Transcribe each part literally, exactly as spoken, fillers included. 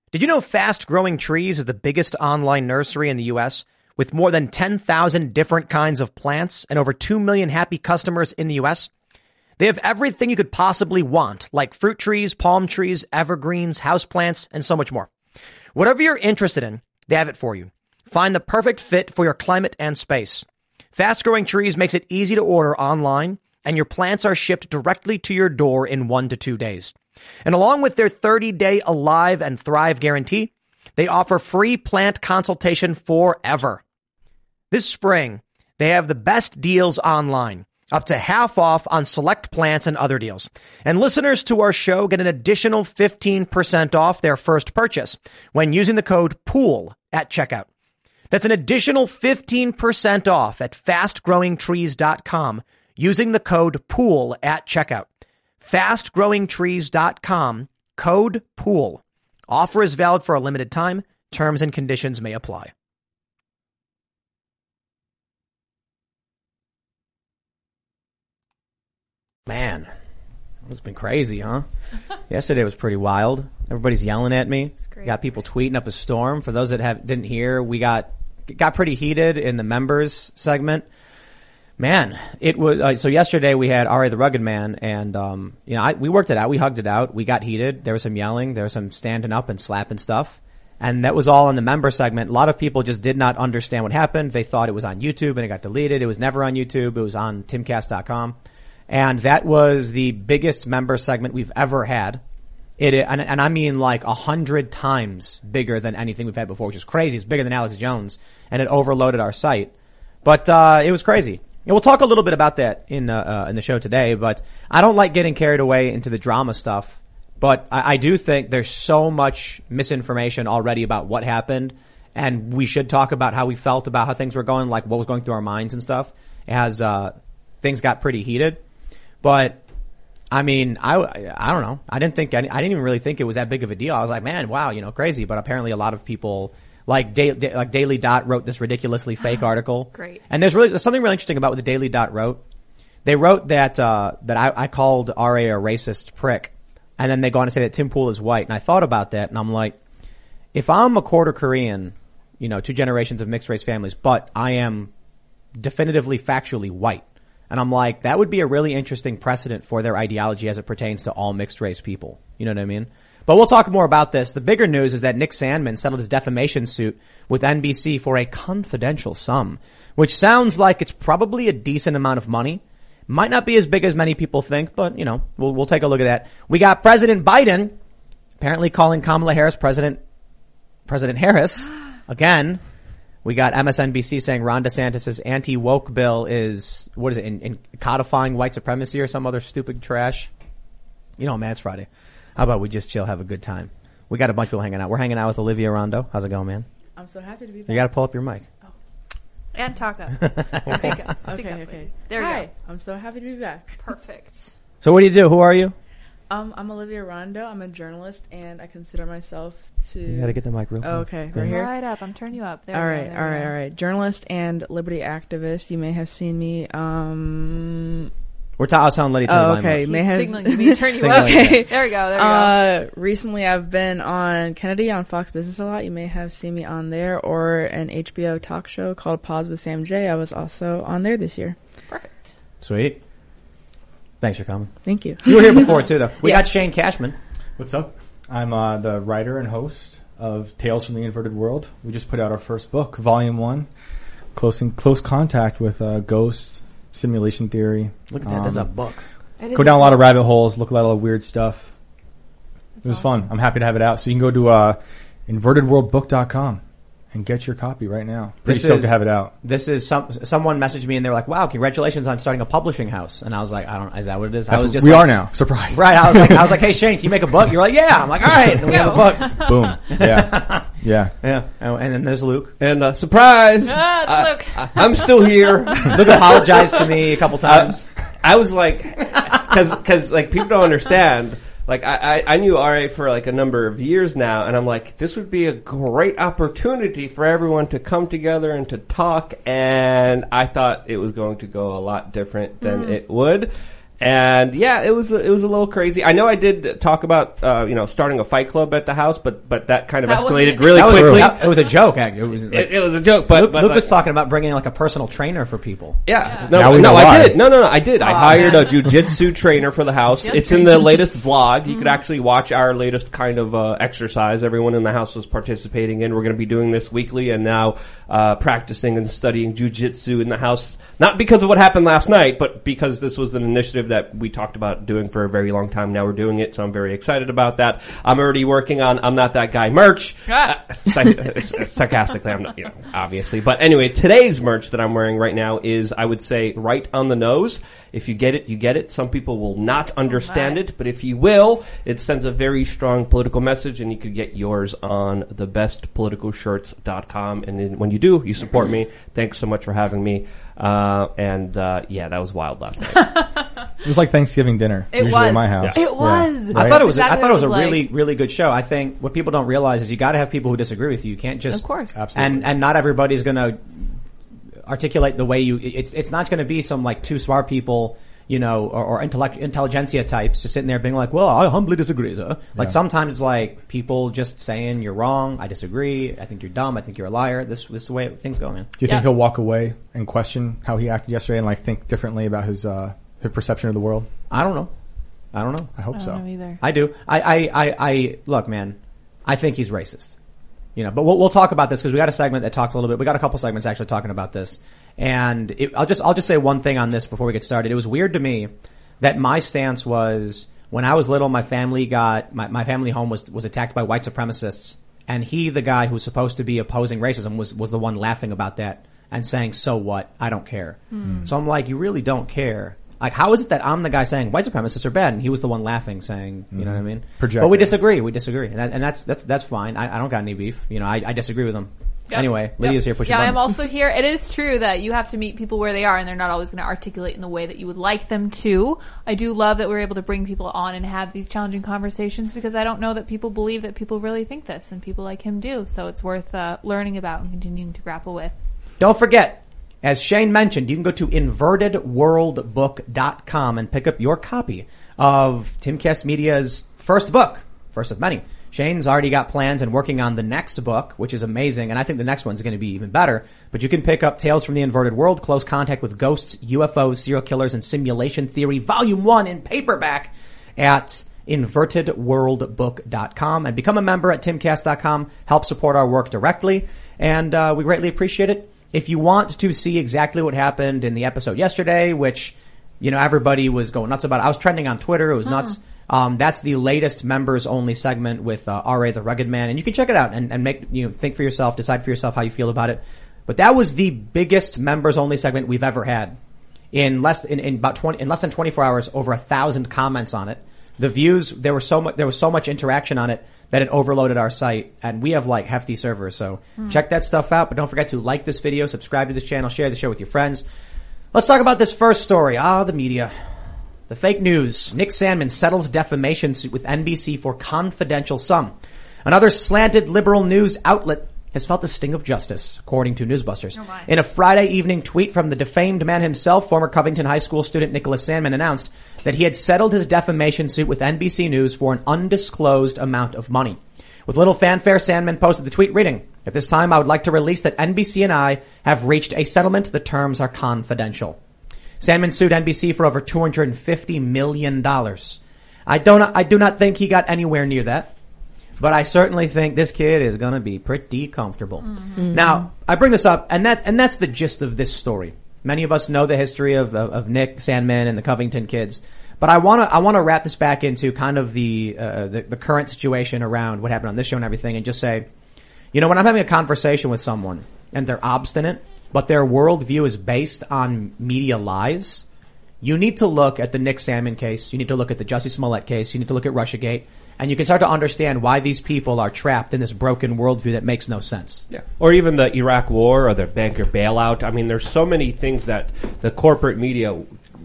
Did you know Fast Growing Trees is the biggest online nursery in the U S with more than ten thousand different kinds of plants and over two million happy customers in the U S? They have everything you could possibly want, like fruit trees, palm trees, evergreens, houseplants, and so much more. Whatever you're interested in, they have it for you. Find the perfect fit for your climate and space. Fast Growing Trees makes it easy to order online, and your plants are shipped directly to your door in one to two days. And along with their thirty-day Alive and Thrive guarantee, they offer free plant consultation forever. This spring, they have the best deals online, up to half off on select plants and other deals. And listeners to our show get an additional fifteen percent off their first purchase when using the code POOL at checkout. That's an additional fifteen percent off at fast growing trees dot com using the code POOL at checkout. fast growing trees dot com, code POOL. Offer is valid for a limited time. Terms and conditions may apply. Man, it's been crazy, huh? Yesterday was pretty wild. Everybody's yelling at me. Got people tweeting up a storm. For those that have didn't hear, we got got pretty heated in the members segment. Man, it was uh, so yesterday we had R A the Rugged Man, and um, you know, I, we worked it out. We hugged it out. We got heated. There was some yelling. There was some standing up and slapping stuff, and that was all in the member segment. A lot of people just did not understand what happened. They thought it was on YouTube and it got deleted. It was never on YouTube. It was on timcast dot com, and that was the biggest member segment we've ever had. It and, and I mean like a hundred times bigger than anything we've had before, which is crazy. It's bigger than Alex Jones, and it overloaded our site. But uh it was crazy. And we'll talk a little bit about that in uh, uh in the show today, but I don't like getting carried away into the drama stuff. But I, I do think there's so much misinformation already about what happened, and we should talk about how we felt about how things were going, like what was going through our minds and stuff, as uh things got pretty heated. But I mean, I, I don't know. I didn't think any, I didn't even really think it was that big of a deal. I was like, man, wow, you know, crazy. But apparently a lot of people like da- da- like Daily Dot wrote this ridiculously fake article. Great. And there's really there's something really interesting about what the Daily Dot wrote. They wrote that uh that I, I called R A a racist prick, and then they go on to say that Tim Pool is white. And I thought about that, and I'm like, if I'm a quarter Korean, you know, two generations of mixed race families, but I am definitively factually white. And I'm like, that would be a really interesting precedent for their ideology as it pertains to all mixed race people. You know what I mean? But we'll talk more about this. The bigger news is that Nick Sandmann settled his defamation suit with N B C for a confidential sum, which sounds like it's probably a decent amount of money. Might not be as big as many people think, but, you know, we'll, we'll take a look at that. We got President Biden apparently calling Kamala Harris President, President Harris again. We got M S N B C saying Ron DeSantis' anti-woke bill is, what is it, in, in codifying white supremacy or some other stupid trash. You know, man, it's Friday. How about we just chill, have a good time? We got a bunch of people hanging out. We're hanging out with Olivia Rondo. How's it going, man? I'm so happy to be back. You got to pull up your mic. Oh. And talk up. Speak up. Speak okay, up. okay. There we Hi. go. I'm so happy to be back. Perfect. So what do you do? Who are you? Um, I'm Olivia Rondo. I'm a journalist, and I consider myself to. You got to get the mic real close. Oh, okay, Yeah. right here. Right up. I'm turning you up. There all we right, go, there all we right, go. all right. Journalist and liberty activist. You may have seen me. Um. We're ta- I'll sound Letty turn the Oh, volume okay. up. May He's have signaling me to turn you up. Signaling, okay. There we go. There we go. Uh, recently I've been on Kennedy on Fox Business a lot. You may have seen me on there, or an H B O talk show called Pause with Sam J. I was also on there this year. Perfect. Sweet. Thanks for coming. Thank you. You were here before too, though. We Yeah. got Shane Cashman. What's up? I'm uh, the writer and host of Tales from the Inverted World. We just put out our first book, Volume One, close in close contact with uh, ghosts, simulation theory. Look at that. There's a Um, book. It is Go down a lot of rabbit holes, look at a lot of weird stuff. It was awesome. fun. I'm happy to have it out. So you can go to uh, inverted world book dot com and get your copy right now. Pretty This stoked is- to have it out. This is some someone messaged me and they were like, "Wow, congratulations on starting a publishing house." And I was like, "I don't. Is that what it is?" I That's was what just we like, are now. Surprise. Right. I was like, I was like, "Hey Shane, can you make a book?" You're like, "Yeah." I'm like, "All right." And we have a book. Boom. Yeah. Yeah. Yeah. And and then there's Luke. And uh, surprise! Ah, it's I, Luke. I, I'm still here. Luke apologized to me a couple times. I was like, cause, cause like people don't understand. Like I, I, I knew R A for like a number of years now, and I'm like, this would be a great opportunity for everyone to come together and to talk. And I thought it was going to go a lot different than Mm. it would. And yeah, it was it was a little crazy. I know I did talk about uh, you know starting a fight club at the house, but but that kind of That escalated wasn't- really That was, quickly. that- it was a joke. Actually. It was. Like, It, it was a joke, but Luke, but Luke like, was talking about bringing in like a personal trainer for people. yeah, Now no, we no, know I why. did. No, no, no, I did. I Oh, hired man. a jujitsu trainer for the house. It's in the latest vlog. You could actually watch our latest kind of uh, exercise. Everyone in the house was participating in. We're going to be doing this weekly, and now uh practicing and studying jujitsu in the house. Not because of what happened last night, but because this was an initiative that we talked about doing for a very long time. Now we're doing it, so I'm very excited about that. I'm already working on I'm Not That Guy merch. Ah. Uh, sarc- sarcastically, I'm not, you know, obviously. But anyway, today's merch that I'm wearing right now is, I would say, right on the nose. If you get it, you get it. Some people will not understand my. it, but if you will, it sends a very strong political message, and you could get yours on the best political shirts dot com. And then when you do, you support me. Thanks so much for having me. Uh, and, uh, yeah, that was wild last night. It was like Thanksgiving dinner. It usually was. at my house. It was. Yeah. I Right? thought it was. Exactly I thought it was a what it was really, like. really good show. I think what people don't realize is you got to have people who disagree with you. You can't just, Of course. Absolutely. and and not everybody's going to articulate the way you. It's it's not going to be some like two smart people, you know, or, or intellect intelligentsia types just sitting there being like, well, I humbly disagree, sir. Like Yeah. sometimes it's like people just saying you're wrong. I disagree. I think you're dumb. I think you're a liar. This, this is the way things go, man. Do you Yeah. think he'll walk away and question how he acted yesterday and like think differently about his uh, his perception of the world? I don't know. I don't know. I hope I so. don't know either. I do. I, I, I, I look, man. I think he's racist. You know, but we'll, we'll talk about this because we got a segment that talks a little bit. We got a couple segments actually talking about this, and it, I'll just I'll just say one thing on this before we get started. It was weird to me that my stance was when I was little, my family got my, my family home was was attacked by white supremacists, and he, the guy who's supposed to be opposing racism, was was the one laughing about that and saying, "So what? I don't care." So I'm like, you really don't care. Like, how is it that I'm the guy saying white supremacists are bad, and he was the one laughing, saying, you know what I mean? Projecting. But we disagree. We disagree, and, that, and that's that's that's fine. I, I don't got any beef. You know, I, I disagree with him. Yep. Anyway, Lydia's here Yep. pushing Yeah, buttons. I'm also here. It is true that you have to meet people where they are, and they're not always going to articulate in the way that you would like them to. I do love that we're able to bring people on and have these challenging conversations because I don't know that people believe that people really think this, and people like him do. So it's worth uh, learning about and continuing to grapple with. Don't forget, as Shane mentioned, you can go to inverted world book dot com and pick up your copy of Timcast Media's first book, first of many. Shane's already got plans and working on the next book, which is amazing, and I think the next one's going to be even better. But you can pick up Tales from the Inverted World, Close Contact with Ghosts, U F Os, Serial Killers, and Simulation Theory, Volume one in paperback at inverted world book dot com, and become a member at timcast dot com. Help support our work directly, and uh, we greatly appreciate it. If you want to see exactly what happened in the episode yesterday, which, you know, everybody was going nuts about. I was trending on Twitter. It was nuts. Um, that's the latest members only segment with uh, R A the Rugged Man, and you can check it out and, and make, you know, think for yourself, decide for yourself how you feel about it. But that was the biggest members only segment we've ever had. In less, in, in about twenty, in less than twenty-four hours, over a thousand comments on it. The views, there was so much, there was so much interaction on it that it overloaded our site, and we have like hefty servers. So check that stuff out. But don't forget to like this video, subscribe to this channel, share the show with your friends. Let's talk about this first story. Ah, the media. The fake news. Nick Sandmann settles defamation suit with N B C for confidential sum. Another slanted liberal news outlet has felt the sting of justice, according to Newsbusters. Oh my. In a Friday evening tweet from the defamed man himself, former Covington High School student Nicholas Sandmann announced that he had settled his defamation suit with N B C News for an undisclosed amount of money. With little fanfare, Sandmann posted the tweet reading, "At this time, I would like to release that N B C and I have reached a settlement. The terms are confidential." Sandmann sued N B C for over two hundred fifty million dollars. I don't, I do not think he got anywhere near that, but I certainly think this kid is going to be pretty comfortable. Mm-hmm. Now, I bring this up, and that, and that's the gist of this story. Many of us know the history of, of, of Nick Sandmann and the Covington kids, but I want to, I want to wrap this back into kind of the, uh, the, the current situation around what happened on this show and everything, and just say, you know, when I'm having a conversation with someone and they're obstinate, but their worldview is based on media lies, you need to look at the Nick Sandmann case, you need to look at the Jussie Smollett case, you need to look at Russiagate, and you can start to understand why these people are trapped in this broken worldview that makes no sense. Yeah. Or even the Iraq war or the banker bailout. I mean, there's so many things that the corporate media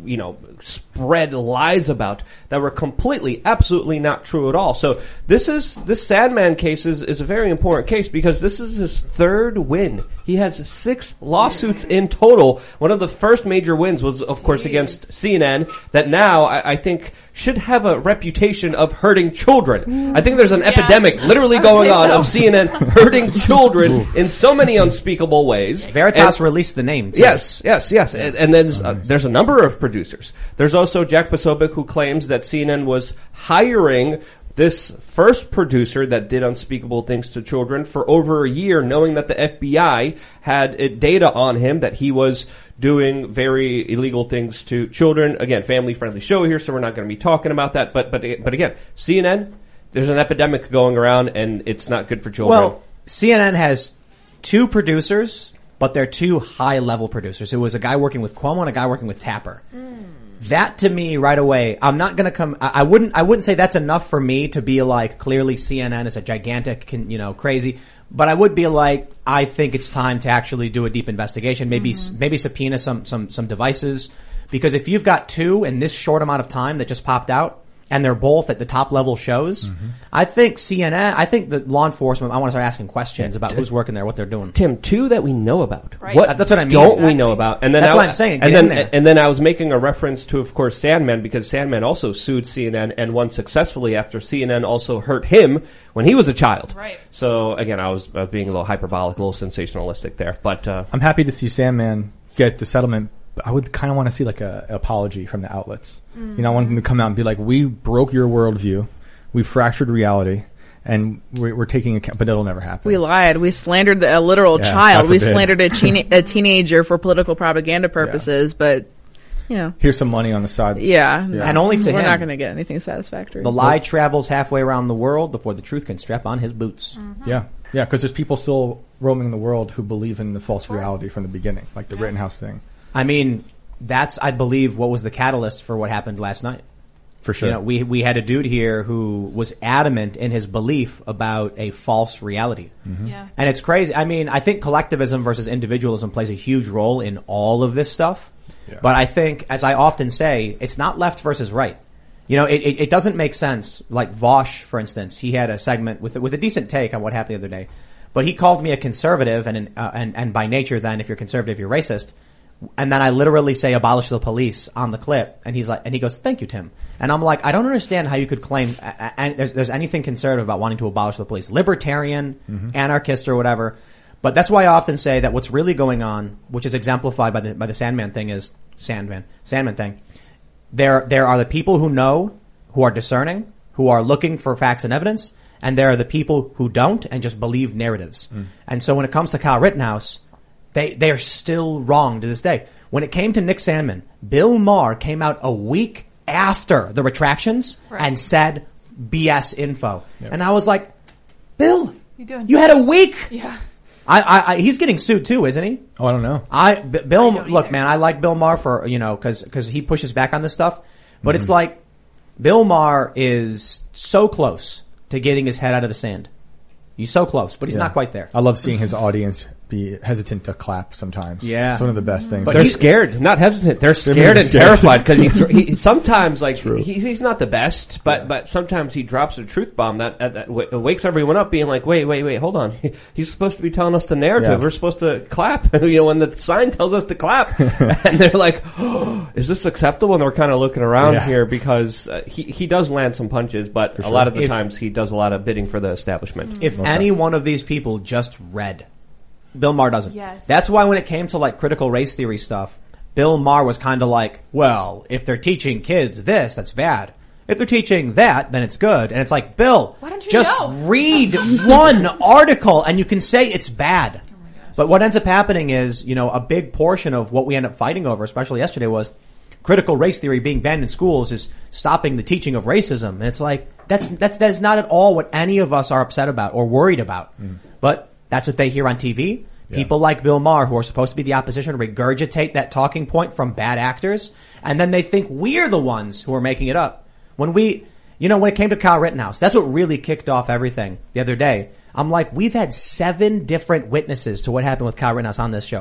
you know, spread lies about that were completely, absolutely not true at all. So this is, this Sandmann case is, is a very important case because this is his third win. He has six lawsuits in total. One of the first major wins was, of course, against C N N that now I, I think should have a reputation of hurting children. I think there's an yeah. epidemic literally going on so. of C N N hurting children in so many unspeakable ways. Veritas and, released the name, too. Yes, yes, yes. And, and then uh, there's a number of producers. There's also Jack Posobiec, who claims that C N N was hiring this first producer that did unspeakable things to children for over a year, knowing that the F B I had uh, data on him that he was doing very illegal things to children. Again, family-friendly show here, so we're not going to be talking about that. But but but again, C N N, there's an epidemic going around, and it's not good for children. Well, C N N has two producers, but they're two high-level producers. It was a guy working with Cuomo and a guy working with Tapper. Mm. That to me right away, I'm not going to come, I, I wouldn't, I wouldn't say that's enough for me to be like, clearly C N N is a gigantic, you know, crazy, but I would be like, I think it's time to actually do a deep investigation, maybe, mm-hmm. maybe subpoena some, some, some devices, because if you've got two in this short amount of time that just popped out, and they're both at the top level shows, mm-hmm. I think C N N, I think the law enforcement, I want to start asking questions yeah. about who's working there, what they're doing. Tim, two that we know about. Right. What That's what I mean. Don't exactly. we know about? And then That's I, what I'm saying. Get and then, in there. and then I was making a reference to, of course, Sandmann, because Sandmann also sued C N N and won successfully after C N N also hurt him when he was a child. Right. So again, I was, I was being a little hyperbolic, a little sensationalistic there, but, uh. I'm happy to see Sandmann get the settlement. I would kind of want to see like a, a apology from the outlets. Mm-hmm. You know, I want them to come out and be like, we broke your worldview. We fractured reality. And we're, we're taking account, but it'll never happen. We lied. We slandered the, a literal yeah, child. We slandered a, teen, a teenager for political propaganda purposes, yeah. but, you know. Here's some money on the side. Yeah. yeah. And only to we're him. We're not going to get anything satisfactory. The lie but, travels halfway around the world before the truth can strap on his boots. Mm-hmm. Yeah. Yeah, because there's people still roaming the world who believe in the false reality from the beginning, like the yeah. Rittenhouse thing. I mean, that's, I believe, what was the catalyst for what happened last night. For sure. You know, we we had a dude here who was adamant in his belief about a false reality. Mm-hmm. Yeah. And it's crazy. I mean, I think collectivism versus individualism plays a huge role in all of this stuff. Yeah. But I think, as I often say, it's not left versus right. You know, it, it, it doesn't make sense. Like Vosh, for instance, he had a segment with with a decent take on what happened the other day. But he called me a conservative, and an, uh, and and by nature, then, if you're conservative, you're racist. And then I literally say abolish the police on the clip, and he's like, and he goes, "Thank you, Tim." And I'm like, I don't understand how you could claim uh, uh, there's, there's anything conservative about wanting to abolish the police, libertarian, mm-hmm. anarchist, or whatever. But that's why I often say that what's really going on, which is exemplified by the by the Sandmann thing, is Sandmann Sandmann thing. There there are the people who know, who are discerning, who are looking for facts and evidence, and there are the people who don't and just believe narratives. Mm. And so when it comes to Kyle Rittenhouse, They, they are still wrong to this day. When it came to Nick Sandmann, Bill Maher came out a week after the retractions right. and said B S info. Yep. And I was like, Bill, you, doing you had a week. Yeah. I, I, I, he's getting sued too, isn't he? Oh, I don't know. I, B- Bill, I look, either. man, I like Bill Maher for, you know, cause, cause he pushes back on this stuff. But mm-hmm. it's like, Bill Maher is so close to getting his head out of the sand. He's so close, but he's yeah. not quite there. I love seeing his audience be hesitant to clap sometimes. Yeah. It's one of the best things. But they're scared, not hesitant. They're scared and scared. terrified because he, he sometimes like he, he's not the best, but yeah. but sometimes he drops a truth bomb that, that, that w- wakes everyone up, being like, wait, wait, wait, hold on. He's supposed to be telling us the narrative. Yeah. We're supposed to clap. You know, when the sign tells us to clap, and they're like, oh, is this acceptable? And we're kind of looking around yeah. here because uh, he he does land some punches, but for a sure. lot of the if, times he does a lot of bidding for the establishment. If Most any one of these people just read. Bill Maher doesn't. Yes. That's why when it came to like critical race theory stuff, Bill Maher was kind of like, well, if they're teaching kids this, that's bad. If they're teaching that, then it's good. And it's like, Bill, why don't you just know? read one article and you can say it's bad. Oh but what ends up happening is, you know, a big portion of what we end up fighting over, especially yesterday, was critical race theory being banned in schools is stopping the teaching of racism. And it's like, that's, that's, that's not at all what any of us are upset about or worried about. Mm. But that's what they hear on T V. Yeah. People like Bill Maher, who are supposed to be the opposition, regurgitate that talking point from bad actors, and then they think we're the ones who are making it up. When we, you know, when it came to Kyle Rittenhouse, that's what really kicked off everything the other day. I'm like, we've had seven different witnesses to what happened with Kyle Rittenhouse on this show.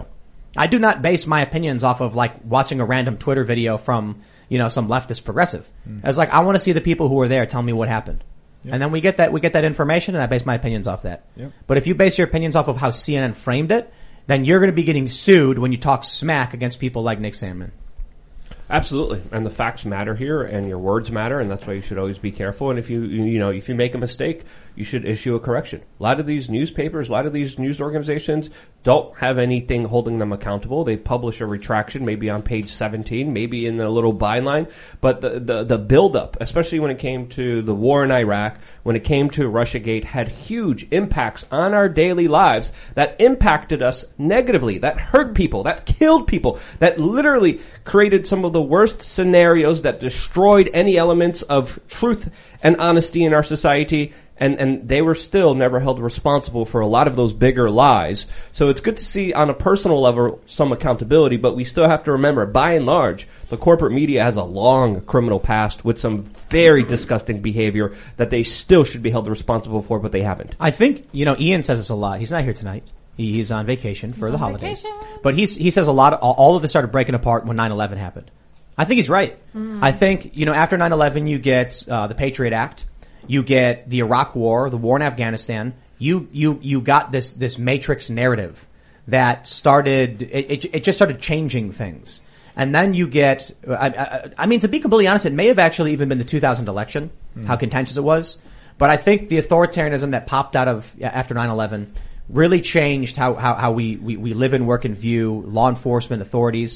I do not base my opinions off of like watching a random Twitter video from, you know, some leftist progressive. Mm. It's like, I want to see the people who were there tell me what happened. Yep. And then we get that, we get that information and I base my opinions off that. Yep. But if you base your opinions off of how C N N framed it, then you're going to be getting sued when you talk smack against people like Nick Sandmann. Absolutely. And the facts matter here and your words matter, and that's why you should always be careful. And if you, you know, if you make a mistake, you should issue a correction. A lot of these newspapers, a lot of these news organizations don't have anything holding them accountable. They publish a retraction, maybe on page seventeen, maybe in a little byline. But the, the, the buildup, especially when it came to the war in Iraq, when it came to Russiagate, had huge impacts on our daily lives that impacted us negatively, that hurt people, that killed people, that literally created some of the worst scenarios that destroyed any elements of truth and honesty in our society. And, and they were still never held responsible for a lot of those bigger lies. So it's good to see on a personal level some accountability, but we still have to remember, by and large, the corporate media has a long criminal past with some very disgusting behavior that they still should be held responsible for, but they haven't. I think, you know, Ian says this a lot. He's not here tonight. He, he's on vacation for he's the holidays. Vacation. But he's, he says a lot, of, all of this started breaking apart when nine eleven happened. I think he's right. Mm. I think, you know, after nine eleven you get uh, the Patriot Act. You get the Iraq War, the war in Afghanistan. You, you, you got this, this matrix narrative that started, it, it, it just started changing things. And then you get, I, I, I mean, to be completely honest, it may have actually even been the two thousand election, mm. how contentious it was. But I think the authoritarianism that popped out of, after nine eleven really changed how, how, how we, we, we live and work and view law enforcement authorities.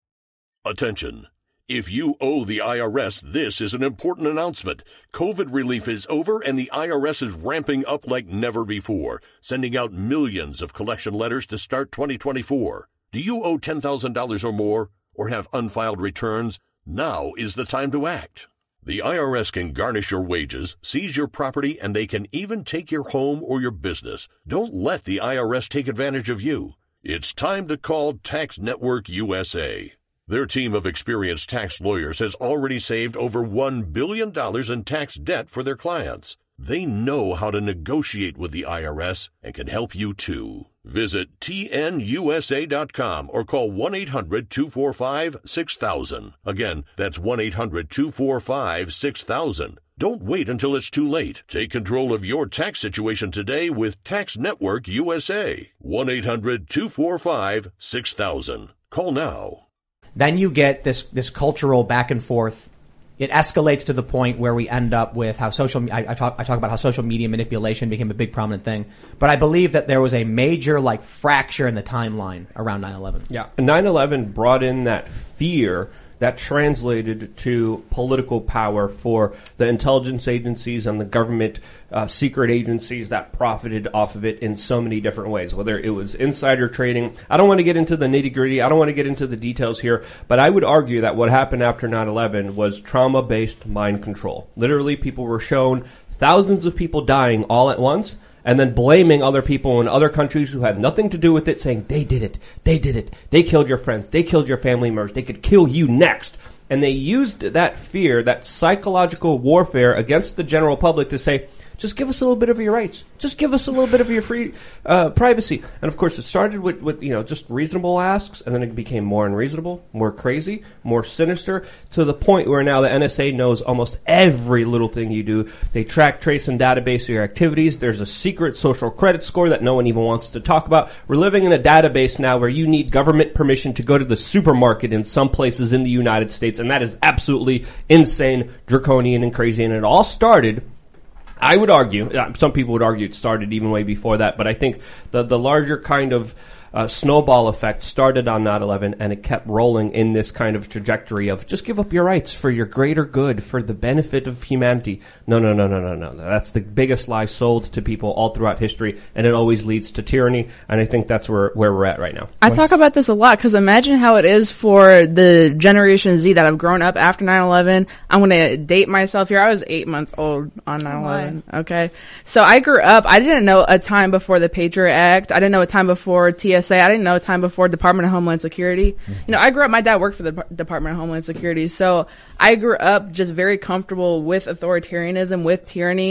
Attention. If you owe the I R S, this is an important announcement. COVID relief is over and the I R S is ramping up like never before, sending out millions of collection letters to start twenty twenty-four. Do you owe ten thousand dollars or more or have unfiled returns? Now is the time to act. The I R S can garnish your wages, seize your property, and they can even take your home or your business. Don't let the I R S take advantage of you. It's time to call Tax Network U S A. Their team of experienced tax lawyers has already saved over one billion dollars in tax debt for their clients. They know how to negotiate with the I R S and can help you too. Visit T N U S A dot com or call one eight hundred two four five six thousand. Again, that's one eight hundred two four five six thousand. Don't wait until it's too late. Take control of your tax situation today with Tax Network U S A. one eight hundred two four five six thousand. Call now. Then you get this, this cultural back and forth. It escalates to the point where we end up with how social, I, I talk, I talk about how social media manipulation became a big prominent thing. But I believe that there was a major, like, fracture in the timeline around nine eleven. Yeah. nine eleven brought in that fear that translated to political power for the intelligence agencies and the government uh, secret agencies that profited off of it in so many different ways, whether it was insider trading. I don't want to get into the nitty-gritty. I don't want to get into the details here, but I would argue that what happened after nine eleven was trauma-based mind control. Literally, people were shown thousands of people dying all at once, and then blaming other people in other countries who had nothing to do with it, saying, they did it, they did it, they killed your friends, they killed your family members, they could kill you next. And they used that fear, that psychological warfare against the general public to say, just give us a little bit of your rights. Just give us a little bit of your free uh privacy. And of course, it started with, with, you know, just reasonable asks, and then it became more unreasonable, more crazy, more sinister, to the point where now the N S A knows almost every little thing you do. They track, trace, and database your activities. There's a secret social credit score that no one even wants to talk about. We're living in a database now where you need government permission to go to the supermarket in some places in the United States, and that is absolutely insane, draconian, and crazy. And it all started, I would argue, some people would argue it started even way before that, but I think the, the larger kind of uh, snowball effect started on nine eleven, and it kept rolling in this kind of trajectory of just give up your rights for your greater good, for the benefit of humanity. No, no, no, no, no, no. That's the biggest lie sold to people all throughout history, and it always leads to tyranny, and I think that's where, where we're at right now. I talk about this a lot, because imagine how it is for the Generation Z that have grown up after nine eleven. I'm going to date myself here. I was eight months old on nine eleven. Okay. So I grew up, I didn't know a time before the Patriot Act. I didn't know a time before T S A. I didn't know a time before Department of Homeland Security. Mm-hmm. You know, I grew up, my dad worked for the Dep- Department of Homeland Security. So I grew up just very comfortable with authoritarianism, with tyranny.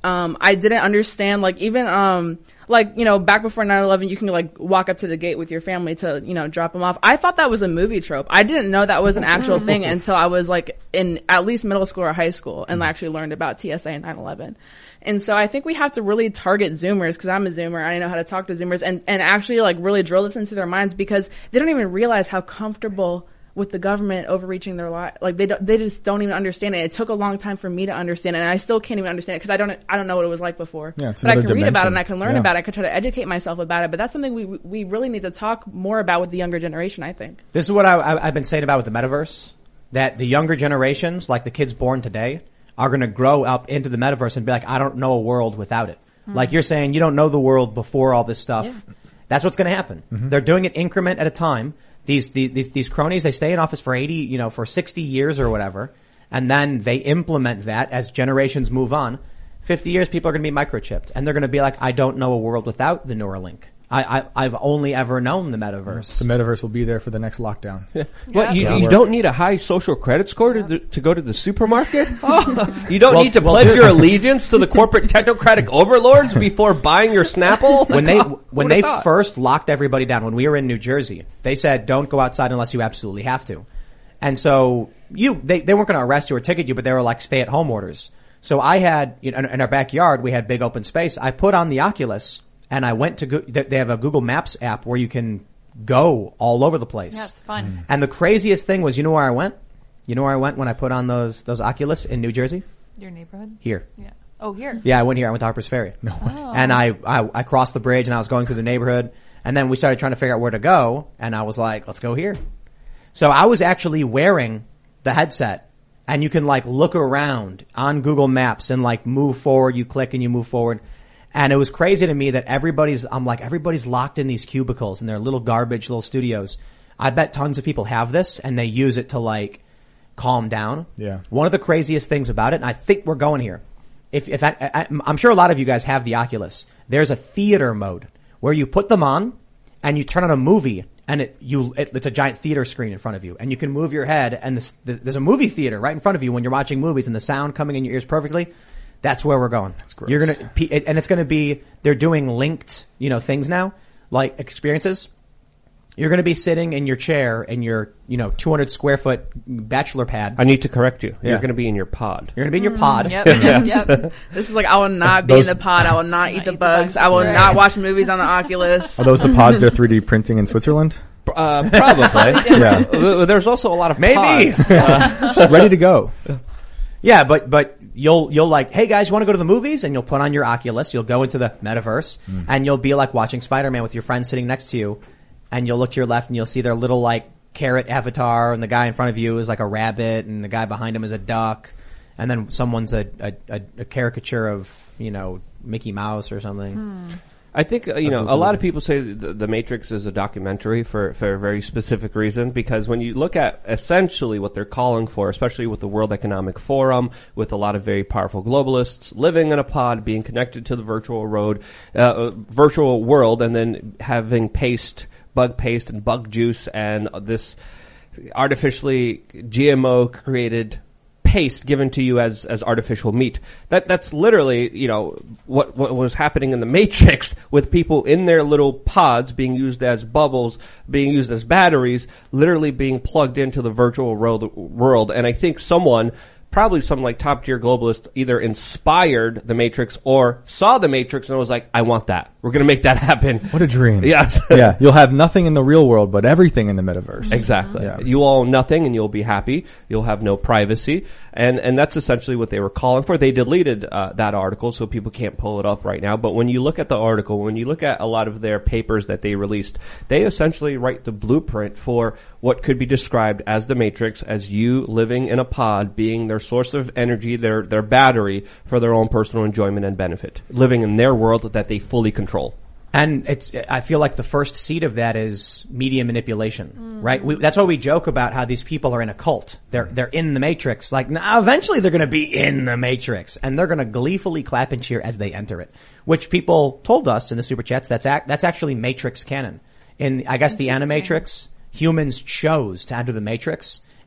Um, I didn't understand, like, even, um, like, you know, back before nine eleven, you can, like, walk up to the gate with your family to, you know, drop them off. I thought that was a movie trope. I didn't know that was an actual thing until I was, like, in at least middle school or high school and actually learned about T S A and nine eleven. And so I think we have to really target Zoomers, because I'm a Zoomer. I know how to talk to Zoomers, and, and actually, like, really drill this into their minds, because they don't even realize how comfortable with the government overreaching their life. Like, they don't, they just don't even understand it. It took a long time for me to understand it, and I still can't even understand it because I don't, I don't know what it was like before. Yeah, it's but I can another read about it dimension. and I can learn Yeah. about it. I can try to educate myself about it, but that's something we, we really need to talk more about with the younger generation, I think. This is what I, I, I've been saying about with the metaverse, that the younger generations, like the kids born today, are going to grow up into the metaverse and be like, I don't know a world without it. Mm. Like you're saying, you don't know the world before all this stuff. Yeah. That's what's going to happen. Mm-hmm. They're doing it increment at a time. These, these, these cronies, they stay in office for eighty, you know, for sixty years or whatever. And then they implement that as generations move on. fifty years, people are going to be microchipped. And they're going to be like, I don't know a world without the Neuralink. I, I, I've only ever known the metaverse. The metaverse will be there for the next lockdown. Yeah. What, you, Yeah. you don't need a high social credit score to, the, to go to the supermarket? Oh, you don't Well- need to well, pledge dude- your allegiance to the corporate technocratic overlords before buying your Snapple? When they, Oh, when would've they thought. first locked everybody down, when we were in New Jersey, they said, don't go outside unless you absolutely have to. And so you, they, they weren't going to arrest you or ticket you, but they were like stay at home orders. So I had, you know, in, in our backyard, we had big open space. I put on the Oculus and I went to, go, they have a Google Maps app where you can go all over the place. Yeah, it's fun. And the craziest thing was, you know where I went? You know where I went when I put on those, those Oculus in New Jersey? Your neighborhood? Here. Yeah. Oh, here. Yeah, I went here. I went to Harper's Ferry. No way. And I, I, I crossed the bridge and I was going through the neighborhood. And then we started trying to figure out where to go. And I was like, let's go here. So I was actually wearing the headset. And you can like look around on Google Maps and like move forward. You click and you move forward. And it was crazy to me that everybody's, I'm like, everybody's locked in these cubicles and their little garbage little studios. I bet tons of people have this and they use it to like calm down. Yeah. One of the craziest things about it, and I think we're going here. If, if I, I, I'm sure a lot of you guys have the Oculus. There's a theater mode where you put them on and you turn on a movie and it, you, it, it's a giant theater screen in front of you and you can move your head and this, the, there's a movie theater right in front of you when you're watching movies and the sound coming in your ears perfectly. That's where we're going. That's gross. You're gonna, and it's gonna be, they're doing linked, you know, things now, like experiences. You're gonna be sitting in your chair in your, you know, two hundred square foot bachelor pad. I need to correct you. Yeah. You're going to be in your pod. You're gonna be in your pod. Yep. Yep. Yep. This is like, I will not be Those- in the pod. I will not eat the eat the bugs. bugs, I will that's not right. watch movies on the Oculus. Are those the pods they're three D printing in Switzerland? Uh, probably. Yeah. Uh, There's also a lot of Maybe. pods. Uh, Just ready to go. Yeah, but, but you'll, you'll like, hey guys, you want to go to the movies? And you'll put on your Oculus, you'll go into the metaverse, mm. and you'll be like watching Spider-Man with your friend sitting next to you, and you'll look to your left and you'll see their little like carrot avatar, and the guy in front of you is like a rabbit, and the guy behind him is a duck, and then someone's a, a, a, a caricature of, you know, Mickey Mouse or something. Hmm. I think, uh, you know, a lot of people say the, the Matrix is a documentary for, for a very specific reason, because when you look at essentially what they're calling for, especially with the World Economic Forum, with a lot of very powerful globalists living in a pod, being connected to the virtual road, uh, virtual world, and then having paste, bug paste and bug juice and this artificially G M O created paste given to you as as artificial meat. That that's literally, you know, what what was happening in the Matrix with people in their little pods being used as bubbles, being used as batteries, literally being plugged into the virtual world world. And I think someone, probably some like top tier globalist, either inspired the Matrix or saw the Matrix and was like, I want that. We're going to make that happen. What a dream. Yes. Yeah. You'll have nothing in the real world, but everything in the metaverse. Exactly. Yeah. You own nothing and you'll be happy. You'll have no privacy. And, and that's essentially what they were calling for. They deleted uh, that article so people can't pull it up right now. But when you look at the article, when you look at a lot of their papers that they released, they essentially write the blueprint for what could be described as the Matrix, as you living in a pod, being their source of energy, their, their battery for their own personal enjoyment and benefit, living in their world that they fully control. And it's, I feel like the first seed of that is media manipulation, mm. right? We, that's why we joke about how these people are in a cult. They're, they're in the Matrix. Like, now eventually they're gonna be in the Matrix. And they're gonna gleefully clap and cheer as they enter it. Which people told us in the super chats, that's ac- that's actually Matrix canon. In, I guess, the Animatrix, humans chose to enter the Matrix.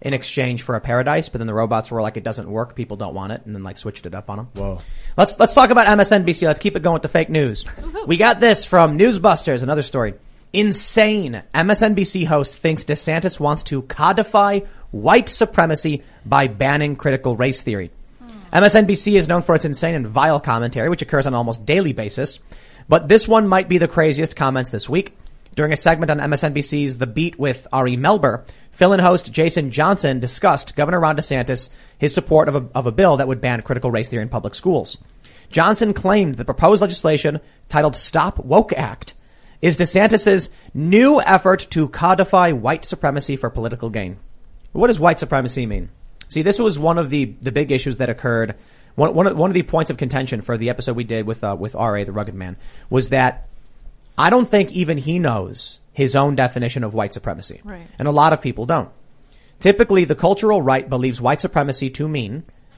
in exchange for a paradise, but then the robots were like, it doesn't work, people don't want it, and then like switched it up on them. Whoa. Let's, let's talk about M S N B C. Let's keep it going with the fake news. We got this from Newsbusters, another story. Insane. M S N B C host thinks DeSantis wants to codify white supremacy by banning critical race theory. Hmm. M S N B C is known for its insane and vile commentary, which occurs on an almost daily basis. But this one might be the craziest comments this week. During a segment on M S N B C's The Beat with Ari Melber, fill-in host Jason Johnson discussed Governor Ron DeSantis, his support of a, of a bill that would ban critical race theory in public schools. Johnson claimed the proposed legislation, titled Stop Woke Act, is DeSantis's new effort to codify white supremacy for political gain. What does white supremacy mean? See, this was one of the, the big issues that occurred. One, one, of, one of the points of contention for the episode we did with, uh, with R A, the Rugged Man, was that I don't think even he knows his own definition of white supremacy. Right. And a lot of people don't. Typically, the cultural right believes white supremacy to mean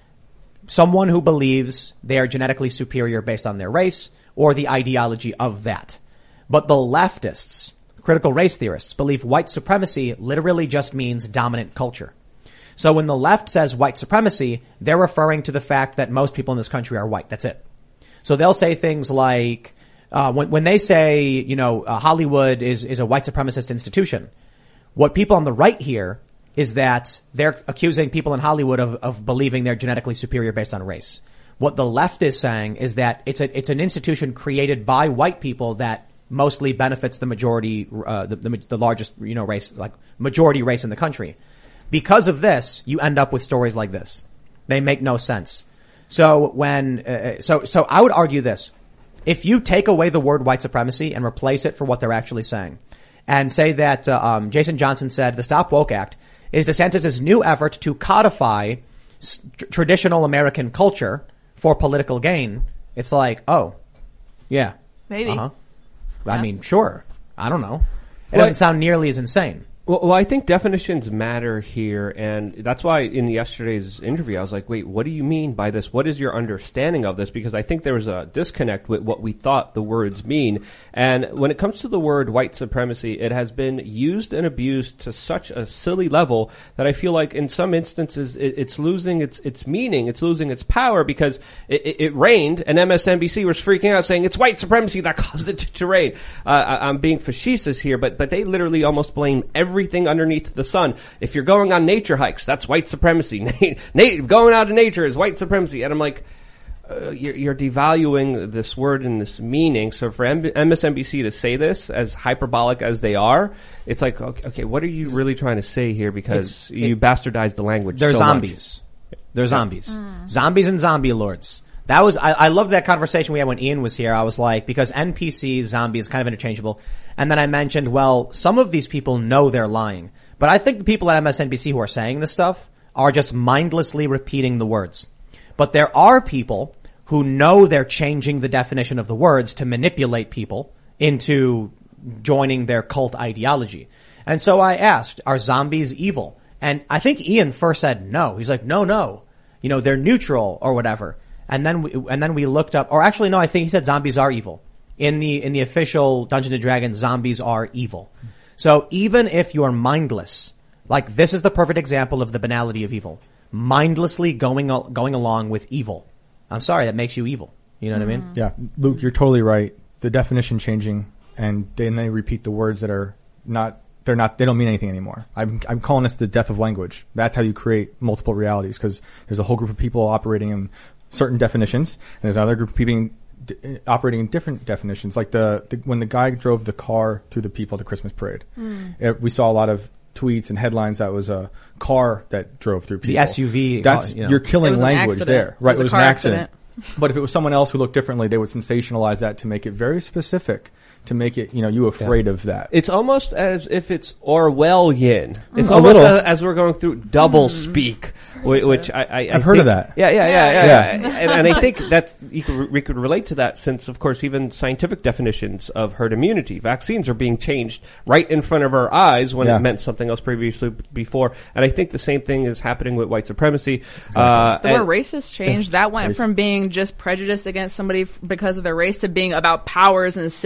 someone who believes they are genetically superior based on their race or the ideology of that. But the leftists, critical race theorists, believe white supremacy literally just means dominant culture. So when the left says white supremacy, they're referring to the fact that most people in this country are white. That's it. So they'll say things like, uh, when, when they say, you know, uh, Hollywood is, is a white supremacist institution, what people on the right hear is that they're accusing people in Hollywood of, of believing they're genetically superior based on race. What the left is saying is that it's a, it's an institution created by white people that mostly benefits the majority, uh, the, the, the largest, you know, race, like majority race in the country. Because of this, you end up with stories like this. They make no sense. So when, uh, so, so I would argue this. If you take away the word white supremacy and replace it for what they're actually saying and say that, uh, um, Jason Johnson said the Stop Woke Act is DeSantis' new effort to codify s- traditional American culture for political gain, it's like, oh, yeah. Maybe. Uh-huh. Yeah. I mean, sure. I don't know. It Well, doesn't sound nearly as insane. Well, well, I think definitions matter here, and that's why in yesterday's interview I was like, wait, what do you mean by this? What is your understanding of this? Because I think there was a disconnect with what we thought the words mean. And when it comes to the word white supremacy, it has been used and abused to such a silly level that I feel like in some instances it, it's losing its its meaning, it's losing its power, because it, it, it rained and M S N B C was freaking out saying it's white supremacy that caused it to, to rain. Uh, I, I'm being facetious here, but, but they literally almost blame every everything underneath the sun. If you're going on nature hikes, that's white supremacy. Nat- going out in nature is white supremacy. And I'm like, uh, you're, you're devaluing this word and this meaning. So for M- M S N B C to say this as hyperbolic as they are, it's like, okay, okay what are you really trying to say here? Because it's, you it, bastardize the language. They're so zombies. Much. They're zombies. Mm. Zombies and zombie lords. That was, I, I loved that conversation we had when Ian was here. I was like, because N P Cs, zombies, kind of interchangeable. And then I mentioned, well, some of these people know they're lying. But I think the people at M S N B C who are saying this stuff are just mindlessly repeating the words. But there are people who know they're changing the definition of the words to manipulate people into joining their cult ideology. And so I asked, are zombies evil? And I think Ian first said no. He's like, no, no. You know, they're neutral or whatever. And then we, and then we looked up, or actually no, I think he said zombies are evil. In the, in the official Dungeons and Dragons, zombies are evil. So even if you're mindless, like this is the perfect example of the banality of evil. Mindlessly going, going along with evil. I'm sorry, that makes you evil. You know what mm-hmm. I mean? Yeah. Luke, you're totally right. The definition changing, and then they repeat the words that are not, they're not, they don't mean anything anymore. I'm, I'm calling this the death of language. That's how you create multiple realities, because there's a whole group of people operating in certain definitions, and there's another group of people d- operating in different definitions. Like the, the when the guy drove the car through the people at the Christmas parade, mm. it, we saw a lot of tweets and headlines that was a car that drove through people. The S U V. That's you know. You're killing language there, right? It was, it was an accident. accident. But if it was someone else who looked differently, they would sensationalize that to make it very specific, to make it, you know, you afraid yeah. of that. It's almost as if it's Orwellian. It's mm. almost as, as we're going through double mm. speak, which, which I, I, I I've think, heard of that. Yeah, yeah, yeah, yeah. yeah. yeah. and, and I think that's you could, we could relate to that, since, of course, even scientific definitions of herd immunity, vaccines are being changed right in front of our eyes when yeah. it meant something else previously before. And I think the same thing is happening with white supremacy. Exactly. Uh, the word racist changed. That went Race. from being just prejudice against somebody f- because of their race to being about powers and systems mm-hmm.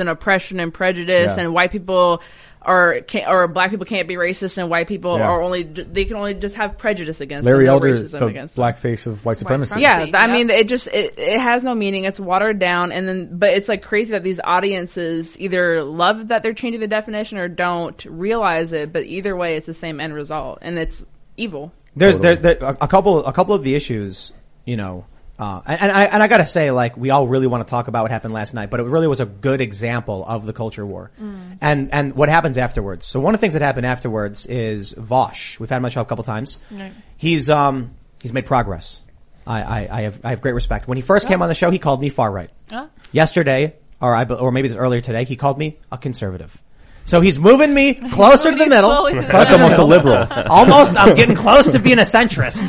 and oppression and prejudice, Yeah. and white people or can't, or black people can't be racist, and white people Yeah. are only they can only just have prejudice against Larry them, no Elder, racism the against them. black face of white supremacy. Yeah, Yep. I mean, it just it, it has no meaning. It's watered down, and then but it's like crazy that these audiences either love that they're changing the definition or don't realize it. But either way, it's the same end result, and it's evil. There's Totally. there, there, a couple a couple of the issues, you know, uh, and, and I and I gotta say, like, we all really want to talk about what happened last night, but it really was a good example of the culture war, mm. and and what happens afterwards. So one of the things that happened afterwards is Vosh. We've had him on the show a couple times. Right. He's um he's made progress. I, I, I have I have great respect. When he first oh. came on the show, he called me far right. Oh. Yesterday, or I or maybe this earlier today, he called me a conservative. So he's moving me closer to the middle. That's almost a liberal. Almost, I'm getting close to being a centrist.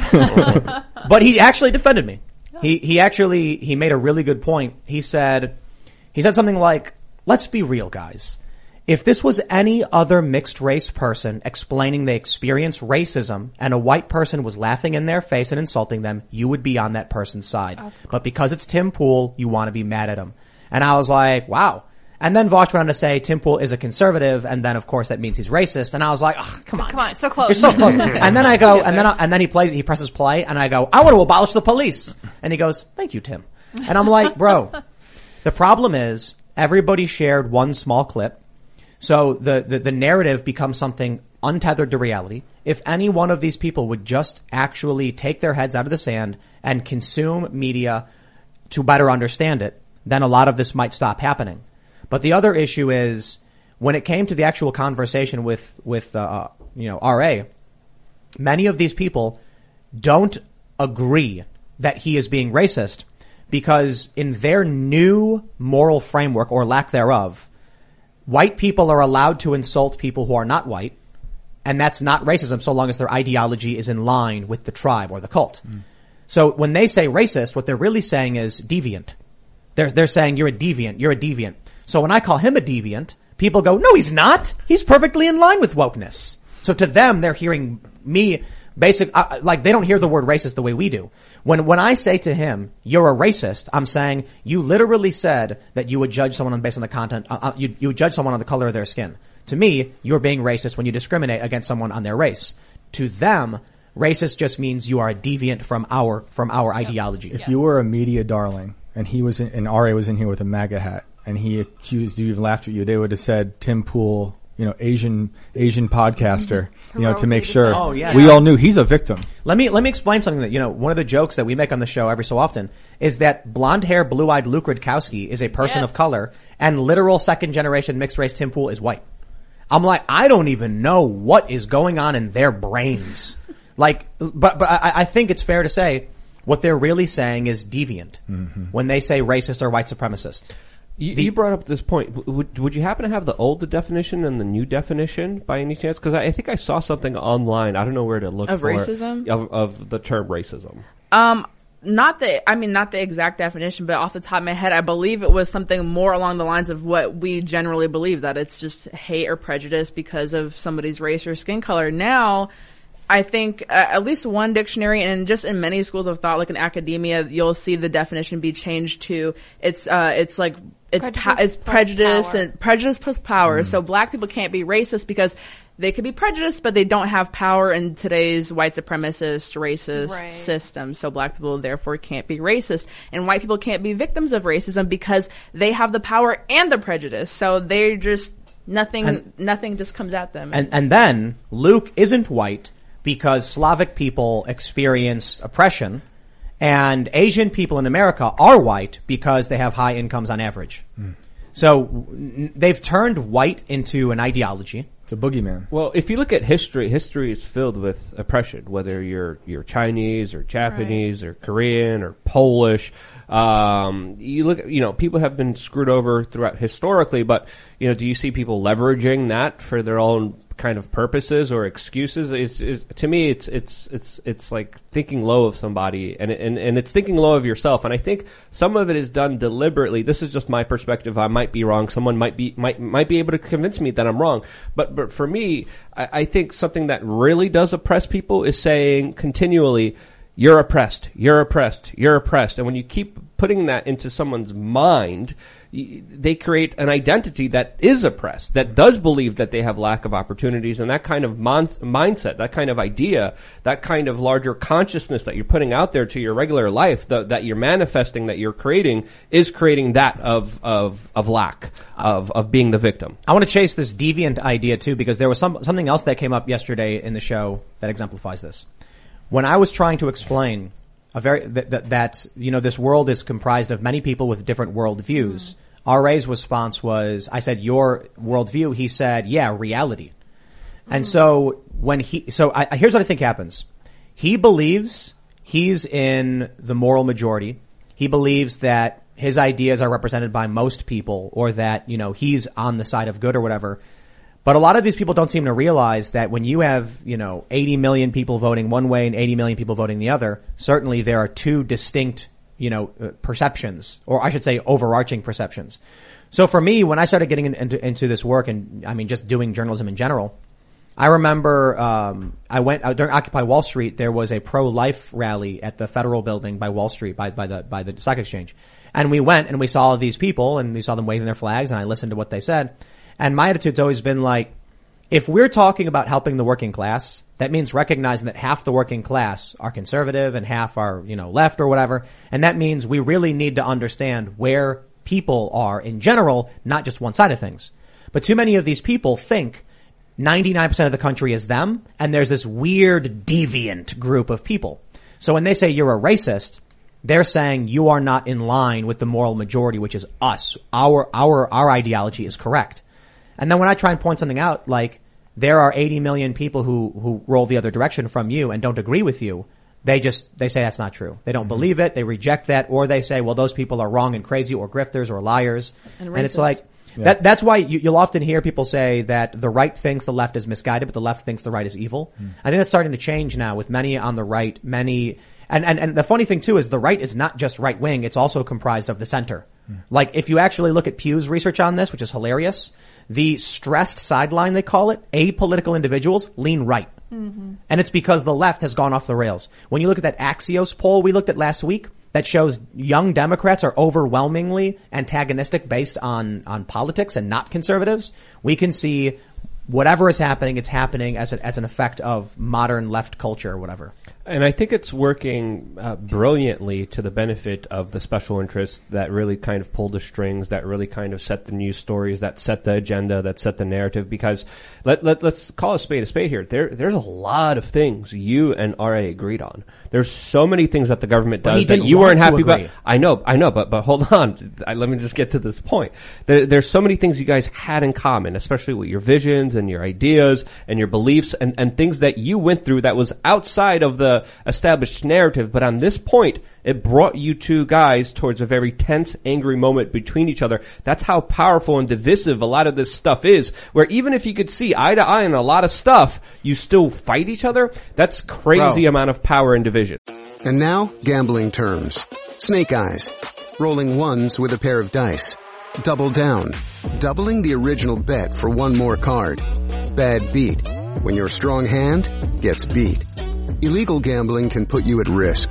But he actually defended me. He he actually he made a really good point. He said he said something like, "Let's be real, guys. If this was any other mixed race person explaining they experienced racism and a white person was laughing in their face and insulting them, you would be on that person's side. But because it's Tim Pool, you want to be mad at him." And I was like, wow. And then Vosh went on to say Tim Pool is a conservative, and then of course that means he's racist. And I was like, oh, come on, come on, so close. You're so close. And then I go, and then I, and then he plays, he presses play, and I go, I want to abolish the police. And he goes, thank you, Tim. And I'm like, bro, the problem is everybody shared one small clip, so the the, the narrative becomes something untethered to reality. If any one of these people would just actually take their heads out of the sand and consume media to better understand it, then a lot of this might stop happening. But the other issue is when it came to the actual conversation with, with, uh, you know, R A, many of these people don't agree that he is being racist because in their new moral framework or lack thereof, white people are allowed to insult people who are not white. And that's not racism so long as their ideology is in line with the tribe or the cult. Mm. So when they say racist, what they're really saying is deviant. They're, they're saying you're a deviant, you're a deviant. So when I call him a deviant, people go, no, he's not. He's perfectly in line with wokeness. So to them, they're hearing me basic, uh, like they don't hear the word racist the way we do. When, when I say to him, you're a racist, I'm saying you literally said that you would judge someone based on the content, uh, you, you would judge someone on the color of their skin. To me, you're being racist when you discriminate against someone on their race. To them, racist just means you are a deviant from our, from our yep. ideology. If yes. you were a media darling and he was in, and R A was in here with a MAGA hat, and he accused you, even laughed at you, they would have said Tim Pool, you know, Asian Asian podcaster, mm-hmm. you know, to make sure oh, yeah. we all knew he's a victim. Let me let me explain something that, you know, one of the jokes that we make on the show every so often is that blonde hair, blue-eyed Luke Rudkowski is a person yes. of color, and literal second generation mixed race Tim Pool is white. I'm like, I don't even know what is going on in their brains. Like, but but I, I think it's fair to say what they're really saying is deviant mm-hmm. when they say racist or white supremacist. You, the, you brought up this point. Would, would you happen to have the old definition and the new definition by any chance? Because I, I think I saw something online. I don't know where to look of for racism it, of of the term racism. Um, not the. I mean, not the exact definition, but off the top of my head, I believe it was something more along the lines of what we generally believe, that it's just hate or prejudice because of somebody's race or skin color. Now, I think uh, at least one dictionary, and just in many schools of thought, like in academia, you'll see the definition be changed to it's uh it's like it's prejudice, pa- it's prejudice power. and prejudice plus power. Mm. So black people can't be racist because they could be prejudiced, but they don't have power in today's white supremacist, racist right. system. So black people therefore can't be racist, and white people can't be victims of racism because they have the power and the prejudice. So they're just nothing. And, nothing just comes at them. And and then Luke isn't white because Slavic people experienced oppression, and Asian people in America are white because they have high incomes on average. Mm. So n- they've turned white into an ideology. It's a boogeyman. Well, if you look at history, history is filled with oppression, whether you're you're Chinese or Japanese right. or Korean or Polish. Um, you look, you know, people have been screwed over throughout historically, but, you know, do you see people leveraging that for their own kind of purposes or excuses? It's, it's to me, it's, it's, it's, it's like thinking low of somebody, and, and, and it's thinking low of yourself. And I think some of it is done deliberately. This is just my perspective. I might be wrong. Someone might be, might, might be able to convince me that I'm wrong. But, but for me, I, I think something that really does oppress people is saying continually, you're oppressed, you're oppressed, you're oppressed. And when you keep putting that into someone's mind, they create an identity that is oppressed, that does believe that they have lack of opportunities, and that kind of mon- mindset, that kind of idea, that kind of larger consciousness that you're putting out there to your regular life, the, that you're manifesting, that you're creating, is creating that of of of lack, of of being the victim. I want to chase this deviant idea too, because there was some something else that came up yesterday in the show that exemplifies this. When I was trying to explain a very that, that, that you know this world is comprised of many people with different worldviews. Mm. R A's response was, I said, your worldview. He said, yeah, reality. Mm. And so when he, so I, here's what I think happens. He believes he's in the moral majority. He believes that his ideas are represented by most people, or that, you know, he's on the side of good or whatever. But a lot of these people don't seem to realize that when you have, you know, eighty million people voting one way and eighty million people voting the other, certainly there are two distinct, you know, uh, perceptions, or I should say overarching perceptions. So for me, when I started getting in, into, into this work, and I mean just doing journalism in general, I remember um I went uh, during Occupy Wall Street. There was a pro-life rally at the Federal Building by Wall Street, by by the by the Stock Exchange, and we went and we saw all these people and we saw them waving their flags, and I listened to what they said. And my attitude's always been like, if we're talking about helping the working class, that means recognizing that half the working class are conservative and half are, you know, left or whatever. And that means we really need to understand where people are in general, not just one side of things. But too many of these people think ninety-nine percent of the country is them, and there's this weird deviant group of people. So when they say you're a racist, they're saying you are not in line with the moral majority, which is us. Our, our, our ideology is correct. And then when I try and point something out, like there are eighty million people who, who roll the other direction from you and don't agree with you, they just, they say that's not true. They don't mm-hmm. believe it. They reject that, or they say, well, those people are wrong and crazy, or grifters, or liars. And, and it's like, yeah. that, that's why you, you'll often hear people say that the right thinks the left is misguided, but the left thinks the right is evil. Mm. I think that's starting to change now with many on the right, many, and, and, and the funny thing too is the right is not just right wing, it's also comprised of the center. Mm. Like if you actually look at Pew's research on this, which is hilarious, the stressed sideline, they call it, apolitical individuals lean right. Mm-hmm. And it's because the left has gone off the rails. When you look at that Axios poll we looked at last week, that shows young Democrats are overwhelmingly antagonistic based on, on politics and not conservatives, we can see whatever is happening, it's happening as, a, as an effect of modern left culture or whatever. And I think it's working uh, brilliantly to the benefit of the special interests that really kind of pull the strings, that really kind of set the news stories, that set the agenda, that set the narrative. Because let, let, let's call a spade a spade here. There, there's a lot of things you and R A agreed on. There's so many things that the government does that you weren't happy about. I know, I know, but, but hold on. I, let me just get to this point. There, there's so many things you guys had in common, especially with your visions and your ideas and your beliefs and, and things that you went through that was outside of the established narrative. But on this point, it brought you two guys towards a very tense, angry moment between each other. That's how powerful and divisive a lot of this stuff is, where even if you could see eye to eye on a lot of stuff, you still fight each other. That's crazy Bro. amount of power and division. And now, gambling terms. Snake eyes. Rolling ones with a pair of dice. Double down. Doubling the original bet for one more card. Bad beat. When your strong hand gets beat. Illegal gambling can put you at risk.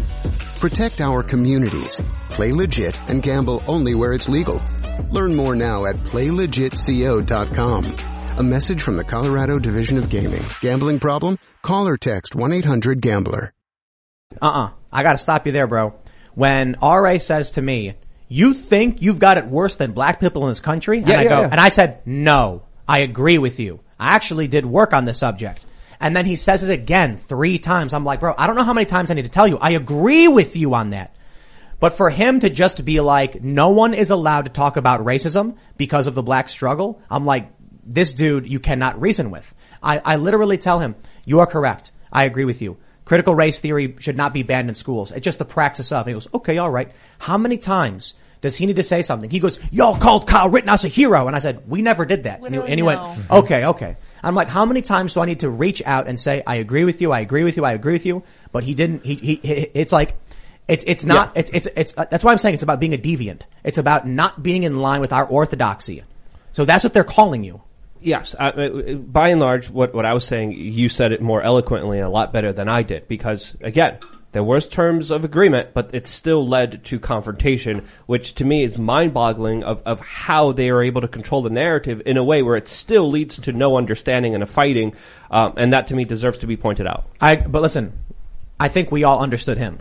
Protect our communities. Play legit and gamble only where it's legal. Learn more now at play legit co dot com. A message from the Colorado Division of Gaming. Gambling problem? Call or text one eight hundred gambler. Uh-uh. I gotta stop you there, bro. When R A says to me, you think you've got it worse than black people in this country? And yeah, I yeah, go, yeah. and I said, no, I agree with you. I actually did work on this subject. And then he says it again three times. I'm like, bro, I don't know how many times I need to tell you. I agree with you on that. But for him to just be like, no one is allowed to talk about racism because of the black struggle, I'm like, this dude you cannot reason with. I, I literally tell him, you are correct. I agree with you. Critical race theory should not be banned in schools. It's just the praxis of. And he goes, okay, all right. How many times does he need to say something? He goes, y'all called Kyle Rittenhouse a hero. And I said, we never did that. And he, and he went, okay, okay. I'm like, how many times do I need to reach out and say, I agree with you, I agree with you, I agree with you? But he didn't, he, he, it's like, it's, it's not, yeah. it's, it's, it's, uh, that's why I'm saying it's about being a deviant. It's about not being in line with our orthodoxy. So that's what they're calling you. Yes. Uh, by and large, what, what I was saying, you said it more eloquently and a lot better than I did. Because, again, There was terms of agreement, but it still led to confrontation, which to me is mind-boggling of, of how they are able to control the narrative in a way where it still leads to no understanding and a fighting, um, and that to me deserves to be pointed out. I, but listen, I think we all understood him.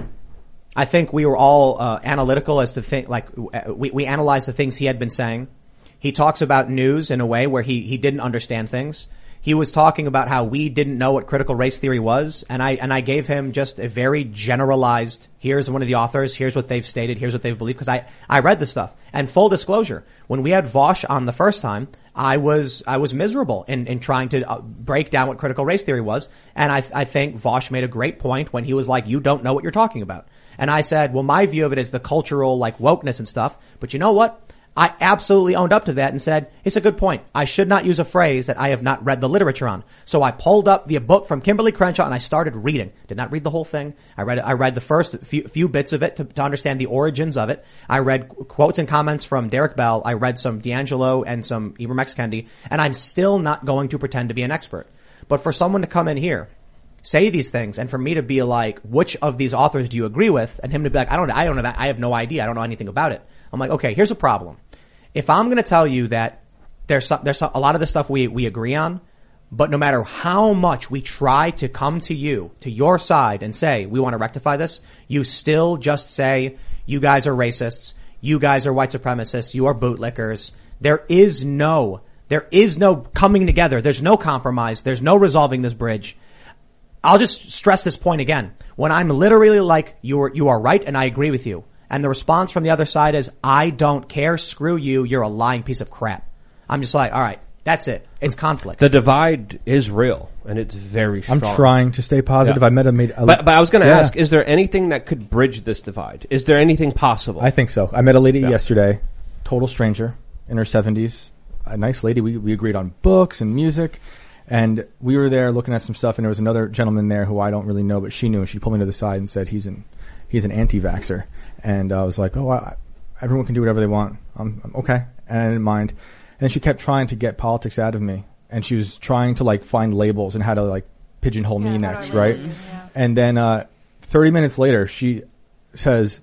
I think we were all uh, analytical as to think, like we, we analyzed the things he had been saying. He talks about news in a way where he, he didn't understand things. He was talking about how we didn't know what critical race theory was, and I and I gave him just a very generalized, here's one of the authors, here's what they've stated, here's what they've believed, because I, I read the stuff. And full disclosure, when we had Vaush on the first time, I was I was miserable in, in trying to uh, break down what critical race theory was, and I, I think Vaush made a great point when he was like, you don't know what you're talking about. And I said, well, my view of it is the cultural, like, wokeness and stuff, but you know what? I absolutely owned up to that and said, it's a good point. I should not use a phrase that I have not read the literature on. So I pulled up the book from Kimberly Crenshaw and I started reading. Did not read the whole thing. I read I read the first few, few bits of it to, to understand the origins of it. I read quotes and comments from Derek Bell. I read some D'Angelo and some Ibram X. Kendi. And I'm still not going to pretend to be an expert. But for someone to come in here, say these things, and for me to be like, which of these authors do you agree with? And him to be like, I don't, I don't know, I have no idea. I don't know anything about it. I'm like, okay, here's a problem. If I'm going to tell you that there's some, there's some, a lot of the stuff we, we agree on, but no matter how much we try to come to you, to your side and say, we want to rectify this, you still just say, you guys are racists, you guys are white supremacists, you are bootlickers. There is no, there is no coming together. There's no compromise. There's no resolving this bridge. I'll just stress this point again. When I'm literally like, you are, you are right and I agree with you. And the response from the other side is, I don't care, screw you, you're a lying piece of crap. I'm just like, all right, that's it. It's conflict. The divide is real, and it's very strong. I'm trying to stay positive. Yeah. I met a... Made a but, but I was going to yeah. ask, is there anything that could bridge this divide? Is there anything possible? I think so. I met a lady yeah. yesterday, total stranger, in her seventies. A nice lady. We, we agreed on books and music. And we were there looking at some stuff, and there was another gentleman there who I don't really know, but she knew, and she pulled me to the side and said, he's an, he's an anti-vaxxer. And I was like, oh, I, everyone can do whatever they want. I'm, I'm okay. And I didn't mind. And she kept trying to get politics out of me. And she was trying to, like, find labels and how to, like, pigeonhole yeah, me next, really, right? Yeah. And then uh, thirty minutes later, she says,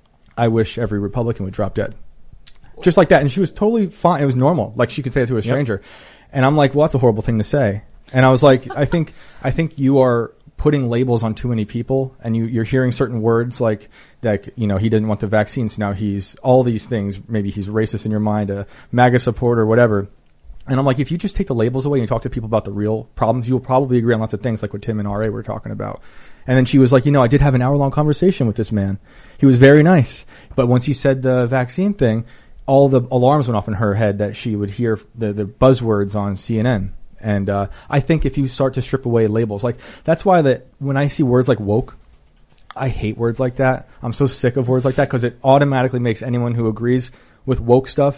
I wish every Republican would drop dead. Just like that. And she was totally fine. It was normal. Like, she could say it to a stranger. Yep. And I'm like, well, that's a horrible thing to say. And I was like, I think, I think you are putting labels on too many people, and you, you're hearing certain words like that, you know, he didn't want the vaccines. Now he's all these things. Maybe he's racist in your mind, a MAGA supporter, whatever. And I'm like, if you just take the labels away and you talk to people about the real problems, you'll probably agree on lots of things, like what Tim and R A were talking about. And then she was like, you know, I did have an hour long conversation with this man. He was very nice. But once he said the vaccine thing, all the alarms went off in her head that she would hear the, the buzzwords on C N N. And uh I think if you start to strip away labels, like, that's why that when I see words like woke, I hate words like that. I'm so sick of words like that because it automatically makes anyone who agrees with woke stuff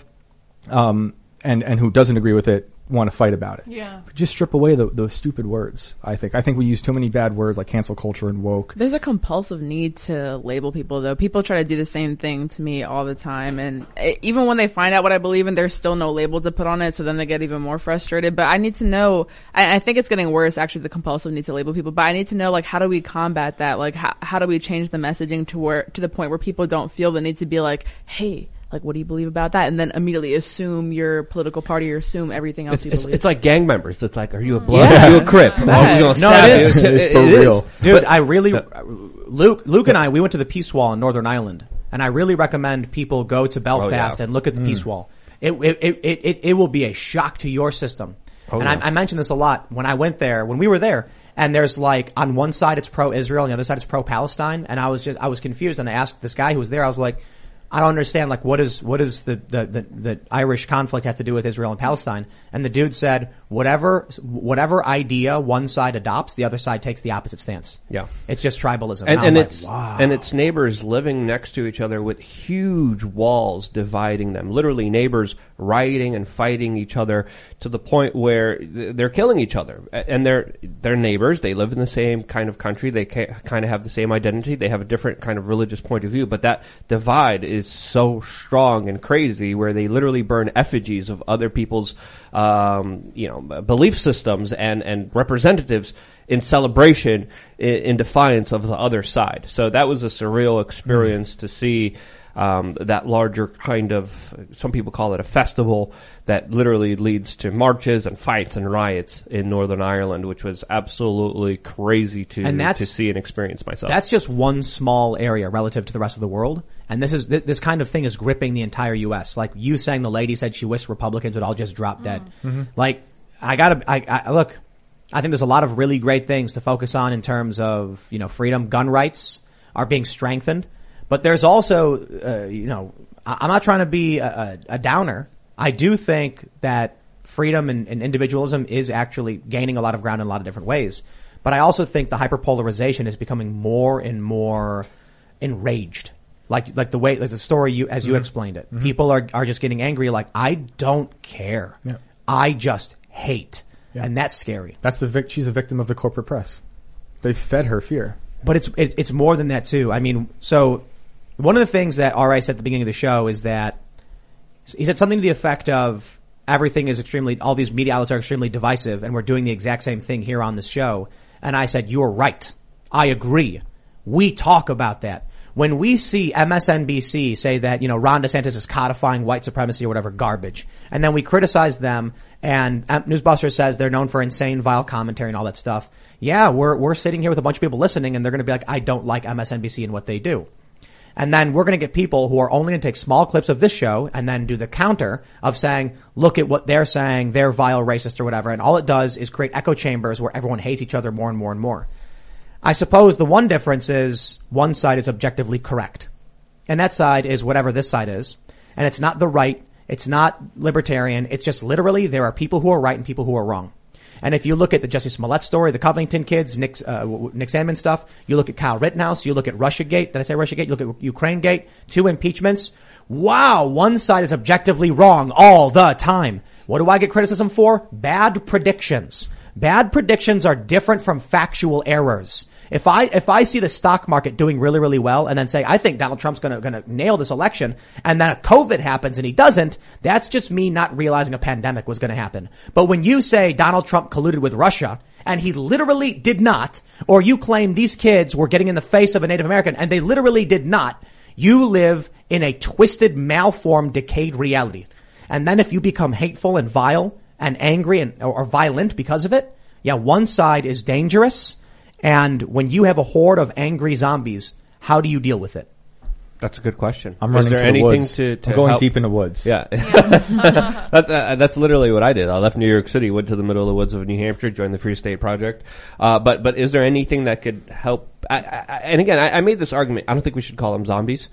um and and who doesn't agree with it want to fight about it. Yeah. Just strip away the, those stupid words, I think. I think we use too many bad words like cancel culture and woke. There's a compulsive need to label people, though. People try to do the same thing to me all the time. And it, even when they find out what I believe in, there's still no label to put on it. So then they get even more frustrated. But I need to know, I, I think it's getting worse, actually, the compulsive need to label people. But I need to know, like, how do we combat that? Like, how, how do we change the messaging to where, to the point where people don't feel the need to be like, hey, like, what do you believe about that? And then immediately assume your political party or assume everything else it's, you it's, believe. It's like gang members. It's like, are you a blood? Yeah. Are you a Crip? Right. Are you gonna No, stab it is. you? It, For it real. is. Dude, I really, Luke, Luke and I, we went to the Peace Wall in Northern Ireland, and I really recommend people go to Belfast Oh, yeah. and look at the mm. Peace Wall. It, it, it, it, it will be a shock to your system. Oh, and yeah. I, I mentioned this a lot when I went there, when we were there, and there's like, on one side it's pro-Israel, on the other side it's pro-Palestine, and I was just, I was confused, and I asked this guy who was there, I was like, I don't understand, like, what is, what is the, the, the, the Irish conflict have to do with Israel and Palestine? And the dude said, whatever, whatever idea one side adopts, the other side takes the opposite stance. Yeah. It's just tribalism. And, and, and I was it's, like, wow. and it's neighbors living next to each other with huge walls dividing them. Literally neighbors rioting and fighting each other to the point where they're killing each other. And they're, they're neighbors. They live in the same kind of country. They kind of have the same identity. They have a different kind of religious point of view. But that divide is so strong and crazy where they literally burn effigies of other people's, um, you know, belief systems and, and representatives in celebration in, in defiance of the other side. So that was a surreal experience mm-hmm. to see Um, that larger kind of, some people call it a festival that literally leads to marches and fights and riots in Northern Ireland, which was absolutely crazy to, and to see and experience myself. That's just one small area relative to the rest of the world. And this is, th- this kind of thing is gripping the entire U S. Like you saying the lady said she wished Republicans would all just drop dead. Mm-hmm. Like, I gotta, I, I, look, I think there's a lot of really great things to focus on in terms of, you know, freedom. Gun rights are being strengthened. But there's also, uh, you know, I'm not trying to be a, a downer. I do think that freedom and, and individualism is actually gaining a lot of ground in a lot of different ways. But I also think the hyperpolarization is becoming more and more enraged. Like, like the way, like the story you, as you mm-hmm. explained it. Mm-hmm. People are, are just getting angry like, I don't care. Yeah. I just hate. Yeah. And that's scary. That's the vic- she's a victim of the corporate press. They fed her fear. But it's, it, it's more than that too. I mean, so, one of the things that R I said at the beginning of the show is that he said something to the effect of everything is extremely, all these media outlets are extremely divisive and we're doing the exact same thing here on this show. And I said, you're right. I agree. We talk about that. When we see M S N B C say that, you know, Ron DeSantis is codifying white supremacy or whatever garbage, and then we criticize them and Newsbuster says they're known for insane, vile commentary and all that stuff. Yeah, we're, we're sitting here with a bunch of people listening and they're going to be like, I don't like M S N B C and what they do. And then we're going to get people who are only going to take small clips of this show and then do the counter of saying, look at what they're saying, they're vile, racist or whatever. And all it does is create echo chambers where everyone hates each other more and more and more. I suppose the one difference is one side is objectively correct. And that side is whatever this side is. And it's not the right. It's not libertarian. It's just literally there are people who are right and people who are wrong. And if you look at the Jussie Smollett story, the Covington kids, Nick, uh, Nick Sandmann stuff, you look at Kyle Rittenhouse, you look at Russiagate. Did I say Russiagate? You look at Ukrainegate, two impeachments. Wow, one side is objectively wrong all the time. What do I get criticism for? Bad predictions. Bad predictions are different from factual errors. If I, if I see the stock market doing really, really well and then say, I think Donald Trump's gonna, gonna nail this election, and then a COVID happens and he doesn't, that's just me not realizing a pandemic was gonna happen. But when you say Donald Trump colluded with Russia, and he literally did not, or you claim these kids were getting in the face of a Native American, and they literally did not, you live in a twisted, malformed, decayed reality. And then if you become hateful and vile and angry and, or, or violent because of it, yeah, one side is dangerous. And when you have a horde of angry zombies, how do you deal with it? That's a good question. I'm running Is there to the anything woods. to, to I'm going help? deep in the woods. Yeah. yeah. that, uh, that's literally what I did. I left New York City, went to the middle of the woods of New Hampshire, joined the Free State Project. Uh, but, but is there anything that could help? I, I, and again, I, I made this argument. I don't think we should call them zombies.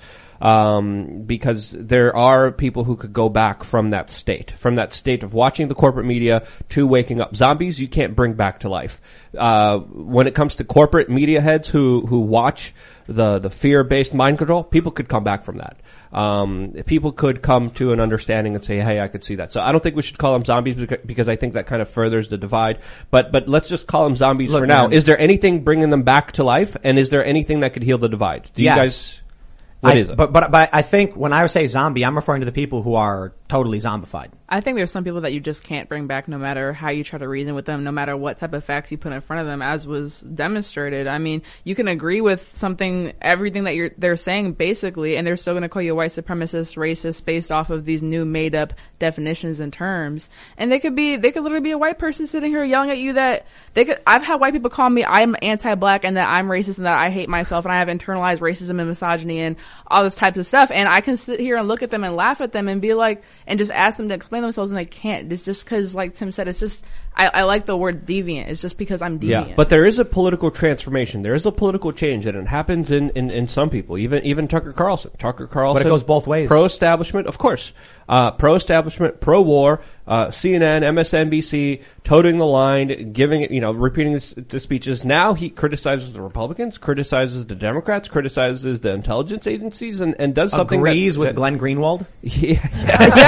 Um, because there are people who could go back from that state, from that state of watching the corporate media to waking up. Zombies you can't bring back to life. Uh, when it comes to corporate media heads who, who watch the, the fear-based mind control, people could come back from that. Um, people could come to an understanding and say, hey, I could see that. So I don't think we should call them zombies because I think that kind of furthers the divide. But, but let's just call them zombies Look, for now. Man. Is there anything bringing them back to life? And is there anything that could heal the divide? Do yes. you guys... What I, is it? But, but, but I think when I say zombie, I'm referring to the people who are totally zombified. I think there's some people that you just can't bring back no matter how you try to reason with them, no matter what type of facts you put in front of them, as was demonstrated. I mean, you can agree with something, everything that you're, they're saying basically, and they're still going to call you a white supremacist, racist based off of these new made up definitions and terms. And they could be, they could literally be a white person sitting here yelling at you that they could, I've had white people call me I'm anti-black and that I'm racist and that I hate myself and I have internalized racism and misogyny and all this types of stuff. And I can sit here and look at them and laugh at them and be like, and just ask them to explain themselves and they can't. It's just cause like Tim said, it's just, I, I like the word deviant. It's just because I'm deviant. Yeah, but there is a political transformation. There is a political change and it happens in, in, in some people. Even, even Tucker Carlson. Tucker Carlson. But it goes both ways. Pro-establishment, of course. Uh, pro-establishment, pro-war, uh, C N N, M S N B C, toting the line, giving it, you know, repeating the, the speeches. Now he criticizes the Republicans, criticizes the Democrats, criticizes the intelligence agencies, and, and does something Agrees that, with that, Glenn Greenwald? Yeah, yeah,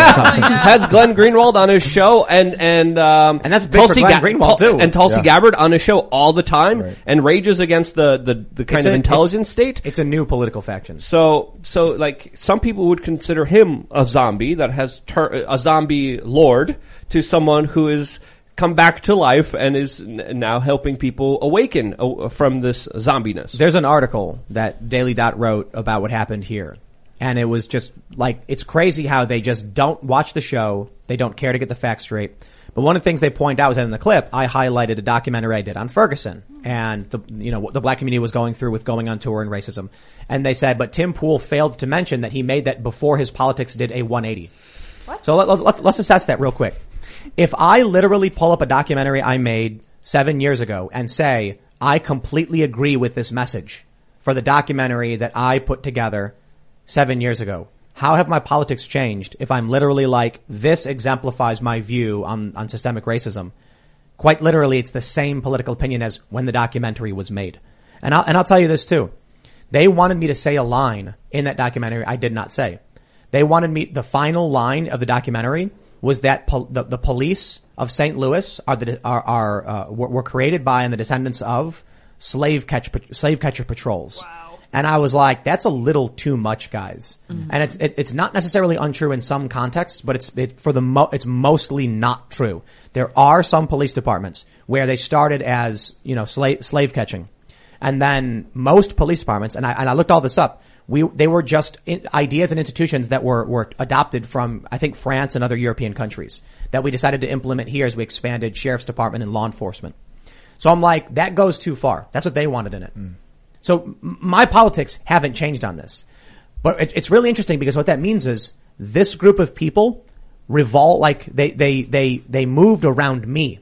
has Glenn Greenwald on his show, and and um, and that's big Tulsi for Glenn Ga- Greenwald too, and Tulsi yeah. Gabbard on his show all the time, right. and rages against the the, the kind it's of a, intelligence it's, state. It's a new political faction. So so like some people would consider him a zombie that has tur- a zombie lord to someone who is come back to life and is n- now helping people awaken uh, from this zombiness. There's an article that Daily Dot wrote about what happened here. And it was just like, it's crazy how they just don't watch the show. They don't care to get the facts straight. But one of the things they point out was that in the clip, I highlighted a documentary I did on Ferguson and the, you know, what the black community was going through with going on tour and racism. And they said, but Tim Pool failed to mention that he made that before his politics did a one eighty. What? So let, let's, let's assess that real quick. If I literally pull up a documentary I made seven years ago and say, I completely agree with this message for the documentary that I put together seven years ago, how have my politics changed if I'm literally like, this exemplifies my view on, on systemic racism? Quite literally, it's the same political opinion as when the documentary was made. And I'll, and I'll tell you this too. They wanted me to say a line in that documentary I did not say. They wanted me, the final line of the documentary was that pol- the, the police of Saint Louis are the, are, are, uh, were, were created by and the descendants of slave catch, slave catcher patrols. Wow. And I was like, that's a little too much, guys. Mm-hmm. And it's, it, it's not necessarily untrue in some contexts, but it's, it, for the mo, it's mostly not true. There are some police departments where they started as, you know, slave, slave catching. And then most police departments, and I, and I looked all this up, we, they were just in, ideas and institutions that were, were adopted from, I think, France and other European countries that we decided to implement here as we expanded sheriff's department and law enforcement. So I'm like, that goes too far. That's what they wanted in it. Mm. So m- my politics haven't changed on this. But it, it's really interesting because what that means is this group of people revolt, like they, they, they, they moved around me.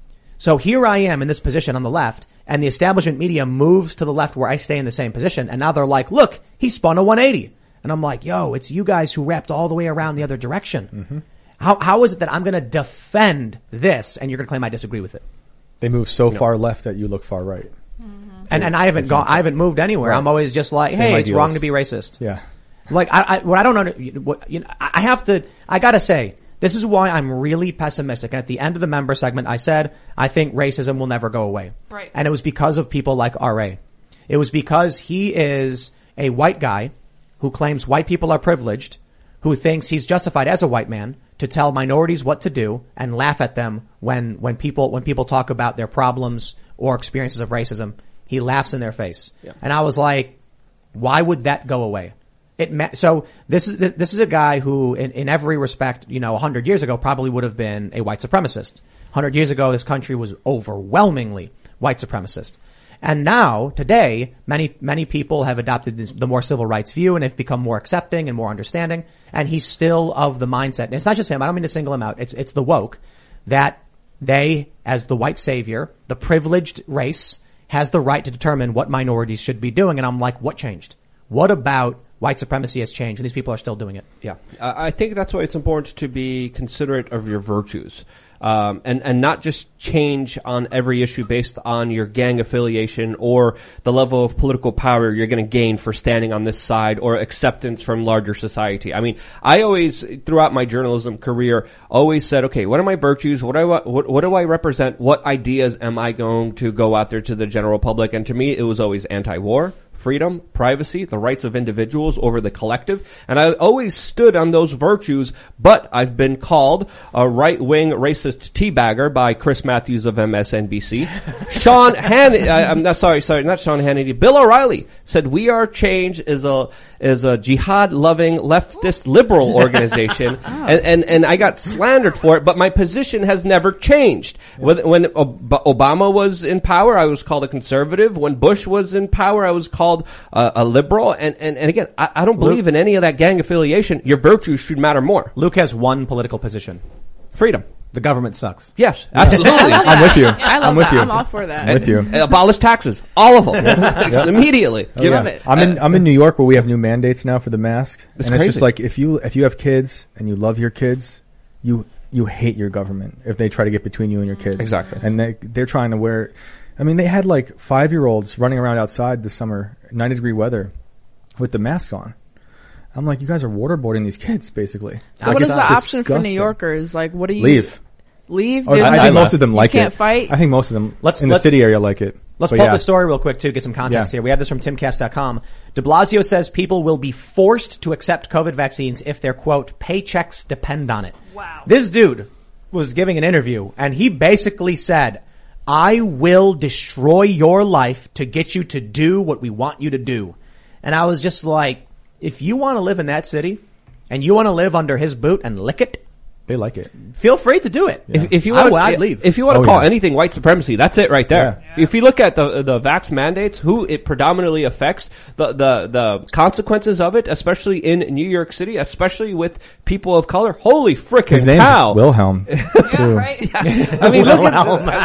So here I am in this position on the left, and the establishment media moves to the left where I stay in the same position. And now they're like, look, he spun a one eighty. And I'm like, yo, it's you guys who wrapped all the way around the other direction. Mm-hmm. How, how is it that I'm going to defend this and you're going to claim I disagree with it? They move so no. far left that you look far right. Mm-hmm. And, and I haven't gone, I haven't moved anywhere. Right. I'm always just like, Same hey, ideals. It's wrong to be racist. Yeah. Like, I, I, what I don't know, what, you know, I have to, I gotta say, this is why I'm really pessimistic. And at the end of the member segment, I said, I think racism will never go away. Right. And it was because of people like R A. It was because he is a white guy who claims white people are privileged, who thinks he's justified as a white man to tell minorities what to do and laugh at them when, when people, when people talk about their problems or experiences of racism. He laughs in their face. Yeah. And I was like, why would that go away? It ma- so this is this is a guy who, in, in every respect, you know, a hundred years ago probably would have been a white supremacist. A hundred years ago, this country was overwhelmingly white supremacist, and now today, many many people have adopted this, the more civil rights view and have become more accepting and more understanding. And he's still of the mindset. And it's not just him. I don't mean to single him out. It's it's the woke that they, as the white savior, the privileged race, has the right to determine what minorities should be doing. And I'm like, what changed? What about white supremacy has changed and these people are still doing it? Yeah. Uh, I think that's why it's important to be considerate of your virtues. Um, and, and not just change on every issue based on your gang affiliation or the level of political power you're going to gain for standing on this side or acceptance from larger society. I mean, I always, throughout my journalism career, always said, okay, what are my virtues? What do I, what, what do I represent? What ideas am I going to go out there to the general public? And to me, it was always anti-war, freedom, privacy, the rights of individuals over the collective. And I always stood on those virtues, but I've been called a right-wing racist teabagger by Chris Matthews of M S N B C. Sean Hannity, I, I'm not sorry, sorry, not Sean Hannity. Bill O'Reilly said We Are Change is a, is a jihad-loving leftist liberal organization. oh. and, and, and I got slandered for it, but my position has never changed. Yeah. When, when Obama was in power, I was called a conservative. When Bush was in power, I was called Uh, a liberal, and, and, and again, I, I don't believe Luke, in any of that gang affiliation. Your virtues should matter more. Luke has one political position. Freedom. The government sucks. Yes, absolutely. I'm with you. I love I'm with that. you. I'm all for that. I'm with you. And abolish taxes. All of them. yeah. Immediately. Oh, yeah. it. I'm in, I'm in New York where we have new mandates now for the mask. It's and crazy. It's just like, if you, if you have kids and you love your kids, you, you hate your government if they try to get between you and your kids. Exactly. And they, they're trying to wear, I mean, they had like five-year-olds running around outside this summer, ninety degree weather, with the masks on. I'm like, you guys are waterboarding these kids, basically. So what is the option for New Yorkers? Like, what do you leave? Leave? Or, I think most of them like you can't it. Fight? I think most of them let's, in let's, the city area like it. Let's but pull yeah. up the story real quick too, get some context yeah. here. We have this from timcast dot com. De Blasio says people will be forced to accept COVID vaccines if their, quote, paychecks depend on it. Wow. This dude was giving an interview and he basically said, I will destroy your life to get you to do what we want you to do. And I was just like, if you want to live in that city and you want to live under his boot and lick it, they like it. Feel free to do it. Yeah. If, if you want, I'd leave. If you want to oh, call yeah. anything white supremacy, that's it right there. Yeah. If you look at the the vax mandates, who it predominantly affects, the the the consequences of it, especially in New York City, especially with people of color. Holy frickin' His name's cow! Wilhelm. Yeah, right. Yeah. I mean, look at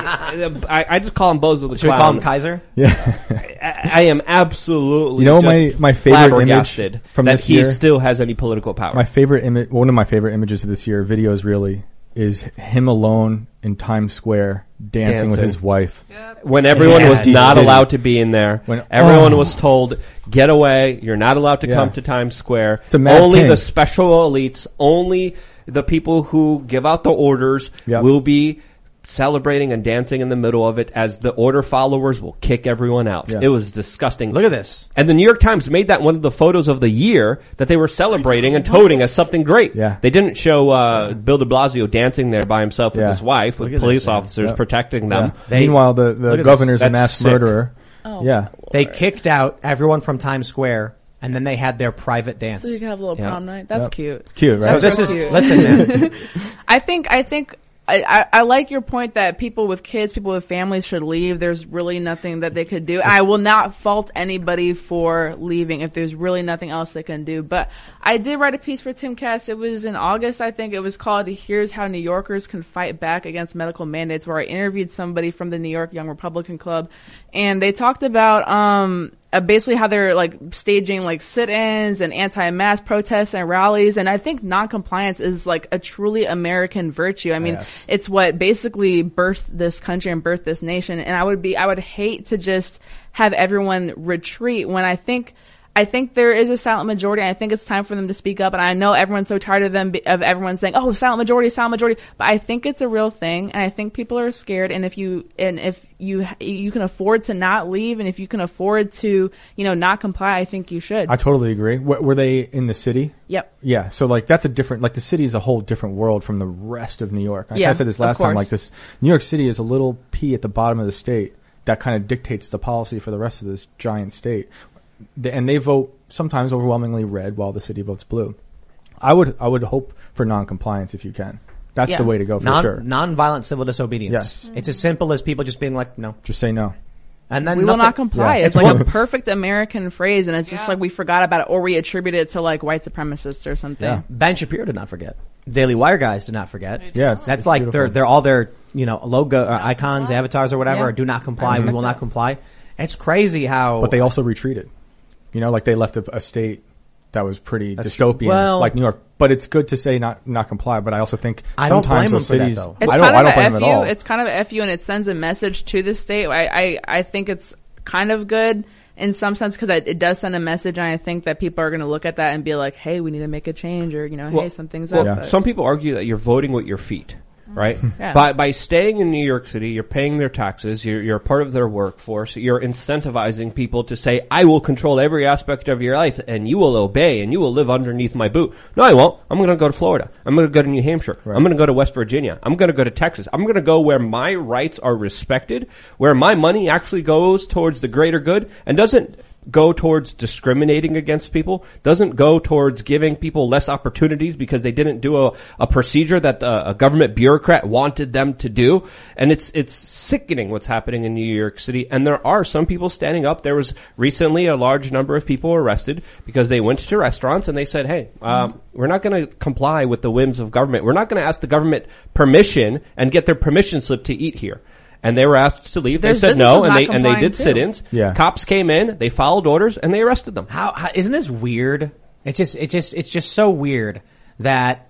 the, I, I just call him Bozo the Should Clown. we call him Kaiser? Yeah. I, I am absolutely. You know just my my favorite image flabbergasted from that this he year. still has any political power. My favorite image, one of my favorite images of this year, videos really, is him alone in Times Square dancing, Dancing. with his wife. Yep. When everyone Yeah, was not city. allowed to be in there, When- everyone oh. was told, get away, you're not allowed to Yeah. come to Times Square. It's a mad Only thing. the special elites, only the people who give out the orders Yep. will be celebrating and dancing in the middle of it, as the order followers will kick everyone out. Yeah. It was disgusting. Look at this. And the New York Times made that one of the photos of the year that they were celebrating and toting as something great. Yeah. They didn't show uh, Bill de Blasio dancing there by himself with Yeah. his wife, Look with at police this, man. officers Yep. protecting them. Yeah. They- Meanwhile, the, look the at governor's this. a mass That's sick. murderer. Oh, Yeah. They kicked out everyone from Times Square and then they had their private dance. So you can have a little Yeah. prom night. That's Yep. cute. It's cute, right? So this is, cute. listen man, I think, I think, I, I, I like your point that people with kids, people with families should leave. There's really nothing that they could do. I will not fault anybody for leaving if there's really nothing else they can do. But I did write a piece for Timcast. It was in August, I think. It was called Here's How New Yorkers Can Fight Back Against Medical Mandates, where I interviewed somebody from the New York Young Republican Club. And they talked about, um, Uh, basically how they're like staging like sit-ins and anti-mask protests and rallies. And I think non-compliance is like a truly American virtue. I mean, Yes. it's what basically birthed this country and birthed this nation. And I would be, I would hate to just have everyone retreat when I think, I think there is a silent majority, and I think it's time for them to speak up. And I know everyone's so tired of them, of everyone saying, "Oh, silent majority, silent majority." But I think it's a real thing, and I think people are scared. And if you, and if you, you can afford to not leave, and if you can afford to, you know, not comply, I think you should. I totally agree. W- were they in the city? Yep. Yeah. So like that's a different, like the city is a whole different world from the rest of New York. I Yeah, kinda said this of last time, course. like this, New York City is a little pea at the bottom of the state that kind of dictates the policy for the rest of this giant state. The, and they vote sometimes overwhelmingly red while the city votes blue. I would, I would hope for non-compliance if you can. That's Yeah. the way to go for non, sure. non-violent civil disobedience. Yes. It's as simple as people just being like, no. Just say no. And then we will nothing- not comply. Yeah. It's It's like one- a perfect American phrase, and it's just Yeah. like we forgot about it, or we attribute it to like white supremacists or something. Yeah. Ben Shapiro did not forget. Daily Wire guys did not forget. Yeah. It's, That's it's like beautiful. they're they're all their you know logo uh, icons, avatars or whatever. Yeah. Or do not comply. I We will respect not that. comply. It's crazy how. But they also retreated. You know, like they left a, a state that was pretty That's dystopian, true. Well- like New York. But it's good to say not not comply. But I also think I don't sometimes blame those them for that, cities. though. It's I don't. kind I of don't a blame F them at you. all. It's kind of a F you, and it sends a message to the state. I I, I think it's kind of good in some sense because it, it does send a message, and I think that people are going to look at that and be like, "Hey, we need to make a change," or you know, Well- "Hey, something's Well, up." Yeah. But- some people argue that you're voting with your feet, right? Yeah. By by staying in New York City, you're paying their taxes, you're you're part of their workforce, you're incentivizing people to say, "I will control every aspect of your life, and you will obey, and you will live underneath my boot." No, I won't. I'm going to go to Florida. I'm going to go to New Hampshire. Right. I'm going to go to West Virginia. I'm going to go to Texas. I'm going to go where my rights are respected, where my money actually goes towards the greater good, and doesn't go towards discriminating against people, doesn't go towards giving people less opportunities because they didn't do a, a procedure that the, a government bureaucrat wanted them to do. And it's, it's sickening what's happening in New York City. And there are some people standing up. There was recently a large number of people arrested because they went to restaurants and they said, hey, um, we're not going to comply with the whims of government. We're not going to ask the government permission and get their permission slip to eat here. And they were asked to leave. They There's said no, businesses and not they and they complying did too. sit-ins. Yeah. Cops came in, they followed orders, and they arrested them. How, how isn't this weird? It's just it's just it's just so weird that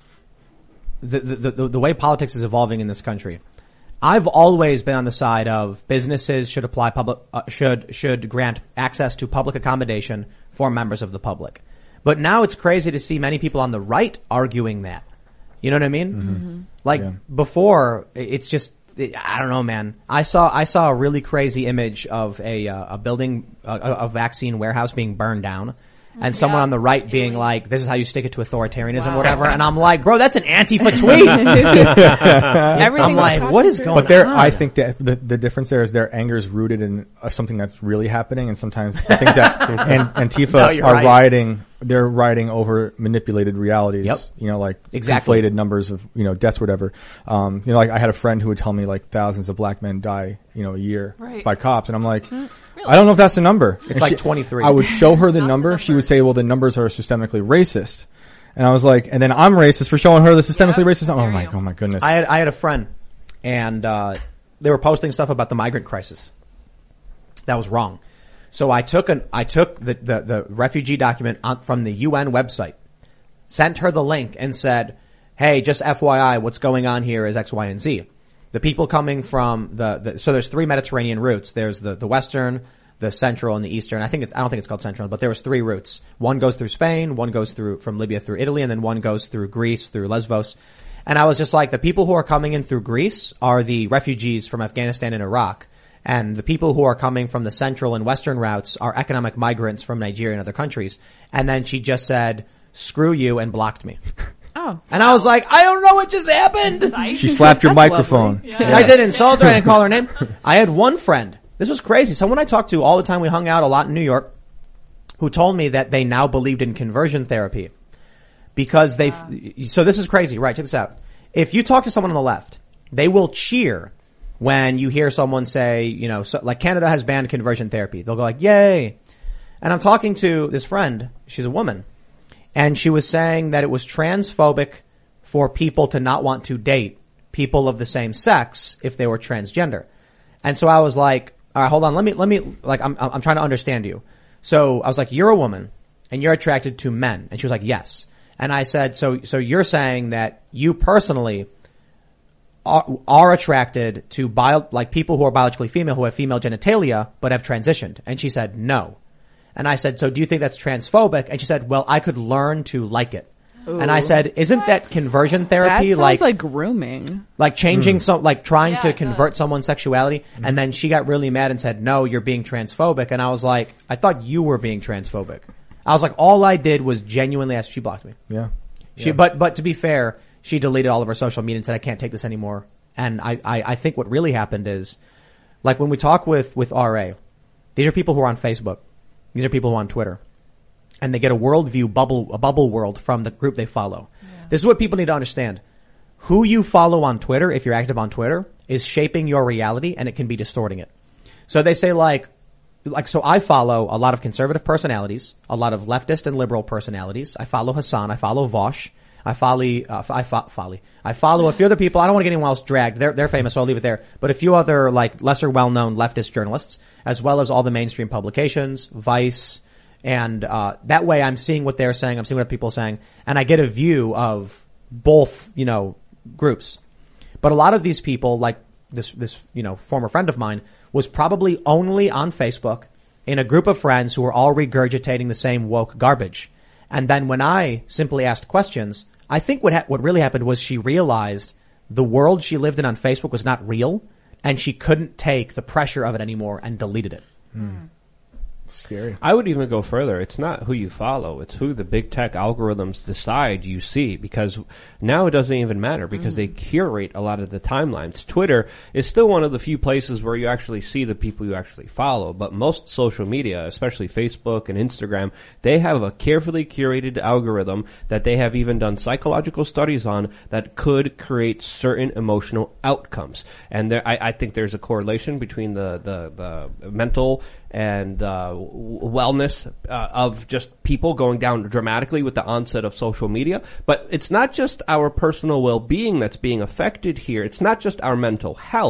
the the the, the way politics is evolving in this country. I've always been on the side of businesses should apply public uh, should should grant access to public accommodation for members of the public. But now it's crazy to see many people on the right arguing that. You know what I mean? Mm-hmm. Like Yeah. before, it's just, I don't know, man. I saw, I saw a really crazy image of a, uh, a building, a, a vaccine warehouse being burned down. And someone Yeah. on the right being like, this is how you stick it to authoritarianism or whatever. And I'm like, bro, that's an Antifa tweet. Everything I'm like, was what is going on? But there, I think that the, the difference there is their anger is rooted in uh, something that's really happening, and sometimes the things that and, Antifa No, you're are right. rioting, they're rioting over manipulated realities. Yep. You know, like Exactly. inflated numbers of you know deaths, whatever. Um, you know, like I had a friend who would tell me like thousands of black men die, you know, a year Right. by cops, and I'm like, I don't know if that's the number. It's And like she- twenty-three. I would show her the number. She would say, well, the numbers are systemically racist. And I was like, and then I'm racist for showing her the systemically Yep. racist. Oh There my, you go. oh my goodness. I had, I had a friend and, uh, they were posting stuff about the migrant crisis. That was wrong. So I took an, I took the, the, the refugee document on, from the U N website, sent her the link and said, hey, just F Y I, what's going on here is X, Y, and Z. The people coming from the, the so there's three Mediterranean routes. There's the, the Western, the Central, and the Eastern. I think it's, I don't think it's called Central, but there was three routes. One goes through Spain, one goes through, from Libya through Italy, and then one goes through Greece, through Lesbos. And I was just like, the people who are coming in through Greece are the refugees from Afghanistan and Iraq. And the people who are coming from the Central and Western routes are economic migrants from Nigeria and other countries. And then she just said, screw you, and blocked me. Oh. And I was like, I don't know what just happened. She slapped your That's microphone. lovely. I didn't insult her. I didn't call her name. I had one friend. This was crazy. Someone I talked to all the time. We hung out a lot in New York, who told me that they now believed in conversion therapy because they. So this is crazy, right? Check this out. If you talk to someone on the left, they will cheer when you hear someone say, you know, so, like Canada has banned conversion therapy. They'll go like, "Yay!" And I'm talking to this friend. She's a woman. And she was saying that it was transphobic for people to not want to date people of the same sex if they were transgender. And so I was like, all right, hold on. Let me, let me, like, I'm, I'm trying to understand you. So I was like, you're a woman and you're attracted to men. And she was like, yes. And I said, so, so you're saying that you personally are, are attracted to bio, like people who are biologically female, who have female genitalia, but have transitioned. And she said, no. And I said, so do you think that's transphobic? And she said, well, I could learn to like it. Ooh. And I said, isn't that conversion That therapy sounds like, like, grooming. like changing some, like trying Yeah, to it convert does. someone's sexuality? And then she got really mad and said, no, you're being transphobic. And I was like, I thought you were being transphobic. I was like, all I did was genuinely ask. She blocked me. Yeah. She, but, but to be fair, she deleted all of her social media and said, I can't take this anymore. And I, I, I think what really happened is, like when we talk with, with R A, these are people who are on Facebook. These are people who are on Twitter. And they get a worldview bubble, a bubble world from the group they follow. Yeah. This is what people need to understand. Who you follow on Twitter, if you're active on Twitter, is shaping your reality and it can be distorting it. So they say like, like, so I follow a lot of conservative personalities, a lot of leftist and liberal personalities. I follow Hassan. I follow Vosh. I follow, uh, I fo- follow, I follow a few other people. I don't want to get anyone else dragged. They're, they're famous, so I'll leave it there. But a few other, like, lesser well-known leftist journalists, as well as all the mainstream publications, Vice, and, uh, that way I'm seeing what they're saying, I'm seeing what people are saying, and I get a view of both, you know, groups. But a lot of these people, like this, this, you know, former friend of mine, was probably only on Facebook in a group of friends who were all regurgitating the same woke garbage. And then when I simply asked questions, I think what ha- what really happened was she realized the world she lived in on Facebook was not real, and she couldn't take the pressure of it anymore and deleted it. Mm. Scary. I would even go further. It's not who you follow. It's who the big tech algorithms decide you see, because now it doesn't even matter because mm. they curate a lot of the timelines. Twitter is still one of the few places where you actually see the people you actually follow, but most social media, especially Facebook and Instagram, they have a carefully curated algorithm that they have even done psychological studies on that could create certain emotional outcomes. And there, I, I think there's a correlation between the, the, the mental and uh wellness uh, of just people going down dramatically with the onset of social media. But it's not just our personal well-being that's being affected here. It's not just our mental health.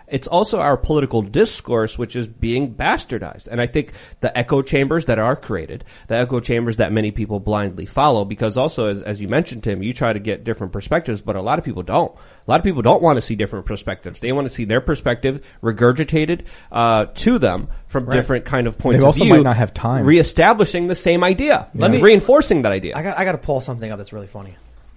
it's also our political discourse, which is being bastardized. And I think the echo chambers that are created, the echo chambers that many people blindly follow, because also, as, as you mentioned, Tim, you try to get different perspectives, but a lot of people don't. A lot of people don't want to see different perspectives. They want to see their perspective regurgitated uh to them from right. different kind of points they of also view. Might not have time. Reestablishing the same idea. Yeah. Let me reinforcing that idea. I got I got to pull something up that's really funny.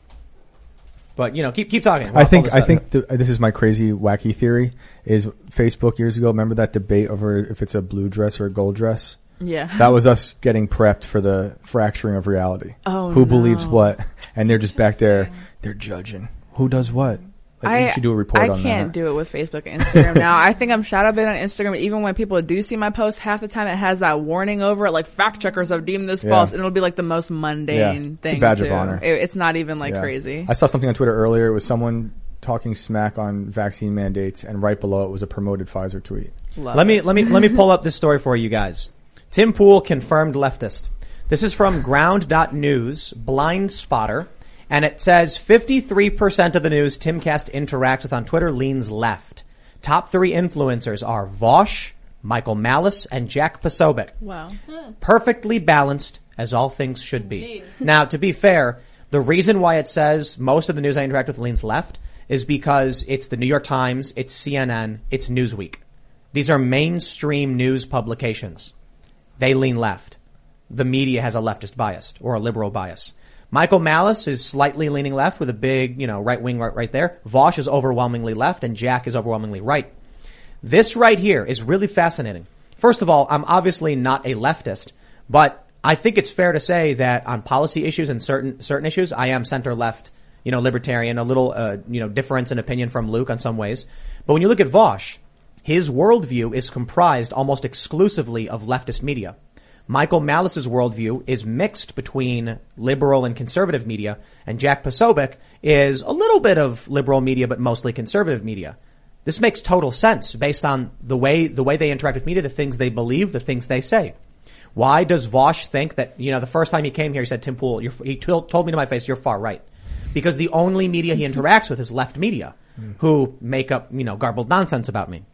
But you know, keep keep talking. I think I think the, this is my crazy wacky theory. Is Facebook years ago? Remember that debate over if it's a blue dress or a gold dress? Yeah, that was us getting prepped for the fracturing of reality. Oh, who no. believes what? And they're just back there. They're judging who does what. Like, I, you should do a report I on that. I can't do it with Facebook and Instagram now. I think I'm shadow banned on Instagram. Even when people do see my post, half the time it has that warning over it, like fact checkers have deemed this yeah. false, and it'll be like the most mundane yeah. thing. It's a badge too. of honor. It, it's not even like yeah. crazy. I saw something on Twitter earlier. It was someone talking smack on vaccine mandates, and right below it was a promoted Pfizer tweet. Love let it. me let me let me pull up this story for you guys. Tim Pool confirmed leftist. This is from ground dot news, Blind Spotter. And it says fifty-three percent of the news Timcast interacts with on Twitter leans left. Top three influencers are Vosh, Michael Malice, and Jack Posobiec. Wow. Perfectly balanced, as all things should be. Now, to be fair, the reason why it says most of the news I interact with leans left is because it's the New York Times, it's C N N, it's Newsweek. These are mainstream news publications. They lean left. The media has a leftist bias or a liberal bias. Michael Malice is slightly leaning left with a big, you know, right wing right, right there. Vosh is overwhelmingly left and Jack is overwhelmingly right. This right here is really fascinating. First of all, I'm obviously not a leftist, but I think it's fair to say that on policy issues and certain, certain issues, I am center left, you know, libertarian, a little, uh, you know, difference in opinion from Luke on some ways. But when you look at Vosh, his worldview is comprised almost exclusively of leftist media. Michael Malice's worldview is mixed between liberal and conservative media, and Jack Posobiec is a little bit of liberal media, but mostly conservative media. This makes total sense based on the way, the way they interact with media, the things they believe, the things they say. Why does Vosh think that, you know, the first time he came here, he said, Tim Pool, you're, he told, told me to my face, you're far right. Because the only media he interacts with is left media, mm. who make up, you know, garbled nonsense about me.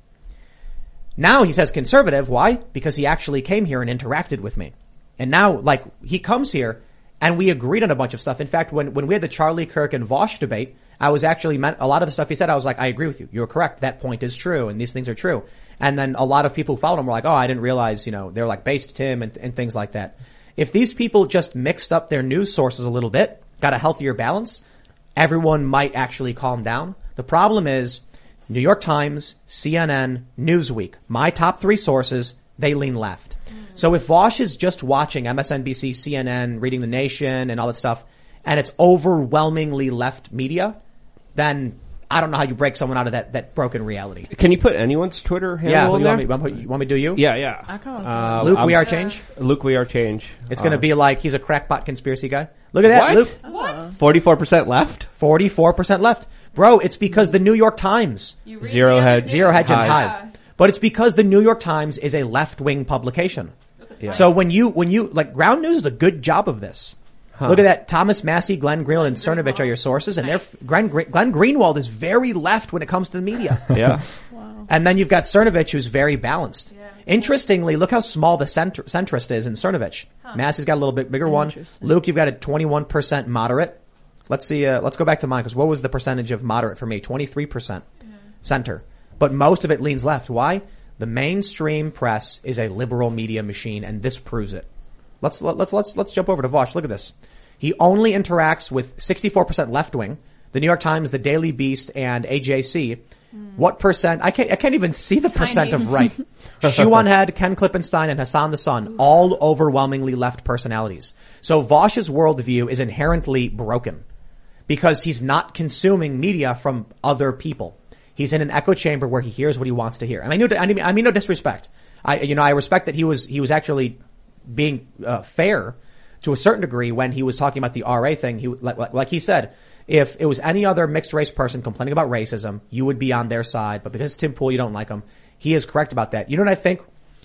Now he says conservative. Why? Because he actually came here and interacted with me. And now, like, he comes here and we agreed on a bunch of stuff. In fact, when, when we had the Charlie Kirk and Vosh debate, I was actually meant a lot of the stuff he said. I was like, I agree with you. You're correct. That point is true. And these things are true. And then a lot of people who followed him were like, oh, I didn't realize, you know, they're like based Tim and, and things like that. If these people just mixed up their news sources a little bit, got a healthier balance, everyone might actually calm down. The problem is, New York Times, C N N, Newsweek, my top three sources, they lean left. Mm. So if Vosh is just watching M S N B C, C N N, reading The Nation and all that stuff, and it's overwhelmingly left media, then I don't know how you break someone out of that, that broken reality. Can you put anyone's Twitter handle yeah, in you there? Want me, want, me, you want me to do you? Yeah, yeah. I can't uh, Luke, I'm, we are change? Luke, we are change. It's going to uh, be like he's a crackpot conspiracy guy. Look at that, what? Luke. What? forty-four percent left? forty-four percent left. Bro, it's because the New York Times. Zero hedge. Zero hedge and Hive. Hive. But it's because the New York Times is a left-wing publication. Yeah. So when you, when you, like, Ground News is a good job of this. Huh. Look at that. Thomas Massey, Glenn Greenwald, and Cernovich are your sources, and nice. they're, Glenn, Glenn Greenwald is very left when it comes to the media. Yeah. Wow. And then you've got Cernovich, who's very balanced. Yeah. Interestingly, look how small the center, centrist is in Cernovich. Huh. Massey's got a little bit bigger one. Luke, you've got a twenty-one percent moderate. Let's see, uh, let's go back to mine, because what was the percentage of moderate for me? twenty-three percent yeah. center. But most of it leans left. Why? The mainstream press is a liberal media machine, and this proves it. Let's, let, let's, let's, let's jump over to Vosh. Look at this. He only interacts with sixty-four percent left wing, the New York Times, the Daily Beast, and A J C. Mm. What percent? I can't, I can't even see the Tiny. percent of right. Shoe on Head, Ken Klippenstein, and Hassan the Sun, all overwhelmingly left personalities. So Vosh's worldview is inherently broken because he's not consuming media from other people. He's in an echo chamber where he hears what he wants to hear. And I know, I mean, I mean no disrespect. I, you know, I respect that he was, he was actually being uh, fair to a certain degree when he was talking about the R A thing. He, like, like he said, if it was any other mixed race person complaining about racism, you would be on their side. But because Tim Pool, you don't like him. He is correct about that. You know what I think?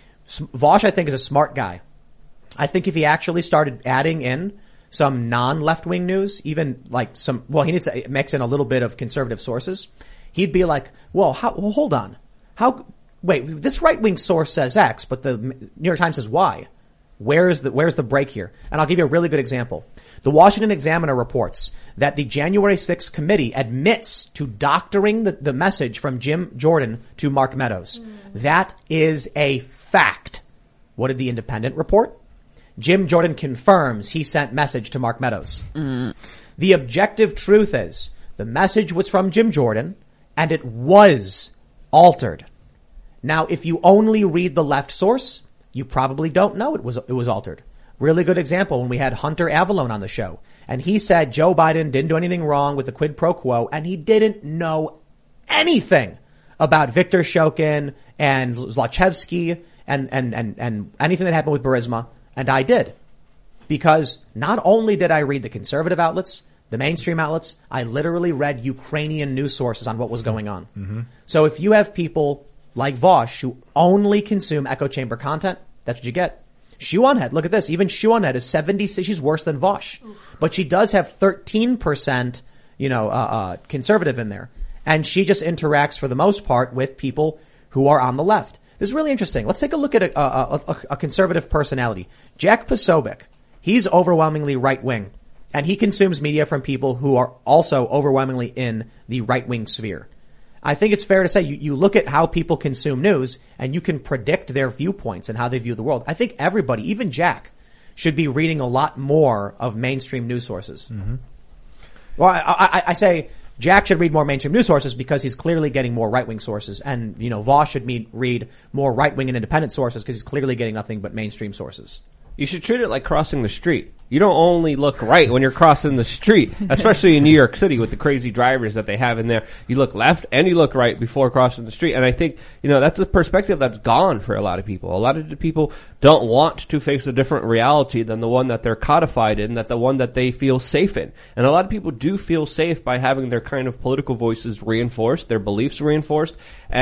Vosh, I think, is a smart guy. I think if he actually started adding in some non-left-wing news, even like some, well, he needs to mix in a little bit of conservative sources. He'd be like, well, how, well, hold on. How, wait, this right-wing source says X, but the New York Times says Y. Where's the, where's the break here? And I'll give you a really good example. The Washington Examiner reports that the January sixth committee admits to doctoring the, the message from Jim Jordan to Mark Meadows. Mm. That is a fact. What did the Independent report? Jim Jordan confirms he sent message to Mark Meadows. Mm. The objective truth is the message was from Jim Jordan and it was altered. Now, if you only read the left source, you probably don't know it was, it was altered. Really good example when we had Hunter Avallone on the show and he said Joe Biden didn't do anything wrong with the quid pro quo and he didn't know anything about Viktor Shokin and Zlochevsky and, and, and, and anything that happened with Burisma. And I did, because not only did I read the conservative outlets, the mainstream outlets, I literally read Ukrainian news sources on what was going on. Mm-hmm. So if you have people like Vosh who only consume echo chamber content, that's what you get. Shuonhead, look at this. Even Shuonhead is seventy-six. She's worse than Vosh, Oof. But she does have thirteen percent, you know, uh, uh, conservative in there. And she just interacts for the most part with people who are on the left. This is really interesting. Let's take a look at a, a, a, a conservative personality. Jack Posobiec. He's overwhelmingly right-wing, and he consumes media from people who are also overwhelmingly in the right-wing sphere. I think it's fair to say you, you look at how people consume news, and you can predict their viewpoints and how they view the world. I think everybody, even Jack, should be reading a lot more of mainstream news sources. Mm-hmm. Well, I, I, I say Jack should read more mainstream news sources because he's clearly getting more right-wing sources. And, you know, Vosh should meet, read more right-wing and independent sources because he's clearly getting nothing but mainstream sources. You should treat it like crossing the street. You don't only look right when you're crossing the street, especially in New York City with the crazy drivers that they have in there. You look left and you look right before crossing the street. And I think, you know, that's a perspective that's gone for a lot of people. A lot of the people don't want to face a different reality than the one that they're codified in, that the one that they feel safe in. And a lot of people do feel safe by having their kind of political voices reinforced, their beliefs reinforced.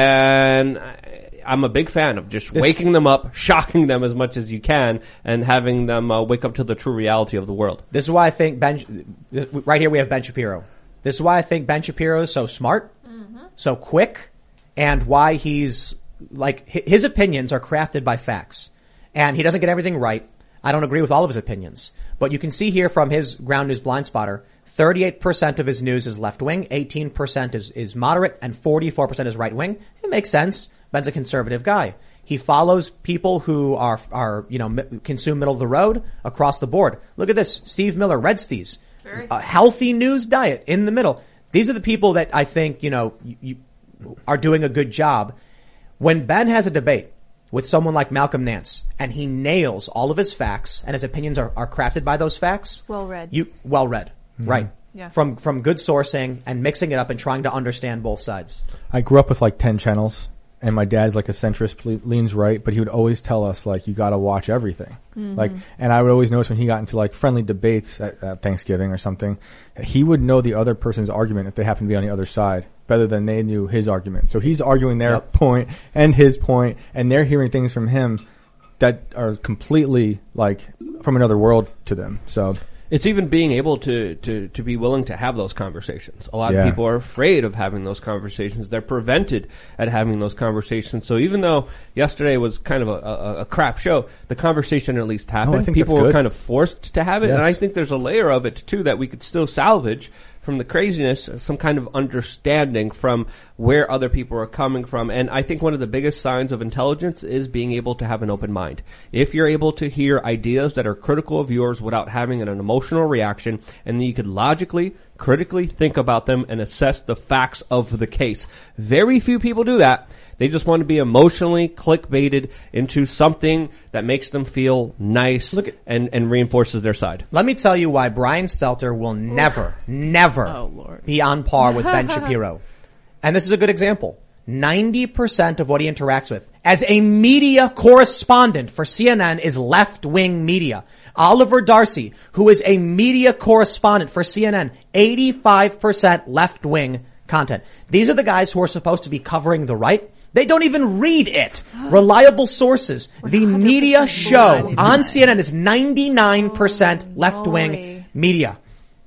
And I'm a big fan of just this, waking them up, shocking them as much as you can, and having them uh, wake up to the true reality of the world. This is why I think Ben, right here we have Ben Shapiro. This is why I think Ben Shapiro is so smart, mm-hmm. so quick, and why he's, like, his opinions are crafted by facts. And he doesn't get everything right. I don't agree with all of his opinions. But you can see here from his Ground News Blind Spotter, thirty-eight percent of his news is left-wing, eighteen percent is, is moderate, and forty-four percent is right-wing. It makes sense. Ben's a conservative guy. He follows people who are, are, you know, consume middle of the road across the board. Look at this. Steve Miller, Red Steez. A healthy news diet in the middle. These are the people that I think, you know, you, you are doing a good job. When Ben has a debate with someone like Malcolm Nance and he nails all of his facts and his opinions are, are crafted by those facts. Well read. You, well read. Mm-hmm. Right. Yeah. From, from good sourcing and mixing it up and trying to understand both sides. I grew up with like ten channels. And my dad's like a centrist, leans right, but he would always tell us, like, you gotta watch everything. Mm-hmm. Like, and I would always notice when he got into like friendly debates at, at Thanksgiving or something, he would know the other person's argument if they happened to be on the other side better than they knew his argument. So he's arguing their yep. point and his point, and they're hearing things from him that are completely like from another world to them. So. It's even being able to, to, to be willing to have those conversations. A lot yeah. of people are afraid of having those conversations. They're prevented at having those conversations. So even though yesterday was kind of a, a, a crap show, the conversation at least happened. Oh, I think people that's were good. kind of forced to have it. Yes. And I think there's a layer of it too that we could still salvage from the craziness, some kind of understanding from where other people are coming from. And I think one of the biggest signs of intelligence is being able to have an open mind. If you're able to hear ideas that are critical of yours without having an, an emotional reaction, and then you could logically, critically think about them and assess the facts of the case. Very few people do that. They just want to be emotionally clickbaited into something that makes them feel nice Look at, and, and reinforces their side. Let me tell you why Brian Stelter will never, never oh, Lord. be on par with Ben Shapiro. And this is a good example. ninety percent of what he interacts with as a media correspondent for C N N is left-wing media. Oliver Darcy, who is a media correspondent for C N N, eighty-five percent left-wing content. These are the guys who are supposed to be covering the right. They don't even read it. Reliable sources. The media show on C N N is ninety-nine percent left-wing media. Wow.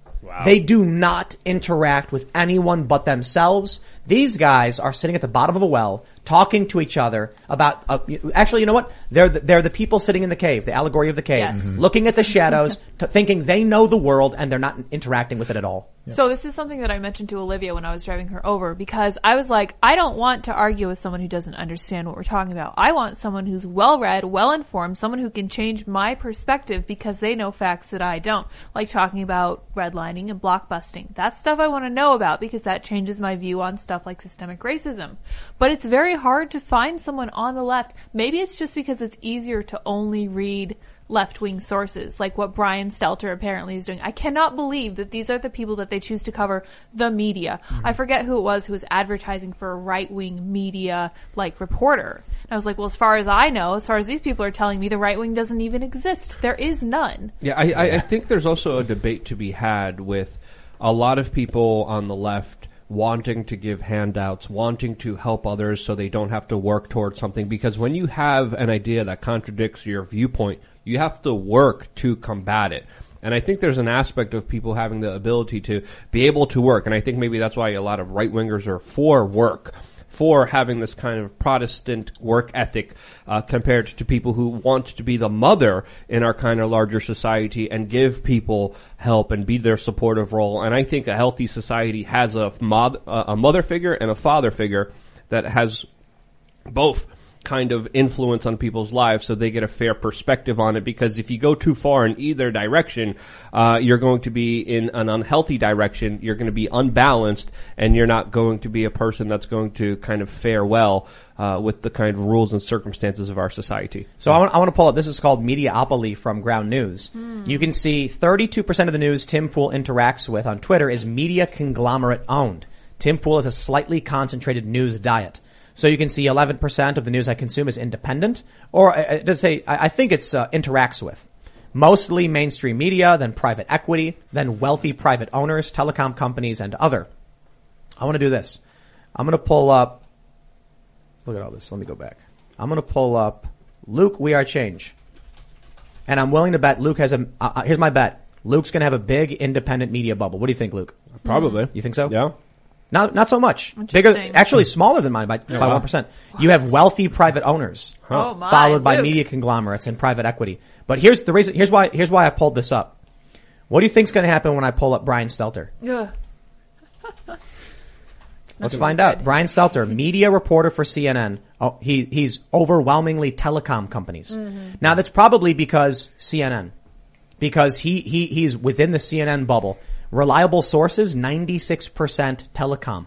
They do not interact with anyone but themselves. These guys are sitting at the bottom of a well, talking to each other about, uh, actually, you know what? They're the, they're the people sitting in the cave, the allegory of the cave, Yes. Mm-hmm. looking at the shadows, t- thinking they know the world, and they're not interacting with it at all. Yeah. So this is something that I mentioned to Olivia when I was driving her over, because I was like, I don't want to argue with someone who doesn't understand what we're talking about. I want someone who's well-read, well-informed, someone who can change my perspective because they know facts that I don't. Like talking about redlining and blockbusting. That's stuff I want to know about because that changes my view on stuff like systemic racism. But it's very hard to find someone on the left. Maybe it's just because it's easier to only read left-wing sources, like what Brian Stelter apparently is doing. I cannot believe that these are the people that they choose to cover the media. Mm-hmm. I forget who it was who was advertising for a right-wing media, like, reporter. And I was like, well, as far as I know, as far as these people are telling me, the right-wing doesn't even exist. There is none. Yeah, I, I, I think there's also a debate to be had with a lot of people on the left wanting to give handouts, wanting to help others so they don't have to work towards something. Because when you have an idea that contradicts your viewpoint, you have to work to combat it. And I think there's an aspect of people having the ability to be able to work. And I think maybe that's why a lot of right-wingers are for work, for having this kind of Protestant work ethic uh, compared to people who want to be the mother in our kind of larger society and give people help and be their supportive role. And I think a healthy society has a, mod, uh, a mother figure and a father figure that has both kind of influence on people's lives so they get a fair perspective on it, because if you go too far in either direction, uh, you're going to be in an unhealthy direction, you're going to be unbalanced, and you're not going to be a person that's going to kind of fare well uh, with the kind of rules and circumstances of our society. So I want, I want to pull up, this is called Mediaopoly from Ground News. Mm. You can see thirty-two percent of the news Tim Pool interacts with on Twitter is media conglomerate owned. Tim Pool is a slightly concentrated news diet. So you can see eleven percent of the news I consume is independent, or uh, does say I, I think it's uh, interacts with mostly mainstream media, then private equity, then wealthy private owners, telecom companies, and other. I want to do this. I'm going to pull up. Look at all this. Let me go back. I'm going to pull up Luke. We Are Change, and I'm willing to bet Luke has a. Uh, here's my bet. Luke's going to have a big independent media bubble. What do you think, Luke? Probably. You think so? Yeah. Not, not so much. Bigger, actually smaller than mine by, yeah, by wow. one percent. You have wealthy private owners. Huh. Oh my, followed by Luke. media conglomerates and private equity. But here's the reason, here's why, here's why I pulled this up. What do you think's gonna happen when I pull up Brian Stelter? Let's find out. Good. Brian Stelter, media reporter for C N N. Oh, he, he's overwhelmingly telecom companies. Mm-hmm. Now that's probably because C N N. Because he, he, he's within the C N N bubble. Reliable sources, ninety-six percent telecom.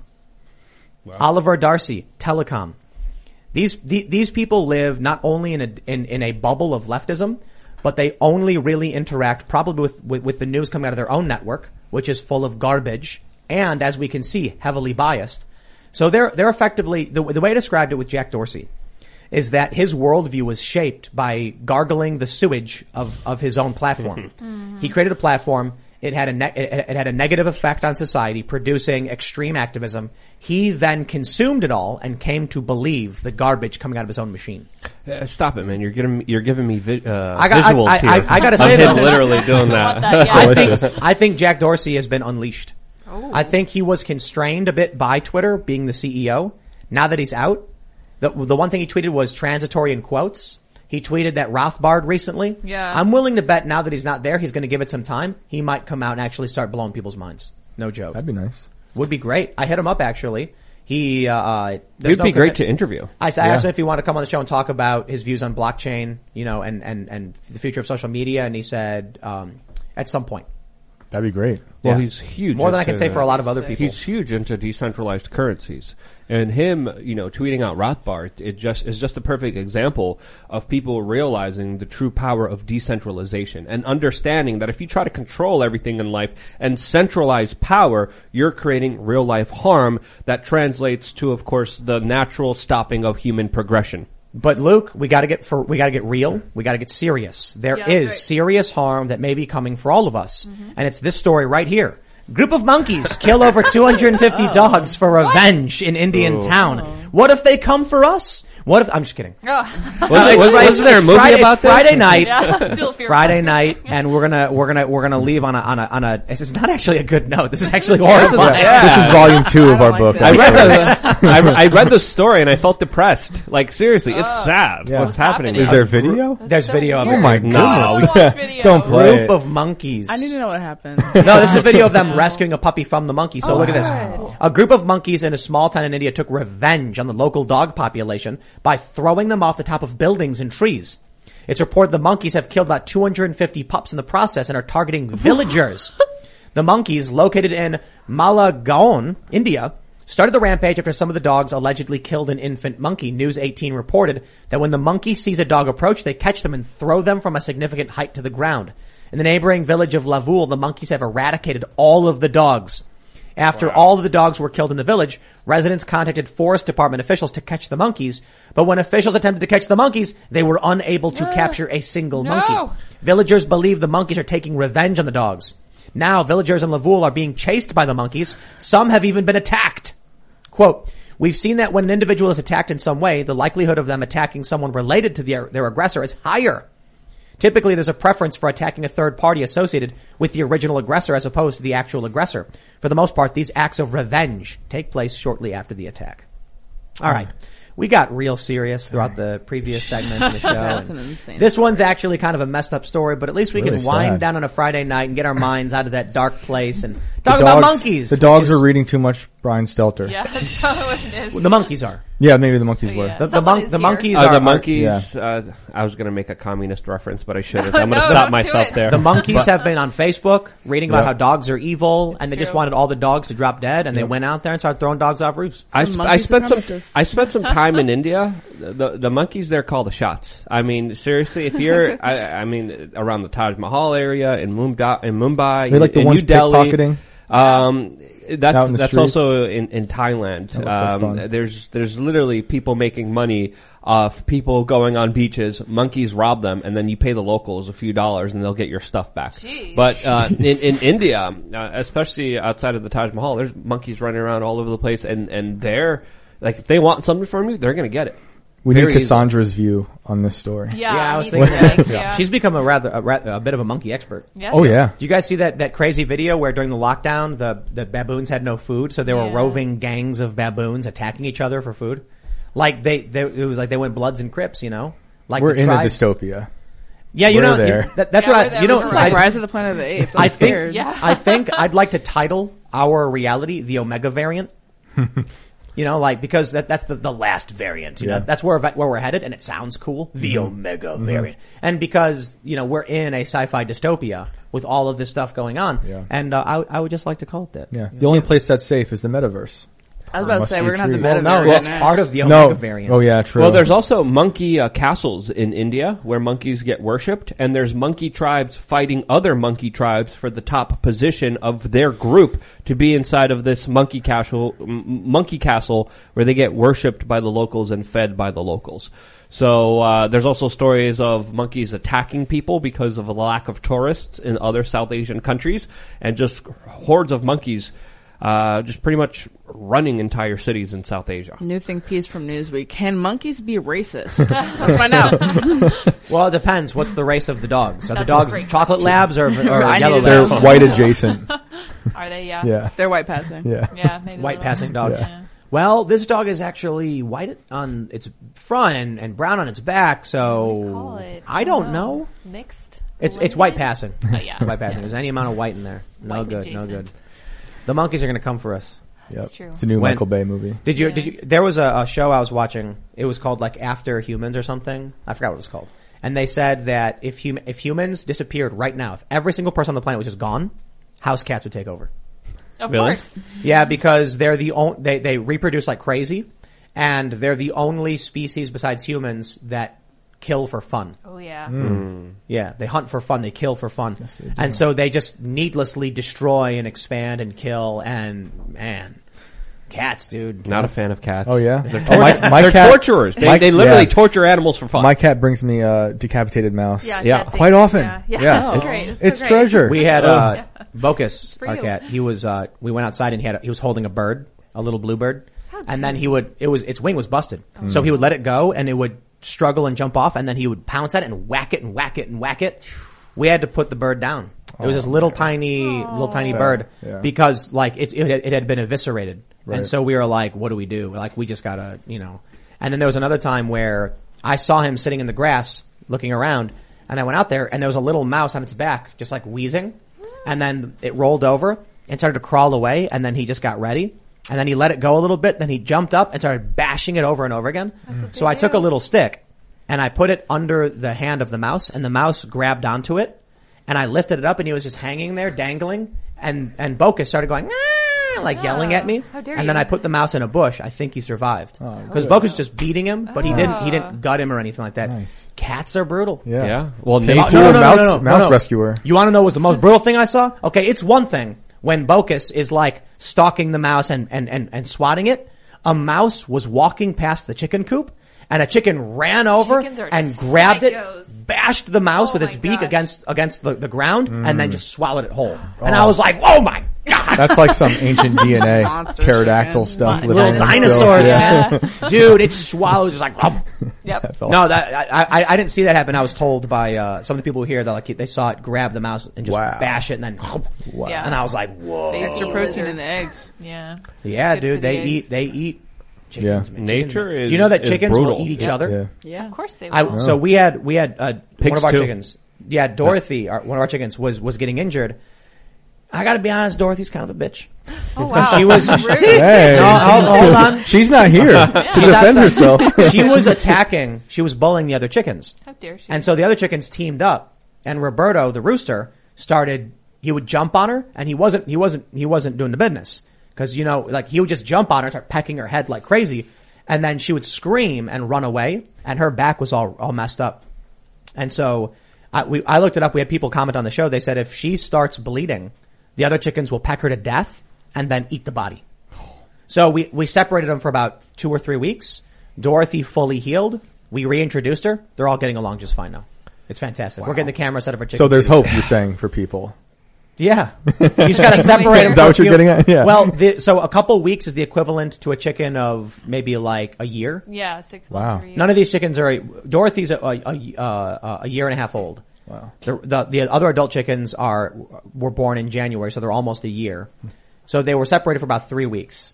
Wow. Oliver Darcy, telecom. These, the, these people live not only in a, in, in a bubble of leftism, but they only really interact probably with, with, with the news coming out of their own network, which is full of garbage and, as we can see, heavily biased. So they're, they're effectively, the, the way I described it with Jack Dorsey is that his worldview was shaped by gargling the sewage of, of his own platform. Mm-hmm. He created a platform. It had a ne- it, it had a negative effect on society, producing extreme activism. He then consumed it all and came to believe the garbage coming out of his own machine. Uh, stop it, man! You're giving you're giving me vi- uh, I got, visuals I, I, here. I, I got to say that that literally doing that. that yeah. I think I think Jack Dorsey has been unleashed. Oh. I think he was constrained a bit by Twitter being the C E O. Now that he's out, the the one thing he tweeted was transitory in quotes. He tweeted that Rothbard recently. Yeah. I'm willing to bet now that he's not there, he's going to give it some time. He might come out and actually start blowing people's minds. No joke. That'd be nice. Would be great. I hit him up actually. He, uh, It'd no be great commit. to interview. I, I yeah. asked him if he wanted to come on the show and talk about his views on blockchain, you know, and, and, and the future of social media. And he said, um, at some point. That'd be great. Well, yeah. he's huge. More than I can say that. for a lot of other people. He's huge into decentralized currencies. And him, you know, tweeting out Rothbard, it just is just a perfect example of people realizing the true power of decentralization and understanding that if you try to control everything in life and centralize power, you're creating real life harm that translates to, of course, the natural stopping of human progression. But Luke, we gotta get for, we gotta get real. We gotta get serious. There yeah, is right. serious harm that may be coming for all of us. Mm-hmm. And it's this story right here. Group of monkeys kill over two hundred fifty oh. dogs for revenge in Indian oh. town. What if they come for us? What if, I'm just kidding. Oh. Was, it, was, Friday, wasn't there a movie Friday, about it's this? Friday night. Yeah, still fear Friday night, and we're gonna we're gonna we're gonna leave on a on a on a. This is not actually a good note. This is actually horrifying. Yeah. This is volume two of I our don't book. like I read the I, I read the story and I felt depressed. Like seriously, it's Oh. sad. Yeah. What's What's happening? happening? Is there video? There's so video of weird. it. Oh my No. goodness. I wanna watch Yeah. video. Don't play Group it. of monkeys. I need to know what happened. No, this is a video of them rescuing a puppy from the monkey. So Oh, look at this. good. A group of monkeys in a small town in India took revenge on the local dog population by throwing them off the top of buildings and trees. It's reported the monkeys have killed about two hundred fifty pups in the process and are targeting villagers. The monkeys, located in Malagaon, India, started the rampage after some of the dogs allegedly killed an infant monkey. News eighteen reported that when the monkey sees a dog approach, they catch them and throw them from a significant height to the ground. In the neighboring village of Lavul, the monkeys have eradicated all of the dogs. After all of the dogs were killed in the village, residents contacted forest department officials to catch the monkeys. But when officials attempted to catch the monkeys, they were unable to capture a single No. monkey. Villagers believe the monkeys are taking revenge on the dogs. Now, villagers in Lavul are being chased by the monkeys. Some have even been attacked. Quote, we've seen that when an individual is attacked in some way, the likelihood of them attacking someone related to their, their aggressor is higher. Typically, there's a preference for attacking a third party associated with the original aggressor as opposed to the actual aggressor. For the most part, these acts of revenge take place shortly after the attack. All right. We got real serious throughout the previous segments of the show. That's and an insane this story. one's actually kind of a messed up story, but at least we Really can wind sad. down on a Friday night and get our minds out of that dark place and The talk about dogs- monkeys. The dogs which is- are reading too much Brian Stelter. Yeah, that's probably what it is. The monkeys are. Yeah, maybe the monkeys were. Yeah. The, the, Someone mon- is the here. monkeys Uh, are. the are- monkeys. Uh, I was going to make a communist reference, but I shouldn't. I'm going to No, stop don't do myself it. there. The monkeys But- have been on Facebook reading about Yeah. how dogs are evil, and It's they just true. wanted all the dogs to drop dead, and they went out there and started throwing dogs off roofs. I, Some sp- I monkey spent some supremacists. I spent some time in India. The the monkeys there call the shots. I mean, seriously, if you're I, I mean around the Taj Mahal area in Mumbai, in Mumbai, They like the in ones New Delhi, pickpocketing? Um, that's Out in the that's streets? also in in Thailand. That looks like Um, fun. there's there's literally people making money off people going on beaches. Monkeys rob them, and then you pay the locals a few dollars, and they'll get your stuff back. Jeez. But uh, in in India, uh, especially outside of the Taj Mahal, there's monkeys running around all over the place, and and they're like, if they want something from you, they're gonna get it. We Very need Cassandra's view on this story. Yeah, Yeah, I was me too, thinking- guys, yeah. She's become a rather a, ra- a bit of a monkey expert. Yeah. Oh yeah. Did you guys see that, that crazy video where during the lockdown the, the baboons had no food, so there were Yeah. roving gangs of baboons attacking each other for food? Like they, they it was like they went Bloods and Crips, you know? Like We're the in a tribes- dystopia. Yeah, you We're know, there. you- that, that's Yeah, what we're I, there. you know, This It's is like I, Rise of the Planet of the Apes. I'm I think, scared. Yeah. I think I'd like to title our reality the Omega variant. You know, like, because that, that's the, the last variant, you Yeah. know, that's where, where we're headed and it sounds cool. The Omega variant. And because, you know, we're in a sci-fi dystopia with all of this stuff going on. Yeah. And, uh, I, I would just like to call it that. Yeah. The only place that's safe is the metaverse. I was about to Must say be we're gonna have the true. meta. Well, no, that's part of the Omega variant. Oh yeah, true. Well, there's also monkey uh, castles in India where monkeys get worshipped, and there's monkey tribes fighting other monkey tribes for the top position of their group to be inside of this monkey castle, m- monkey castle where they get worshipped by the locals and fed by the locals. So uh, there's also stories of monkeys attacking people because of a lack of tourists in other South Asian countries, and just hordes of monkeys uh, just pretty much running entire cities in South Asia. New think piece from Newsweek. Can monkeys be racist? Let's find out. Well, it depends. What's the race of the dogs? Are the That's a dogs great chocolate labs or, or I yellow needed to they're know. labs? white adjacent. Are they? Yeah. Yeah. They're white passing. Yeah. Yeah. Maybe White a little. passing dogs. Yeah. Well, this dog is actually white on its front and, and brown on its back, What do we call so it? I don't know. Mixed. It's it's white Blended? passing. Oh, yeah. White passing. There's any amount of white in there. No White good. No adjacent. good. The monkeys are going to come for us. Yep. That's true. It's a new When- Michael Bay movie. Did you? Yeah. Did you? There was a, a show I was watching. It was called like After Humans or something. I forgot what it was called. And they said that if hum- if humans disappeared right now, if every single person on the planet was just gone, house cats would take over. Of Really? course. Yeah, because they're the on- they they reproduce like crazy, and they're the only species besides humans that kill for fun. Oh yeah. Yeah, they hunt for fun, they kill for fun. And so they just needlessly destroy and expand and kill, and man, cats, dude. Not a fan of cats. Oh yeah. Oh, my, my They're cat, torturers. They, my- they literally yeah. torture animals for fun. My cat brings me a decapitated mouse. Yeah. Yeah. dead Quite things. often. Yeah. Yeah. Yeah. It's great. It's, It's so great. treasure. We had, uh, Bocus, For our you. cat. He was, uh, we went outside and he had, a, he was holding a bird, a little bluebird. and then he would, it was, its wing was busted. Mm. So he would let it go and it would struggle and jump off and then he would pounce at it and whack it and whack it and whack it. We had to put the bird down. It was this little tiny, oh. little tiny Sad. bird yeah. because like it, it, it had been eviscerated. Right. And so we were like, what do we do? Like we just gotta, you know, and then there was another time where I saw him sitting in the grass looking around and I went out there and there was a little mouse on its back just like wheezing and then it rolled over and started to crawl away and then he just got ready and then he let it go a little bit. Then he jumped up and started bashing it over and over again. So I do. took a little stick and I put it under the hand of the mouse and the mouse grabbed onto it and I lifted it up and he was just hanging there dangling and, and Bocus started going, ah, like oh, yelling at me. How dare and you. then I put the mouse in a bush. I think he survived. Because oh, Bocus was just beating him, but he oh. didn't, he didn't gut him or anything like that. Nice. Cats are brutal. Yeah. yeah. Well, nature, no, no, no, mouse, no, no, no, mouse no, no. rescuer. You want to know what was the most brutal thing I saw? Okay, it's one thing when Bocus is like stalking the mouse and, and, and, and swatting it. A mouse was walking past the chicken coop and a chicken ran over and grabbed psychos. it, bashed the mouse oh with its beak gosh. against against the, the ground mm. and then just swallowed it whole. Oh. And I was like, oh my God. That's like some ancient D N A, pterodactyl stuff. Little dinosaurs, man. Dude, it swallows just like, oh. Yep. That's awesome. No, that, I, I, I didn't see that happen. I was told by, uh, some of the people here that like, they saw it grab the mouse and just wow. bash it and then, wow. Yeah. and I was like, whoa. They Extra protein in the eggs. Yeah. Yeah, Good dude, they the eat, they eat chickens. Yeah. Man. Nature chickens. is. Do you know that is chickens brutal. will eat each yeah. other? Yeah. Yeah. Of course they will. I, so we had, we had, uh, Pigs one of our too. chickens. Yeah, Dorothy, our, one of our chickens was, was getting injured. I gotta be honest, Dorothy's kind of a bitch. Oh wow. She was, Hey. no, hold, hold on. She's not here to She's defend outside. herself. She was attacking, she was bullying the other chickens. How dare she? And so the other chickens teamed up and Roberto, the rooster, started, he would jump on her and he wasn't, he wasn't, he wasn't doing the business. Cause you know, like he would just jump on her and start pecking her head like crazy. And then she would scream and run away and her back was all, all messed up. And so I, we, I looked it up. We had people comment on the show. They said if she starts bleeding, the other chickens will peck her to death and then eat the body. So we, we separated them for about two or three weeks. Dorothy fully healed. We reintroduced her. They're all getting along just fine now. It's fantastic. Wow. We're getting the camera set up for chickens. So there's too. hope, you're saying, for people. Yeah. You just gotta separate them. Is that what you're getting at? Yeah. Well, the, so a couple weeks is the equivalent to a chicken of maybe like a year. Yeah, six Wow. months or a year. None of these chickens are, Dorothy's a, a, a, uh, a year and a half old. Wow. The, the, the other adult chickens are, were born in January, so they're almost a year. So they were separated for about three weeks.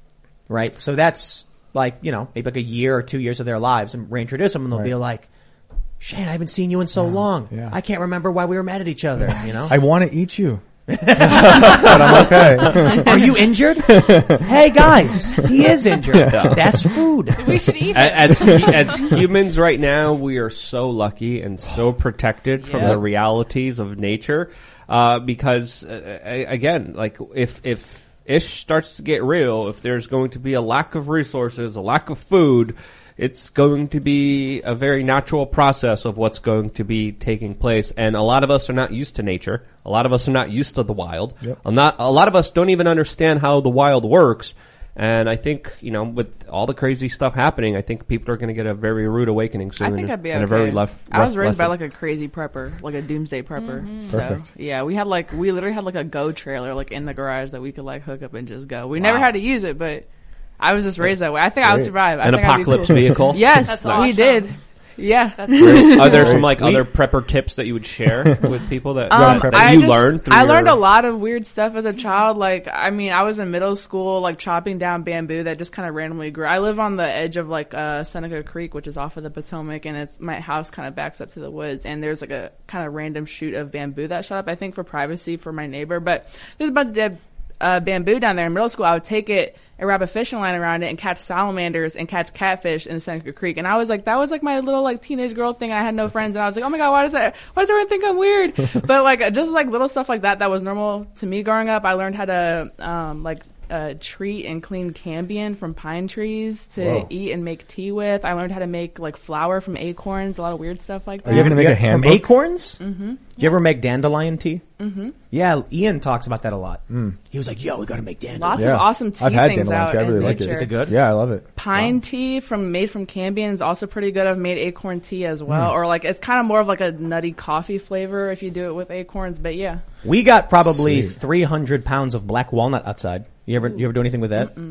Right? So that's like, you know, maybe like a year or two years of their lives and reintroduce them and they'll Right. be like, Shane, I haven't seen you in so long. Yeah. I can't remember why we were mad at each other, you know? I want to eat you. But I'm okay. Are you injured? Hey guys, he is injured. Yeah. That's food. We should eat it. As, as humans right now, we are so lucky and so protected from Yep. the realities of nature. Uh, because, uh, again, like, if, if ish starts to get real, if there's going to be a lack of resources, a lack of food, it's going to be a very natural process of what's going to be taking place. And a lot of us are not used to nature. A lot of us are not used to the wild. Yep. A, not, a lot of us don't even understand how the wild works. And I think, you know, with all the crazy stuff happening, I think people are going to get a very rude awakening soon. I think I'd be and okay. a very rough, I was rough raised by lesson. like a crazy prepper, like a doomsday prepper. Mm-hmm. So Perfect. yeah, we had like we literally had like a Go trailer like in the garage that we could like hook up and just go. We never had to use it, but I was just raised that way. I think I would Great. survive. I An think I'd be apocalypse cool. vehicle. Yes, That's we awesome. did. Yeah. That's Are there some like We- other prepper tips that you would share with people that, Um, that, that I you just- learned? Through I your, learned a lot of weird stuff as a child. Like, I mean, I was in middle school, like chopping down bamboo that just kind of randomly grew. I live on the edge of like uh Seneca Creek, which is off of the Potomac, and it's my house kind of backs up to the woods. And there's like a kind of random shoot of bamboo that shot up. I think for privacy for my neighbor, but there's a bunch of dead uh, bamboo down there in middle school. I would take it and wrap a fishing line around it and catch salamanders and catch catfish in Seneca Creek. And I was like, that was like my little like teenage girl thing. I had no friends and I was like, oh my God, why does that, why does everyone think I'm weird? But like, just like little stuff like that, that was normal to me growing up. I learned how to, um, like, uh, treat and clean cambion from pine trees to Whoa. eat and make tea with. I learned how to make like flour from acorns, a lot of weird stuff like that. Are you gonna make a From handbook? acorns? Mm-hmm. Do you ever make dandelion tea? Mm-hmm. Yeah, Ian talks about that a lot. Mm. He was like, yo, we gotta make dandelion. Lots Yeah. of awesome tea I've had things dandelion out tea. I really in like it. nature. Is it good? Yeah, I love it. Pine Wow. tea from made from cambion is also pretty good. I've made acorn tea as well, or like it's kind of more of like a nutty coffee flavor if you do it with acorns. But yeah, We got probably Sweet. three hundred pounds of black walnut outside. You ever, you ever do anything with that? Mm-mm.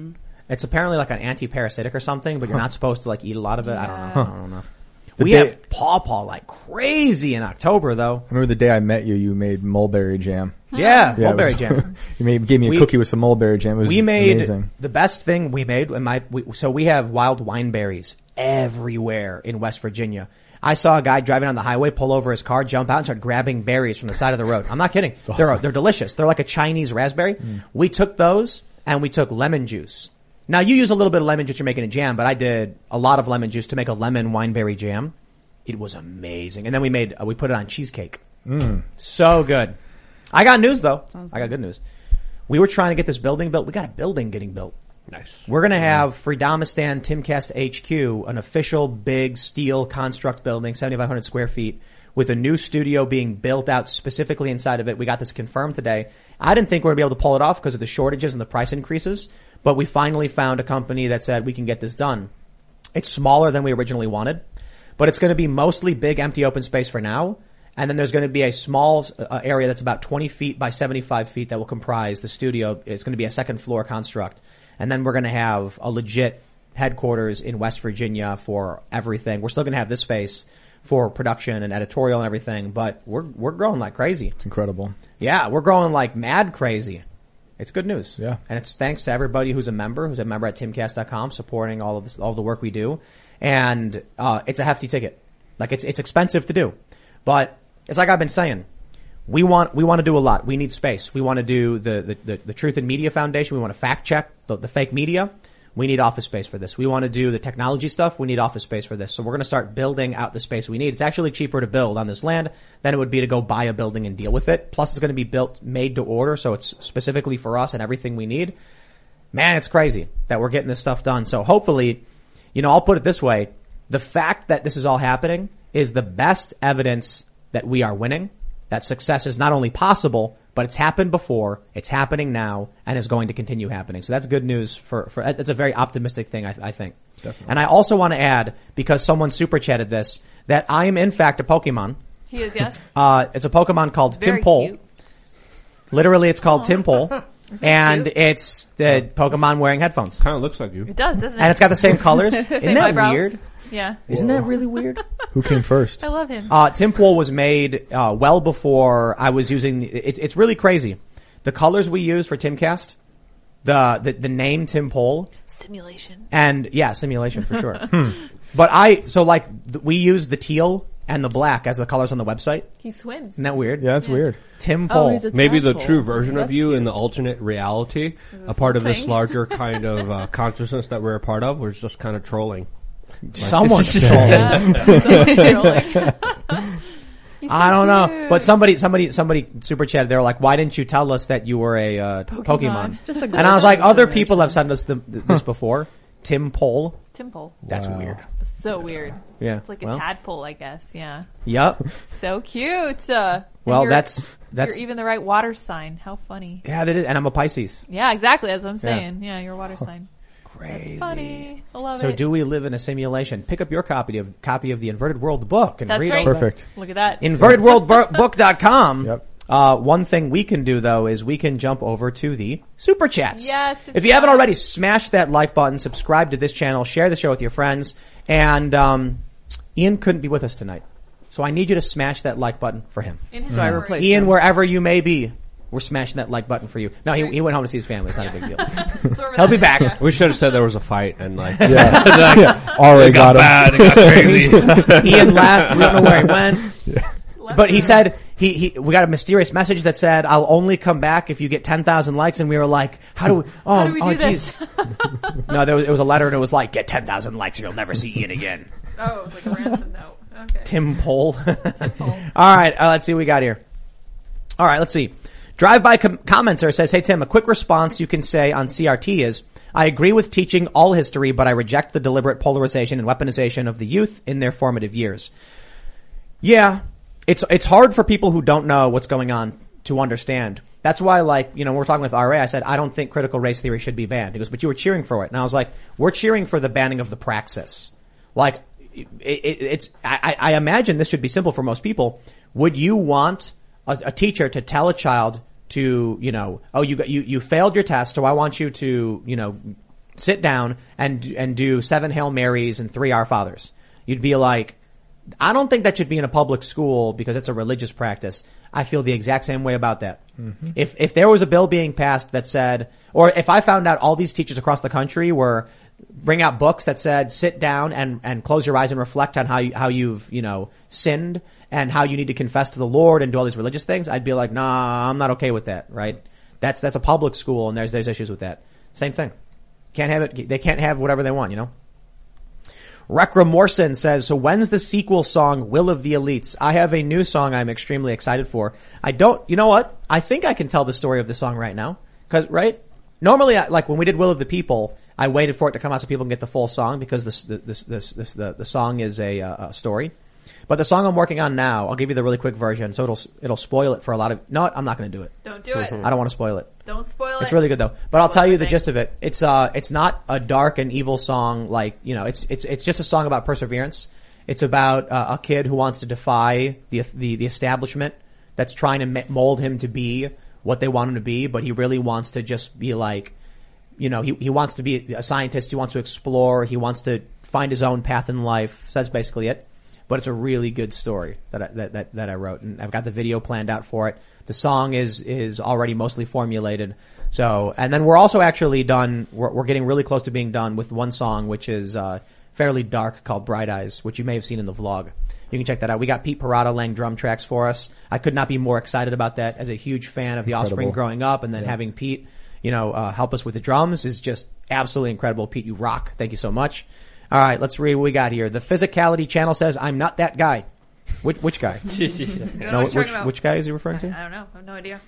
It's apparently like an anti-parasitic or something, but you're not supposed to like eat a lot of it. Yeah. I don't know. I don't know. The We day- have pawpaw like crazy in October though. I remember the day I met you, you made mulberry jam. Yeah, Yeah, it mulberry was- jam. You made, gave me a We- cookie with some mulberry jam. It was We made amazing. the best thing we made. In my we, so we have wild wineberries everywhere in West Virginia. I saw a guy driving on the highway pull over his car, jump out, and start grabbing berries from the side of the road. I'm not kidding. awesome. They're they're delicious. They're like a Chinese raspberry. Mm. We took those and we took lemon juice. Now you use a little bit of lemon juice, you're making a jam, but I did a lot of lemon juice to make a lemon wineberry jam. It was amazing. And then we made uh, we put it on cheesecake. Mm. So good. I got news though. I got good news. We were trying to get this building built. We got a building getting built. Nice. We're going to have Freedomistan Timcast H Q, an official big steel construct building, seventy-five hundred square feet, with a new studio being built out specifically inside of it. We got this confirmed today. I didn't think we were going to be able to pull it off because of the shortages and the price increases, but we finally found a company that said we can get this done. It's smaller than we originally wanted, but it's going to be mostly big, empty, open space for now. And then there's going to be a small uh, area that's about twenty feet by seventy-five feet that will comprise the studio. It's going to be a second floor construct. And then we're going to have a legit headquarters in West Virginia for everything. We're still going to have this space for production and editorial and everything, but we're we're growing like crazy. It's incredible. Yeah, we're growing like mad crazy. It's good news. Yeah. And it's thanks to everybody who's a member, who's a member at timcast dot com, supporting all of this, all of the work we do. And uh it's a hefty ticket. Like it's it's expensive to do. But it's like I've been saying. We want, we want to do a lot. We need space. We want to do the, the, the, the Truth in Media Foundation. We want to fact check the, the fake media. We need office space for this. We want to do the technology stuff. We need office space for this. So we're going to start building out the space we need. It's actually cheaper to build on this land than it would be to go buy a building and deal with it. Plus it's going to be built, made to order. So it's specifically for us and everything we need. Man, it's crazy that we're getting this stuff done. So hopefully, you know, I'll put it this way. The fact that this is all happening is the best evidence that we are winning. That success is not only possible, but it's happened before, it's happening now, and is going to continue happening. So that's good news for, for, it's a very optimistic thing, I, I think. Definitely. And I also want to add, because someone super chatted this, that I am in fact a Pokemon. He is, yes. Uh, it's a Pokemon called Very Timpole. cute. Literally, it's called Timpole. Isn't that And cute? it's the Pokemon wearing headphones. Kind of looks like you. It does, doesn't it? And it's got the same colors. Same Isn't that eyebrows. weird? Yeah. Isn't that really weird? Who came first? I love him. Uh, Timpole was made, uh, well before I was using, the, it's, it's really crazy. The colors we use for Timcast, the, the, the name Timpole, Simulation. and yeah, simulation for sure. Hmm. But I, so like, th- we use the teal and the black as the colors on the website. He swims. Isn't that weird? Yeah, that's weird. Timpole. Oh, he's a Maybe the tadpole. true version of That's you cute. in the alternate reality, this a part of little this thing. larger kind of uh, consciousness that we're a part of, was just kind of trolling. Someone's trolling. Yeah. Someone's trolling. He's so I don't know. cute. But somebody, somebody, somebody super chatted. They were like, why didn't you tell us that you were a, uh, Pokemon? Pokemon. Just a And I was like, global other information. people have sent us the, th- this before. Timpole. Timpole. That's Wow. weird. So weird. Yeah. It's like well, a tadpole, I guess. Yeah. Yep. So cute. Uh, and Well, you're- that's, that's, You're even the right water sign. How funny. yeah, that is, and I'm a Pisces. Yeah, exactly. That's what I'm saying. Yeah, you're a water sign. Crazy. Funny. I love So it. do we live in a simulation? Pick up your copy of copy of the Inverted World book and That's read right. all Perfect. Look at that. inverted world book dot com. Yep. Uh, one thing we can do though is we can jump over to the super chats. Yes, it's If you haven't time. already, smash that like button, subscribe to this channel, share the show with your friends, and um, Ian couldn't be with us tonight, so I need you to smash that like button for him. In his So I memory. replaced Ian, him. wherever you may be, we're smashing that like button for you. No, he, he went home to see his family. It's not a big deal. It's over He'll there. be back. Yeah. We should have said there was a fight and like Yeah. yeah. Already got, him. it got crazy. Ian left. We don't know where he went. But he said, he, he, we got a mysterious message that said, I'll only come back if you get ten thousand likes. And we were like, how do we, oh, How do we oh, do this? jeez. No, there was, it was a letter and it was like, get ten thousand likes or you'll never see Ian again. Oh, it was like a ransom note. Okay. Timpole. All right, uh, let's see what we got here. All right, let's see. Drive-by com- commenter says, hey Tim, a quick response you can say on C R T is, I agree with teaching all history, but I reject the deliberate polarization and weaponization of the youth in their formative years. Yeah, it's it's hard for people who don't know what's going on to understand. That's why, like, you know, we're talking with R A, I said, I don't think critical race theory should be banned. He goes, but you were cheering for it. And I was like, we're cheering for the banning of the praxis. Like, it, it, it's, I, I imagine this should be simple for most people. Would you want a, a teacher to tell a child to, you know, oh, you got, you, you failed your test, so I want you to, you know, sit down and and do seven Hail Marys and three Our Fathers. You'd be like, I don't think that should be in a public school because it's a religious practice. I feel the exact same way about that. Mm-hmm. If if there was a bill being passed that said, or if I found out all these teachers across the country were bring out books that said sit down and and close your eyes and reflect on how you, how you've you know sinned and how you need to confess to the Lord and do all these religious things, I'd be like, nah, I'm not okay with that. Right? That's that's a public school and there's there's issues with that. Same thing. Can't have it. They can't have whatever they want. You know. Rekra Morrison says, so when's the sequel song, Will of the Elites? I have a new song I'm extremely excited for. I don't, you know what? I think I can tell the story of the song right now. Cause, right? Normally, I, like when we did Will of the People, I waited for it to come out so people can get the full song because this, this, this, this, the, the song is a, uh, a story. But the song I'm working on now, I'll give you the really quick version, so it'll it'll spoil it for a lot of. No, I'm not going to do it. Don't do it. I don't want to spoil it. Don't spoil it. It's really good though. But I'll tell you the gist of it. It's uh, it's not a dark and evil song like you know. It's it's it's just a song about perseverance. It's about uh, a kid who wants to defy the the the establishment that's trying to mold him to be what they want him to be, but he really wants to just be like, you know, he he wants to be a scientist. He wants to explore. He wants to find his own path in life. So that's basically it. But it's a really good story that I, that, that, that I wrote. And I've got the video planned out for it. The song is, is already mostly formulated. So, and then we're also actually done, we're, we're getting really close to being done with one song, which is, uh, fairly dark called Bright Eyes, which you may have seen in the vlog. You can check that out. We got Pete Parada laying drum tracks for us. I could not be more excited about that as a huge fan of the Offspring growing up and then yeah. having Pete, you know, uh, help us with the drums is just absolutely incredible. Pete, you rock. Thank you so much. All right, let's read what we got here. The Physicality channel says, I'm not that guy. Which, which guy? no, which, which guy is he referring to? I don't know. I have no idea.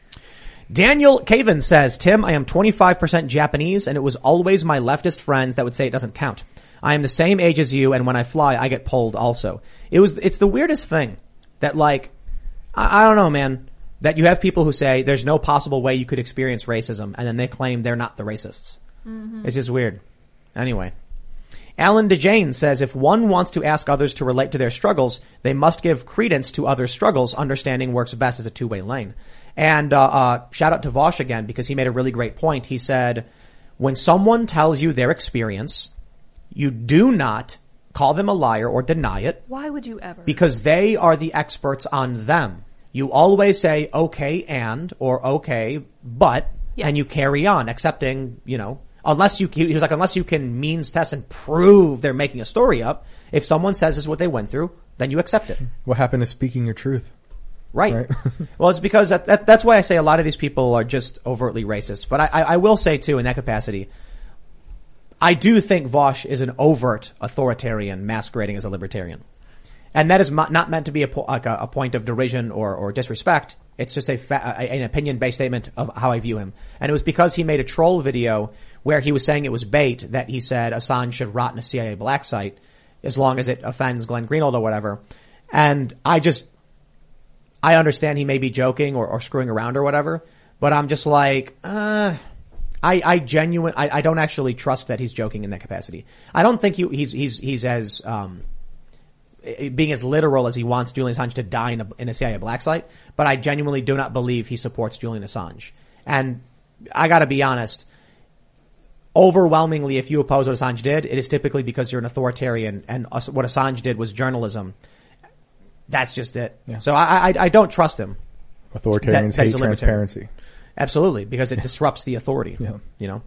Daniel Caven says, Tim, I am twenty-five percent Japanese, and it was always my leftist friends that would say it doesn't count. I am the same age as you, and when I fly, I get pulled also. It was, it's the weirdest thing that like, I, I don't know, man, that you have people who say there's no possible way you could experience racism, and then they claim they're not the racists. Mm-hmm. It's just weird. Anyway. Alan DeJane says, if one wants to ask others to relate to their struggles, they must give credence to others' struggles. Understanding works best as a two-way lane. And uh, uh shout out to Vosh again, because he made a really great point. He said, when someone tells you their experience, you do not call them a liar or deny it. Why would you ever? Because they are the experts on them. You always say, okay, and, or okay, but, yes. and you carry on, accepting, you know, Unless you, he was like, unless you can means test and prove they're making a story up, if someone says this is what they went through, then you accept it. What happened to speaking your truth? Right. right? Well, it's because that, that, that's why I say a lot of these people are just overtly racist. But I, I, I will say too, in that capacity, I do think Vosh is an overt authoritarian masquerading as a libertarian. And that is not meant to be a, po- like a, a point of derision or, or disrespect. It's just a fa- an opinion-based statement of how I view him. And it was because he made a troll video where he was saying it was bait that he said Assange should rot in a C I A black site as long as it offends Glenn Greenwald or whatever. And I just, I understand he may be joking or, or screwing around or whatever, but I'm just like, uh, I, I genuine, I, I don't actually trust that he's joking in that capacity. I don't think he, he's, he's, he's as, um, being as literal as he wants Julian Assange to die in a, in a C I A black site, but I genuinely do not believe he supports Julian Assange. And I gotta be honest, overwhelmingly, if you oppose what Assange did, it is typically because you're an authoritarian, and what Assange did was journalism. That's just it. Yeah. So I, I, I don't trust him. Authoritarians that, hate transparency. Absolutely, because it disrupts the authority. Yeah. You know.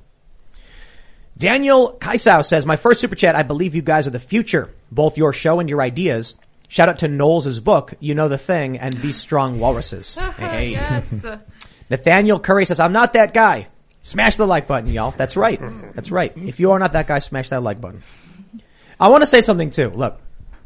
Daniel Kaisau says, my first super chat, I believe you guys are the future. Both your show and your ideas. Shout out to Knowles' book, You Know the Thing, and Be Strong Walruses. Hey. Yes. Nathaniel Curry says, I'm not that guy. Smash the like button, y'all. That's right. That's right. If you are not that guy, smash that like button. I want to say something too. Look,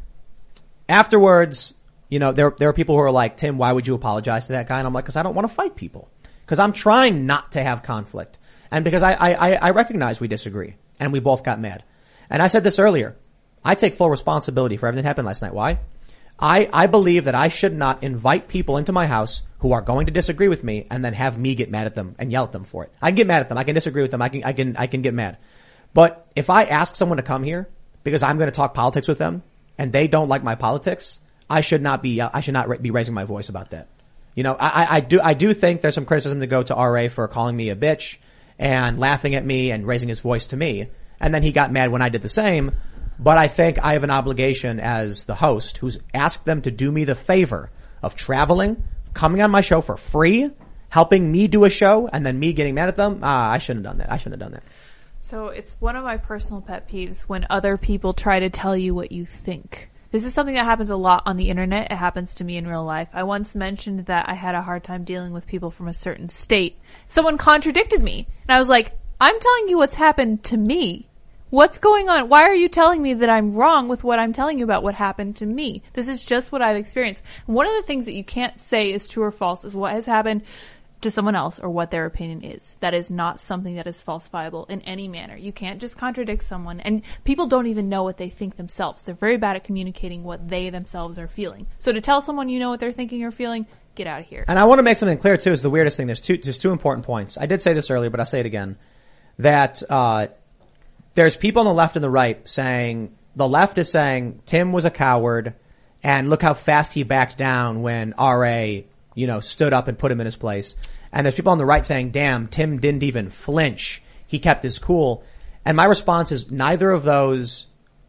afterwards, you know, there, there are people who are like, Tim, why would you apologize to that guy? And I'm like, cause I don't want to fight people. Cause I'm trying not to have conflict. And because I, I, I recognize we disagree and we both got mad. And I said this earlier. I take full responsibility for everything that happened last night. Why? I, I believe that I should not invite people into my house who are going to disagree with me and then have me get mad at them and yell at them for it. I can get mad at them. I can disagree with them. I can, I can, I can get mad. But if I ask someone to come here because I'm going to talk politics with them and they don't like my politics, I should not be, I should not be raising my voice about that. You know, I, I do, I do think there's some criticism to go to R A for calling me a bitch and laughing at me and raising his voice to me. And then he got mad when I did the same. But I think I have an obligation as the host who's asked them to do me the favor of traveling, coming on my show for free, helping me do a show, and then me getting mad at them. Ah, I shouldn't have done that. I shouldn't have done that. So it's one of my personal pet peeves when other people try to tell you what you think. This is something that happens a lot on the internet. It happens to me in real life. I once mentioned that I had a hard time dealing with people from a certain state. Someone contradicted me. And I was like, I'm telling you what's happened to me. What's going on? Why are you telling me that I'm wrong with what I'm telling you about what happened to me? This is just what I've experienced. And one of the things that you can't say is true or false is what has happened to someone else or what their opinion is. That is not something that is falsifiable in any manner. You can't just contradict someone. And people don't even know what they think themselves. They're very bad at communicating what they themselves are feeling. So to tell someone you know what they're thinking or feeling, get out of here. And I want to make something clear too, is the weirdest thing. There's two, there's two important points. I did say this earlier, but I'll say it again. That, uh, there's people on the left and the right saying, the left is saying Tim was a coward and look how fast he backed down when R A, you know, stood up and put him in his place. And there's people on the right saying, damn, Tim didn't even flinch. He kept his cool. And my response is neither of those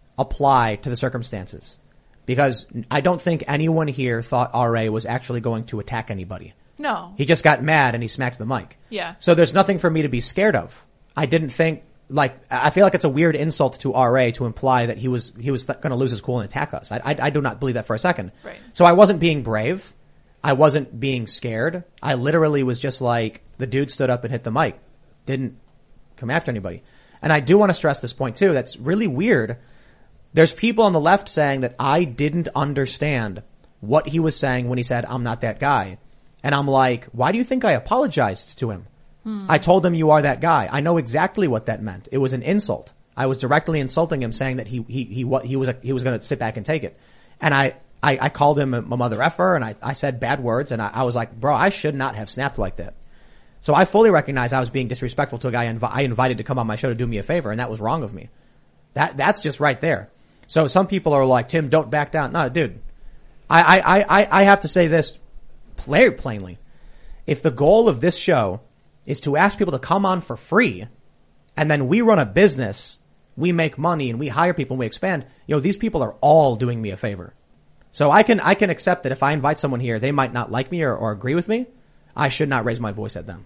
apply to the circumstances, because I don't think anyone here thought R A was actually going to attack anybody. No. He just got mad and he smacked the mic. Yeah. So there's nothing for me to be scared of. I didn't think, like, I feel like it's a weird insult to R A to imply that he was, he was th- going to lose his cool and attack us. I, I, I do not believe that for a second. Right. So I wasn't being brave. I wasn't being scared. I literally was just like, the dude stood up and hit the mic. Didn't come after anybody. And I do want to stress this point too. That's really weird. There's people on the left saying that I didn't understand what he was saying when he said, I'm not that guy. And I'm like, why do you think I apologized to him? Hmm. I told him you are that guy. I know exactly what that meant. It was an insult. I was directly insulting him, saying that he, he, he, he, he was, a, he was going to sit back and take it. And I, I, I called him a, a mother effer, and I, I said bad words, and I, I was like, bro, I should not have snapped like that. So I fully recognize I was being disrespectful to a guy inv- I invited to come on my show to do me a favor, and that was wrong of me. That, that's just right there. So some people are like, Tim, don't back down. No, dude. I, I, I, I have to say this very plainly. If the goal of this show is to ask people to come on for free, and then we run a business, we make money, and we hire people, and we expand, you know, these people are all doing me a favor. So I can, I can accept that if I invite someone here, they might not like me or, or agree with me. I should not raise my voice at them.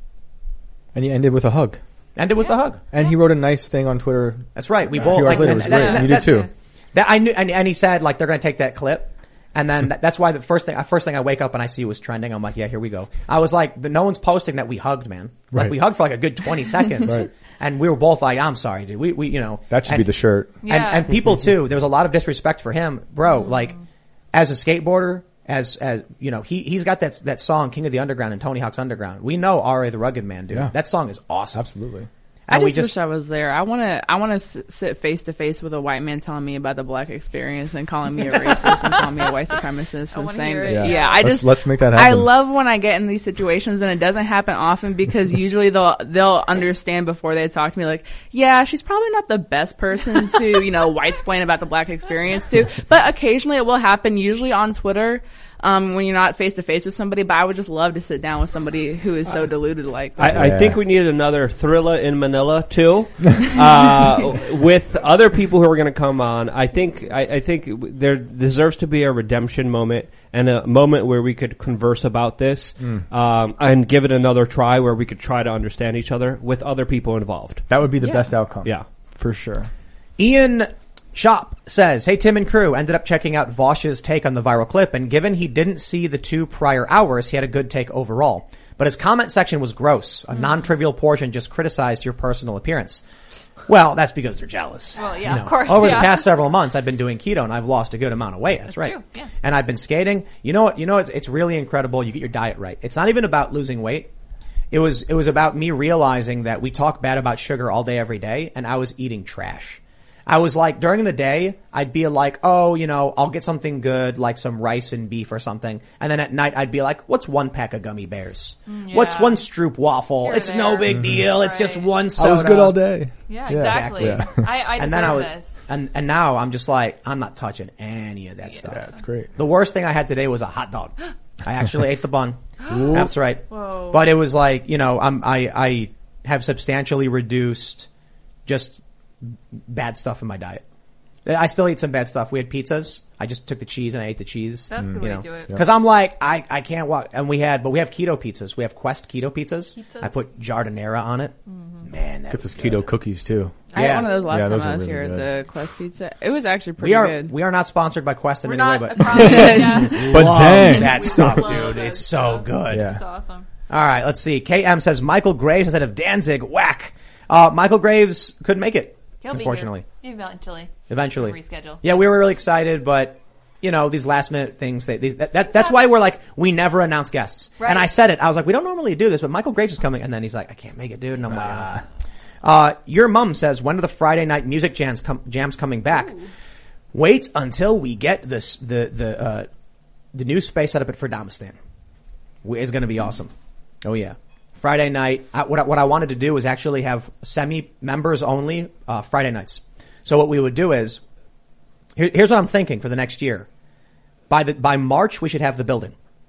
And he ended with a hug. Ended with yeah. a hug. And he wrote a nice thing on Twitter. That's right. We A both, few hours like, later, and, it was that, great. that, You that, did too. That I knew, and, and he said, like, they're going to take that clip. And then that, that's why the first thing, first thing I wake up and I see was trending. I'm like, yeah, here we go. I was like, the, no one's posting that we hugged, man. Like, Right. we hugged for like a good twenty seconds. Right. And we were both like, I'm sorry, dude. We, we, you know. That should and, be the shirt. Yeah. And, and people too, there was a lot of disrespect for him. Bro, Mm. like, as a skateboarder, as, as, you know, he, he's got that, that song, King of the Underground and Tony Hawk's Underground. We know R A the Rugged Man, dude. Yeah. That song is awesome. Absolutely. I And just, we just wish I was there. I want to. I want to sit face to face with a white man telling me about the black experience and calling me a racist and calling me a white supremacist I and wanna saying, hear that, it. yeah, Yeah. I Let's- just let's make that I happen. love when I get in these situations, and it doesn't happen often because usually they'll they'll understand before they talk to me. Like, yeah, she's probably not the best person to you know white explain about the black experience to, but occasionally it will happen. Usually on Twitter. Um, when you're not face to face with somebody, but I would just love to sit down with somebody who is so deluded like that. I, Yeah. I think we needed another Thrilla in Manila too, uh, with other people who are going to come on. I think I, I think there deserves to be a redemption moment and a moment where we could converse about this Mm. um, and give it another try, where we could try to understand each other with other people involved. That would be the Yeah. best outcome. Yeah. For sure. Ian Shop says, hey, Tim and crew, ended up checking out Vosh's take on the viral clip, and given he didn't see the two prior hours, he had a good take overall. But his comment section was gross. A non-trivial portion just criticized your personal appearance. Well, that's because they're jealous. Well, yeah, You know, of course, Over yeah. the past several months, I've been doing keto, and I've lost a good amount of weight. That's, That's right. true, yeah. And I've been skating. You know what? You know, it's, it's really incredible. You get your diet right. It's not even about losing weight. It was, it was about me realizing that we talk bad about sugar all day, every day, and I was eating trash. I was like, during the day, I'd be like, oh, you know, I'll get something good, like some rice and beef or something. And then at night, I'd be like, what's one pack of gummy bears? yeah. What's one Stroop waffle? Here it's or no there. big deal. It's just Right. one soda. I was good all day. Yeah, Yeah. exactly. Exactly. I, I And then I deserve was, this. and, and now I'm just like, I'm not touching any of that stuff. Yeah, it's great. The worst thing I had today was a hot dog. I actually ate the bun. That's right. Whoa. But it was like, you know, I'm, I, I, have substantially reduced just bad stuff in my diet. I still eat some bad stuff. We had pizzas. I just took the cheese and I ate the cheese. That's a good you way know. to do it. Because I'm like, I, I can't walk. And we had, but we have keto pizzas. We have Quest keto pizzas. Pizzas. I put jardinera on it. Mm-hmm. Man, that Get was those good. keto cookies too. I had Yeah. one of those last Yeah, time those I are was really here at good. the Quest Pizza. It was actually pretty We are, good. we are not sponsored by Quest in We're any not way, a but problem. Yeah. But love dang. that We stuff, love dude. that It's so stuff. good. Yeah. It's awesome. All right, let's see. K M says Michael Graves instead of Danzig. Whack. Uh, Michael Graves couldn't make it, He'll unfortunately. be here. Eventually. Eventually. Reschedule. Yeah, we were really excited, but you know, these last minute things, they, these, that, that, that's why we're like, we never announce guests. Right. And I said it. I was like, we don't normally do this, but Michael Graves is coming. And then he's like, I can't make it, dude. And I'm like, ah. Uh, your mom says, when are the Friday night music jams, com- jams coming back? Ooh. Wait until we get this, the, the, uh, the new space set up at Ferdamistan. It's going to be awesome. Oh yeah. Friday night. I, what, I, what I wanted to do was actually have semi-members only, uh, Friday nights. So what we would do is, here, here's what I'm thinking for the next year. By the, by March, we should have the building.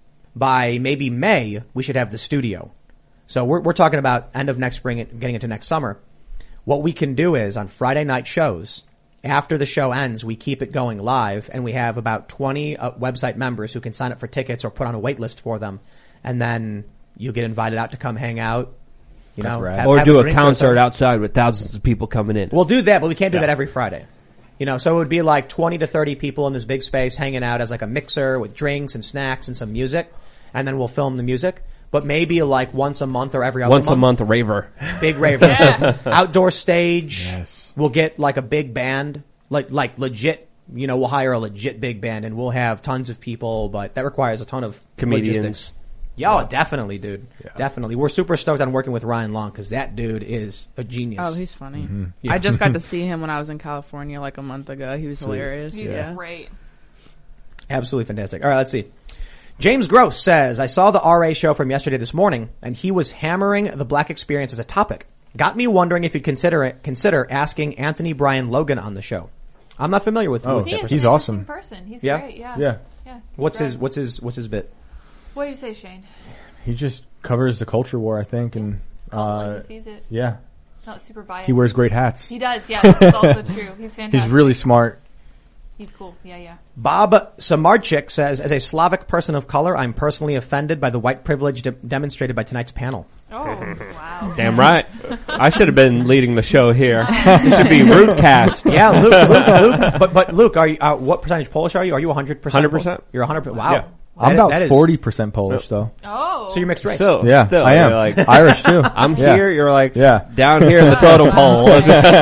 By maybe May, we should have the studio. So we're, we're talking about end of next spring and getting into next summer. What we can do is on Friday night shows, after the show ends, we keep it going live and we have about twenty uh, website members who can sign up for tickets or put on a wait list for them. And then you get invited out to come hang out. You That's know, rad. have, Or have do a drink or concert something. outside with thousands of people coming in. We'll do that, but we can't do Yeah. that every Friday. You know, so it would be like twenty to thirty people in this big space hanging out as like a mixer with drinks and snacks and some music. And then we'll film the music. But maybe like once a month or every other Once month. a month raver. Big raver. Yeah. Outdoor stage. Yes. We'll get like a big band. Like, like legit, you know, we'll hire a legit big band and we'll have tons of people, but that requires a ton of Comedians. logistics. Yeah, oh, definitely, dude. Yeah. Definitely. We're super stoked on working with Ryan Long because that dude is a genius. Oh, he's funny. Mm-hmm. Yeah. I just got to see him when I was in California like a month ago. He was hilarious. He's yeah. great. Absolutely fantastic. All right, let's see. James Gross says, I saw the R A show from yesterday this morning, and he was hammering the black experience as a topic. Got me wondering if you'd consider it, consider asking Anthony Brian Logan on the show. I'm not familiar with, Oh, with He that is person. He's an awesome. interesting person. He's Yeah? great. Yeah. Yeah. Yeah. he's What's great. his, what's his, what's his bit? What do you say, Shane? He just covers the culture war, I think, and It's called uh, like he sees it. yeah, Not super biased. he wears great hats. He does. Yeah. It's also true. He's fantastic. He's really smart. He's cool. Yeah. Yeah. Bob Samarchik says, as a Slavic person of color, I'm personally offended by the white privilege de- demonstrated by tonight's panel. Oh wow. Damn right. I should have been leading the show here. It should be Rootcast. Yeah, Luke, Luke, Luke, but, but Luke, are you, uh, what percentage Polish are you? Are you one hundred percent? one hundred percent. You're one hundred percent. Wow. Yeah. I'm That- that about is- forty percent Polish, though. Oh. So you're mixed race. Still, Yeah, still, I am. you're like, Irish too. I'm Yeah. here. You're like, Yeah. down here in the totem pole. Well, We're gonna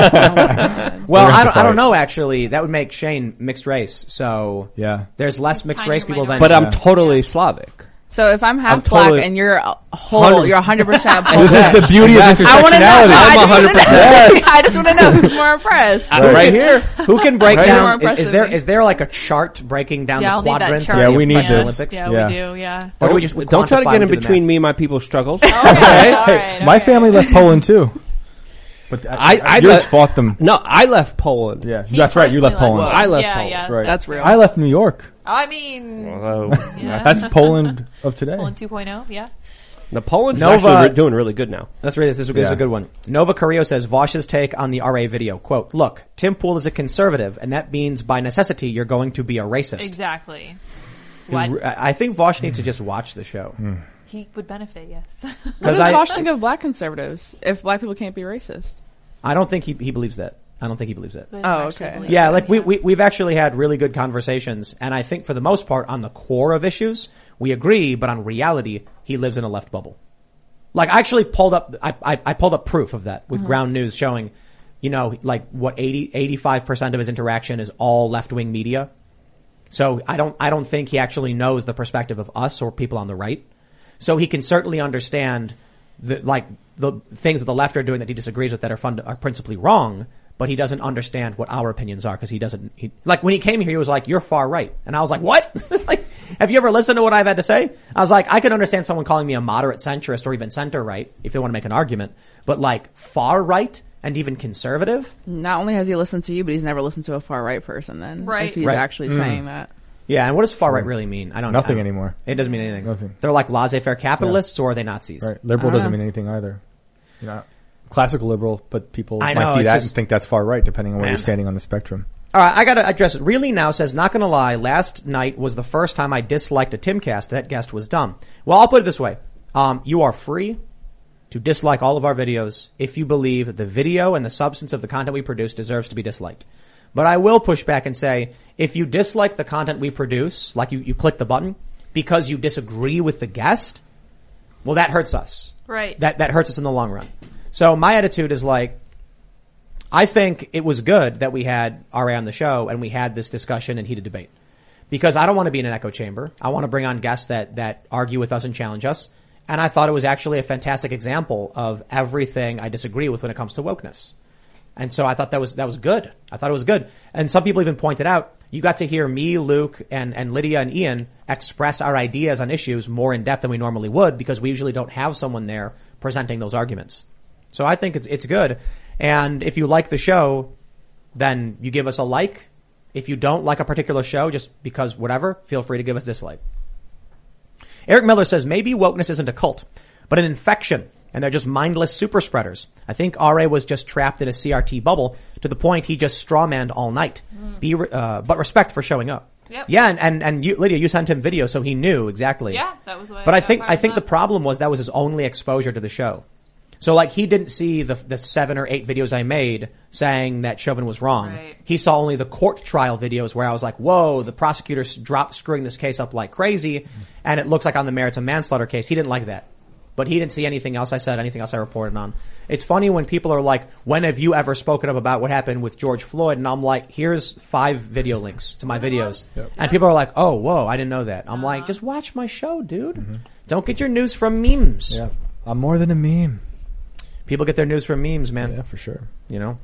I have don't, to I don't fight. know actually. That would make Shane mixed race. So Yeah. there's less He's mixed tiny race people than. but I'm Yeah. totally Slavic. So if I'm half I'm black totally- and you're a whole, one hundred you're one hundred percent This is the beauty of I want to know. intersectionality. No, I I'm just wanna one hundred percent. know. I just want to know who's more impressed. Uh, right here. Who can break Right. More down? Is, impressive is there than me. is there like a chart breaking down Yeah, the I'll need that quadrants? chart. of Yeah, the we need Special this. Olympics? Yeah, Yeah. we do. Yeah. Or do we just Don't try to quantify get in and do the between math? me and my people's struggles. Okay. All Hey, right. my okay. family left Poland too. But I- I yours left- fought them. No, I left Poland. Yeah, He that's right. You left personally Poland. left I left yeah, Poland. Yeah. That's right. That's real. I left New York. I mean, Although, yeah. That's Poland of today. Poland two point oh. Yeah. the Poland's Nova- actually re- doing really good now. Let's read this. This is, this is a Yeah. good one. Nova Carrillo says, Vosh's take on the R A video. Quote, look, Tim Pool is a conservative, and that means by necessity you're going to be a racist. Exactly. What? I I think Vosh needs to just watch the show. He would benefit. Yes. What Because does I, Vosh think of black conservatives if black people can't be racist? I don't think he, he believes that. I don't think he believes that. But Oh, actually okay. believe Yeah, it, like we, we, we've actually had really good conversations, and I think for the most part on the core of issues, we agree, but on reality, he lives in a left bubble. Like I actually pulled up, I, I, I pulled up proof of that with Mm-hmm. Ground News showing, you know, like what eighty, eighty-five percent of his interaction is all left-wing media. So I don't, I don't think he actually knows the perspective of us or people on the right. So he can certainly understand the, like, the things that the left are doing that he disagrees with that are fund- are principally wrong, but he doesn't understand what our opinions are because he doesn't, he, like when he came here, he was like, you're far right. And I was like, what? Like, have you ever listened to what I've had to say? I was like, I could understand someone calling me a moderate centrist or even center right if they want to make an argument, but like far right and even conservative? Not only has he listened to you, but he's never listened to a far right person then. Right. If he's Right. actually saying that. Yeah, and what does far right really mean? I don't know. Nothing I don't- anymore. It doesn't mean anything. Nothing. They're like laissez-faire capitalists or are they Nazis? Right. Liberal I don't doesn't know. mean anything either. You know, classical liberal, but people I might know, see it's that just- and think that's far right, depending on where Man. you're standing on the spectrum. All right, I got to address it. Really Now says, not going to lie, last night was the first time I disliked a Timcast. That guest was dumb. Well, I'll put it this way. Um, you are free to dislike all of our videos if you believe that the video and the substance of the content we produce deserves to be disliked. But I will push back and say, if you dislike the content we produce, like you, you click the button, because you disagree with the guest, well, that hurts us. Right. That, that hurts us in the long run. So my attitude is like, I think it was good that we had R A on the show and we had this discussion and heated debate. Because I don't want to be in an echo chamber. I want to bring on guests that, that argue with us and challenge us. And I thought it was actually a fantastic example of everything I disagree with when it comes to wokeness. And so I thought that was, that was good. I thought it was good. And some people even pointed out, you got to hear me, Luke, and, and Lydia and Ian express our ideas on issues more in depth than we normally would because we usually don't have someone there presenting those arguments. So I think it's, it's good. And if you like the show, then you give us a like. If you don't like a particular show, just because whatever, feel free to give us a dislike. Eric Miller says, maybe wokeness isn't a cult, but an infection, and they're just mindless super spreaders. I think R A was just trapped in a C R T bubble to the point he just strawmanned all night. Mm. Be, uh, but respect for showing up. Yep. Yeah, and, and, and you, Lydia, you sent him video, so he knew exactly. Yeah, that was what But I I think, got I think the up. problem was that was his only exposure to the show. So like he didn't see the the seven or eight videos I made saying that Chauvin was wrong. Right. He saw only the court trial videos where I was like, whoa, the prosecutors dropped screwing this case up like crazy. And it looks like on the merits of manslaughter case. He didn't like that. But he didn't see anything else I said, anything else I reported on. It's funny when people are like, when have you ever spoken up about what happened with George Floyd? And I'm like, here's five video links to my videos. Yep. And people are like, oh, whoa, I didn't know that. I'm uh-huh. like, just watch my show, dude. Mm-hmm. Don't get your news from memes. Yeah. I'm more than a meme. People get their news from memes, man. Yeah, for sure. You know?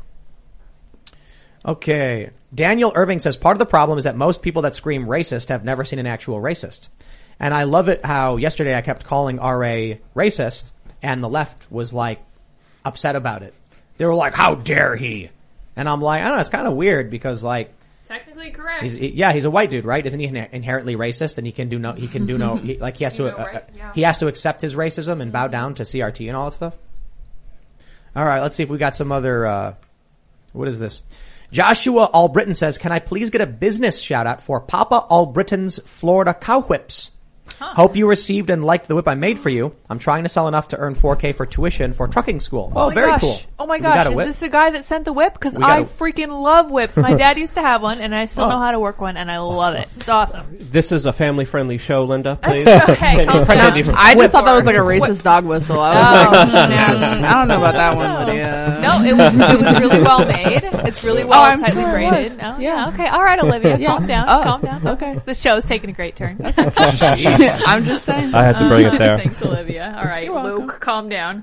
Okay. Daniel Irving says, part of the problem is that most people that scream racist have never seen an actual racist. And I love it how yesterday I kept calling R A racist, and the left was like upset about it. They were like, how dare he? And I'm like, I don't know, it's kind of weird because like, technically correct. He's, yeah, he's a white dude, right? Isn't he inherently racist? And he can do no, he can do no, he, like he has to, uh, right? yeah. he has to accept his racism and bow down to C R T and all that stuff. All right, let's see if we got some other, uh, what is this? Joshua Albritton says, can I please get a business shout out for Papa Albritton's Florida Cow Whips? Huh. Hope you received and liked the whip I made for you. I'm trying to sell enough to earn four K for tuition for trucking school. Oh, oh very gosh. cool. Oh my gosh, is this the guy that sent the whip? Because I a... freaking love whips. My dad used to have one, and I still oh. know how to work one, and I awesome. love it. It's awesome. This is a family-friendly show, Linda, please. Hey, I just thought that was like a racist dog whistle. I was oh, like, no. I don't know about that one, Lydia. No, it was it was really well made. It's really well oh, tightly sure braided. Oh, yeah. Okay. All right, Olivia. Yeah. Calm down. Oh. Calm down. Okay. The show's taking a great turn. Okay. I'm just saying. I had to bring it there. Thanks, Olivia. All right, Luke, calm down.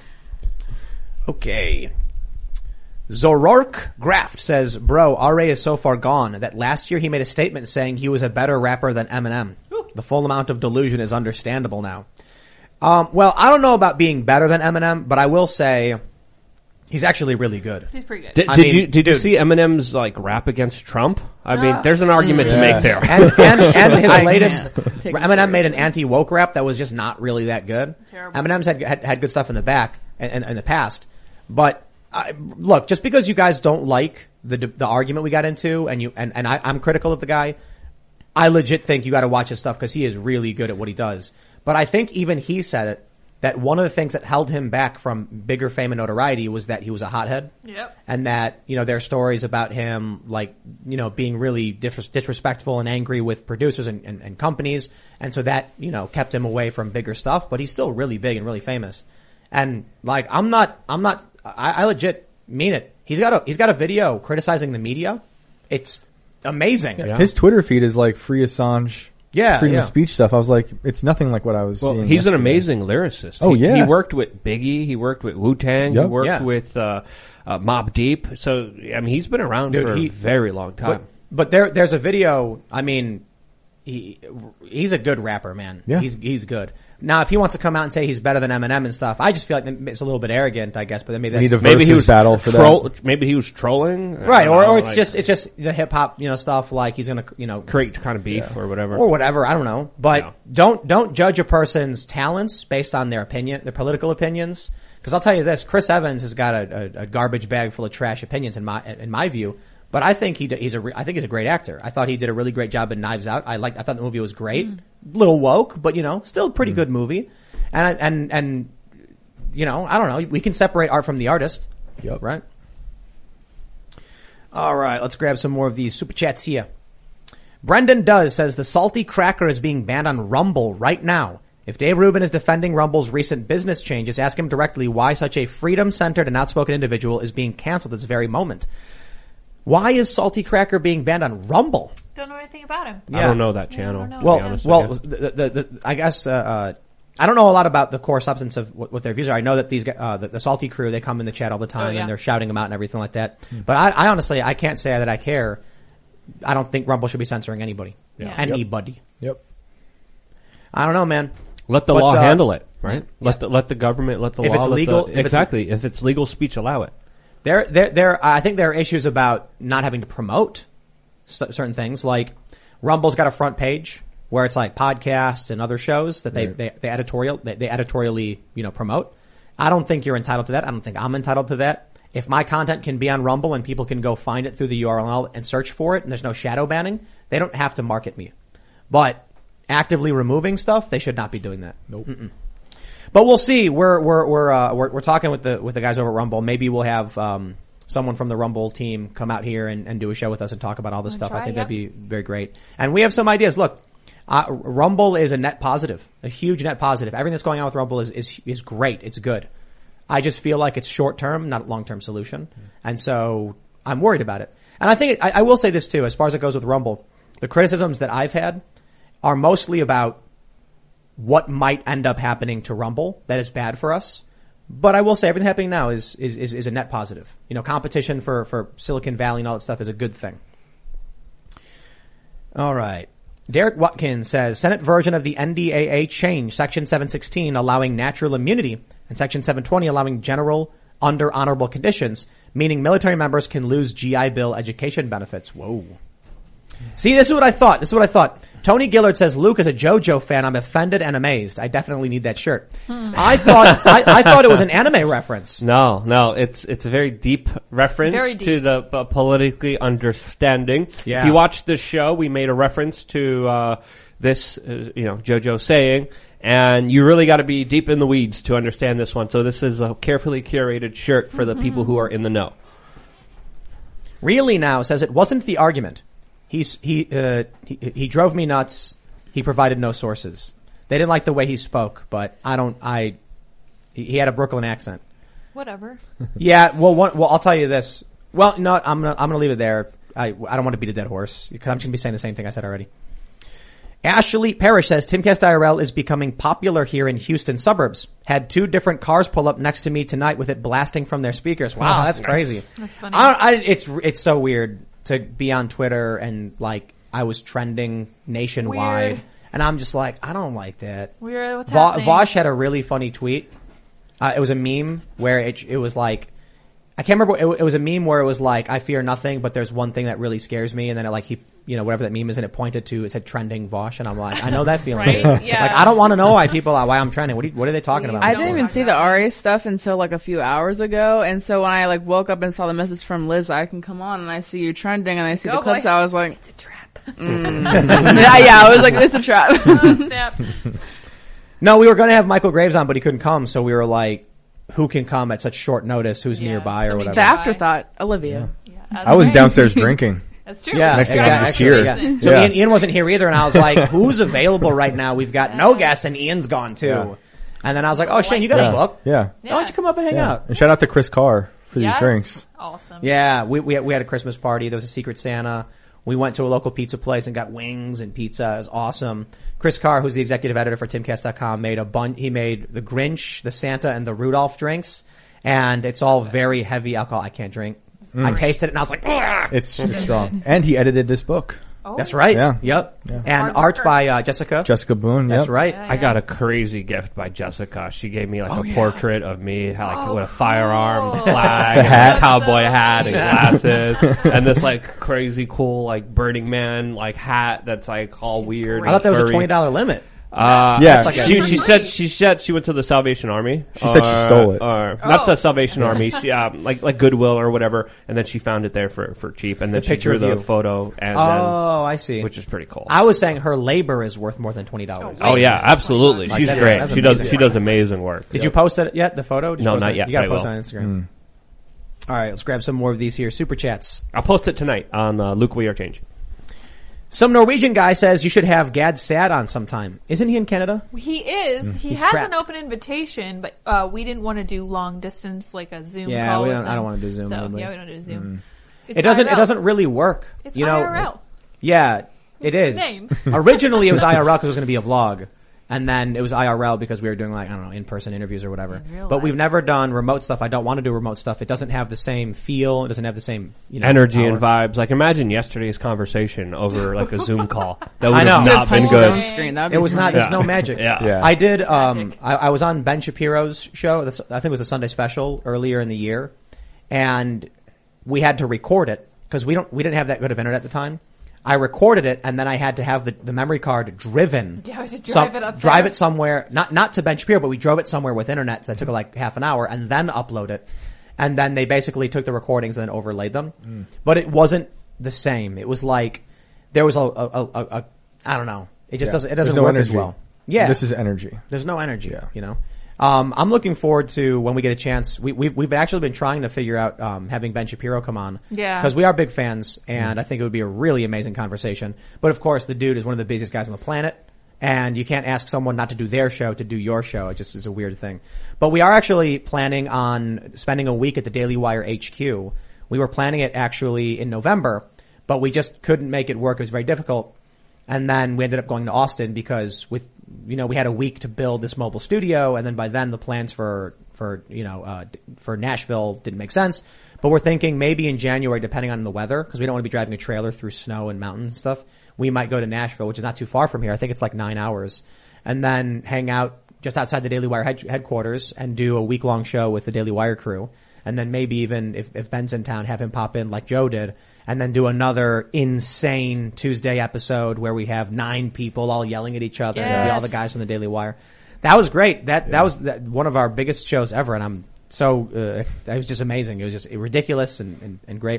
Okay. Zorork Graft says, bro, R A is so far gone that last year he made a statement saying he was a better rapper than Eminem. Ooh. The full amount of delusion is understandable now. Um, well, I don't know about being better than Eminem, but I will say he's actually really good. He's pretty good. Did, did mean, you did dude, you see Eminem's like rap against Trump? I uh, mean, there's an argument yeah. to make there. And, and, and his latest, Eminem made an anti-woke rap that was just not really that good. Terrible. Eminem's had, had had good stuff in the back and in the past, but uh, look, just because you guys don't like the the argument we got into, and you and and I, I'm critical of the guy, I legit think you got to watch his stuff because he is really good at what he does. But I think even he said it. That one of the things that held him back from bigger fame and notoriety was that he was a hothead. Yep. And that, you know, there are stories about him, like, you know, being really dis- disrespectful and angry with producers and, and, and companies. And so that, you know, kept him away from bigger stuff, but he's still really big and really famous. And like, I'm not, I'm not, I, I legit mean it. He's got a, he's got a video criticizing the media. It's amazing. Yeah. His Twitter feed is like free Assange. Yeah, freedom yeah. of speech stuff. I was like, it's nothing like what I was well, seeing. He's yesterday. an amazing lyricist. Oh, he, yeah. He worked with Biggie. He worked with Wu-Tang. Yep. He worked yeah. with uh, uh, Mobb Deep. So, I mean, he's been around Dude, for he, a very long time. But, but there, there's a video, I mean, he he's a good rapper, man. Yeah. He's, he's good. Now, if he wants to come out and say he's better than Eminem and stuff, I just feel like it's a little bit arrogant, I guess. But then maybe that's, maybe he was battle for troll, that. Maybe he was trolling, right? Or, know, or it's like, just it's just the hip hop, you know, stuff. Like he's gonna, you know, create kind of beef yeah. or whatever, or whatever. I don't know. But yeah. don't don't judge a person's talents based on their opinion, their political opinions. Because I'll tell you this, Chris Evans has got a, a, a garbage bag full of trash opinions in my in my view. But I think he he's a I think he's a great actor. I thought he did a really great job in Knives Out. I liked I thought the movie was great, mm. little woke, but you know, still a pretty mm. good movie. And I, and and you know, I don't know. We can separate art from the artist. Yep. Right. All right, let's grab some more of these super chats here. Brendan Does says the salty cracker is being banned on Rumble right now. If Dave Rubin is defending Rumble's recent business changes, ask him directly why such a freedom-centered and outspoken individual is being canceled at this very moment. Why is Salty Cracker being banned on Rumble? Don't know anything about him. Yeah. I don't know that channel. Yeah, I don't know. Well, honest, well, I guess, the, the, the, I guess uh, uh, I don't know a lot about the core substance of what, what their views are. I know that these uh, the, the Salty crew, they come in the chat all the time, oh, yeah. and they're shouting them out and everything like that. Mm. But I, I honestly, I can't say that I care. I don't think Rumble should be censoring anybody. Yeah. Anybody. Yep. I don't know, man. Let the but, law uh, handle it, right? Yeah. Let the let the government, let the if law, it's let legal, the, if exactly. It's, if it's legal speech, allow it. There, there, there. I think there are issues about not having to promote certain things. Like Rumble's got a front page where it's like podcasts and other shows that they, right. they, they editorial, they, they editorially, you know, promote. I don't think you're entitled to that. I don't think I'm entitled to that. If my content can be on Rumble and people can go find it through the U R L and search for it and there's no shadow banning, they don't have to market me. But actively removing stuff, they should not be doing that. Nope. Mm-mm. But we'll see. We're, we're, we're, uh, we're, we're talking with the, with the guys over at Rumble. Maybe we'll have, um, someone from the Rumble team come out here and, and do a show with us and talk about all this stuff. Try, I think yep. that'd be very great. And we have some ideas. Look, uh, Rumble is a net positive, a huge net positive. Everything that's going on with Rumble is, is, is great. It's good. I just feel like it's short term, not a long term solution. And so I'm worried about it. And I think, I, I will say this too, as far as it goes with Rumble, the criticisms that I've had are mostly about what might end up happening to Rumble that is bad for us. But I will say everything happening now is, is, is, is a net positive. You know, competition for, for Silicon Valley and all that stuff is a good thing. All right. Derek Watkins says, Senate version of the N D A A changed Section seven sixteen allowing natural immunity and Section seven twenty allowing general under honorable conditions, meaning military members can lose G I Bill education benefits. Whoa. See, this is what I thought. This is what I thought. Tony Gillard says, Luke is a JoJo fan. I'm offended and amazed. I definitely need that shirt. Hmm. I thought, I, I thought it was an anime reference. No, no, it's, it's a very deep reference very deep. to the uh, politically understanding. Yeah. If you watched the show, we made a reference to, uh, this, uh, you know, JoJo saying, and you really got to be deep in the weeds to understand this one. So this is a carefully curated shirt for mm-hmm. the people who are in the know. Really now says it wasn't the argument. He's, he, uh, he, he drove me nuts. He provided no sources. They didn't like the way he spoke, but I don't, I, he had a Brooklyn accent. Whatever. Yeah, well, one, well, I'll tell you this. Well, no, I'm gonna, I'm gonna leave it there. I, I don't want to beat a dead horse because I'm just gonna be saying the same thing I said already. Ashley Parrish says, Timcast I R L is becoming popular here in Houston suburbs. Had two different cars pull up next to me tonight with it blasting from their speakers. Wow, that's crazy. That's funny. I, I, it's, it's so weird to be on Twitter and like I was trending nationwide Weird. and I'm just like, I don't like that. Weird. What's Va- happening? Vosh had a really funny tweet. Uh, it was a meme where it, it was like, I can't remember. It, it was a meme where it was like, I fear nothing, but there's one thing that really scares me. And then it like, he, you know, whatever that meme is, and it pointed to, it said trending Vosh. And I'm like, I know that feeling. Right? Yeah. Like, I don't want to know why people, why I'm trending. What, do you, what are they talking about? I Don't didn't even talk see the about Aria stuff until like a few hours ago. And so when I like woke up and saw the message from Liz, I can come on and I see you trending and I see Go, the clips, boy. I was like, It's a trap. mm. yeah, yeah, I was like, it's a trap. Oh, snap. No, we were going to have Michael Graves on, but he couldn't come. So we were like, who can come at such short notice? Who's Yeah, nearby or somebody whatever? The afterthought, Olivia. Yeah, I was okay. downstairs drinking. That's true. Yeah, Next thing exactly. I'm just here. Yeah. So Yeah. Ian, Ian wasn't here either, and I was like, "Who's available right now? We've got no guests, and Ian's gone too." Yeah. And then I was like, "Oh, Shane, you got Yeah. a book? Yeah. Why don't you come up and hang Yeah. out?" And shout out to Chris Carr for Yes. these drinks. Awesome. Yeah, we we had, we had a Christmas party. There was a Secret Santa. We went to a local pizza place and got wings and pizza. It was awesome. Chris Carr, who's the executive editor for Timcast dot com, made a bun. He made the Grinch, the Santa, and the Rudolph drinks, and it's all very heavy alcohol. I can't drink. I tasted it and I was like, "Ugh." It's, it's strong. And he edited this book. Oh. That's right. Yeah. Yep. Yeah. And Hard art worker. by uh, Jessica. Jessica Boone. That's yep. right. Yeah, I got a crazy gift by Jessica. She gave me like Oh, a yeah. portrait of me, like Oh, with a firearm, cool. the flag, The and hat. a cowboy hat, and glasses, and this like crazy cool like Burning Man like hat that's like all weird. I thought there was a furry. twenty dollar limit. Uh, Yeah. like she, she said she said she went to the Salvation Army. She said she stole it. Or Oh. not the Salvation Army, she, um, like like Goodwill or whatever, and then she found it there for, for cheap, and then The she picture drew of the you. photo, and Oh, I see. then, which is pretty cool. I was saying her labor is worth more than twenty dollars. oh yeah, absolutely, Like, she's that's- great. that's She does amazing. she does amazing work. Did you post it yet? The photo? Did you No, post not it? yet, You gotta but I post it will. on Instagram. All right, let's grab some more of these here. Super chats. I'll post it tonight on uh, Luke We Are Change. Some Norwegian guy says you should have Gad Sad on sometime. Isn't he in Canada? He is. He He's has trapped. an open invitation, but uh, we didn't want to do long distance like a Zoom Yeah, call. we with don't- I them. don't wanna do Zoom So, with yeah, me. we don't do Zoom. It's It doesn't. I R L. It doesn't really work. It's you know. I R L. Yeah, it is. Name. Originally, it was I R L because it was going to be a vlog, and then it was I R L because we were doing like I don't know in-person interviews or whatever. In real But life. we've never done remote stuff. I don't want to do remote stuff. It doesn't have the same feel. It doesn't have the same you know Energy power. and vibes. Like imagine yesterday's conversation over like a Zoom call. That would I have know. not been Punch good. on screen. That'd be It was not. funny. There's no magic. Yeah. Yeah. I did. Um, Magic. I, I was on Ben Shapiro's show. That's, I think it was a Sunday special earlier in the year, and we had to record it because we don't. We didn't have that good of internet at the time. I recorded it, and then I had to have the, the memory card driven. Yeah, we had to some- drive it up Drive there. it somewhere. Not not to Ben Shapiro, but we drove it somewhere with internet. So that took like half an hour, and then upload it. And then they basically took the recordings and then overlaid them. Mm. But it wasn't the same. It was like there was a a, a, a, a I don't know. It just Yeah. doesn't. It There's doesn't no work as energy. well. Yeah, This is energy. there's no energy, Yeah. you know. Um, I'm looking forward to when we get a chance. We, we've we've actually been trying to figure out um, having Ben Shapiro come on, Yeah. because we are big fans, and I think it would be a really amazing conversation. But of course, the dude is one of the busiest guys on the planet, and you can't ask someone not to do their show to do your show. It just is a weird thing. But we are actually planning on spending a week at the Daily Wire H Q. We were planning it actually in November, but we just couldn't make it work. It was very difficult. And then we ended up going to Austin because with, you know, we had a week to build this mobile studio, and then by then the plans for, for, you know, uh, for Nashville didn't make sense. But we're thinking maybe in January, depending on the weather, because we don't want to be driving a trailer through snow and mountains and stuff, we might go to Nashville, which is not too far from here. I think it's like nine hours. And then hang out just outside the Daily Wire head- headquarters and do a week-long show with the Daily Wire crew. And then maybe even if, if Ben's in town, have him pop in like Joe did, and then do another insane Tuesday episode where we have nine people all yelling at each other, and it'll be all the guys from the Daily Wire. That was great. That that was that, one of our biggest shows ever, and I'm so uh, that was just amazing. It was just ridiculous and, and, and great.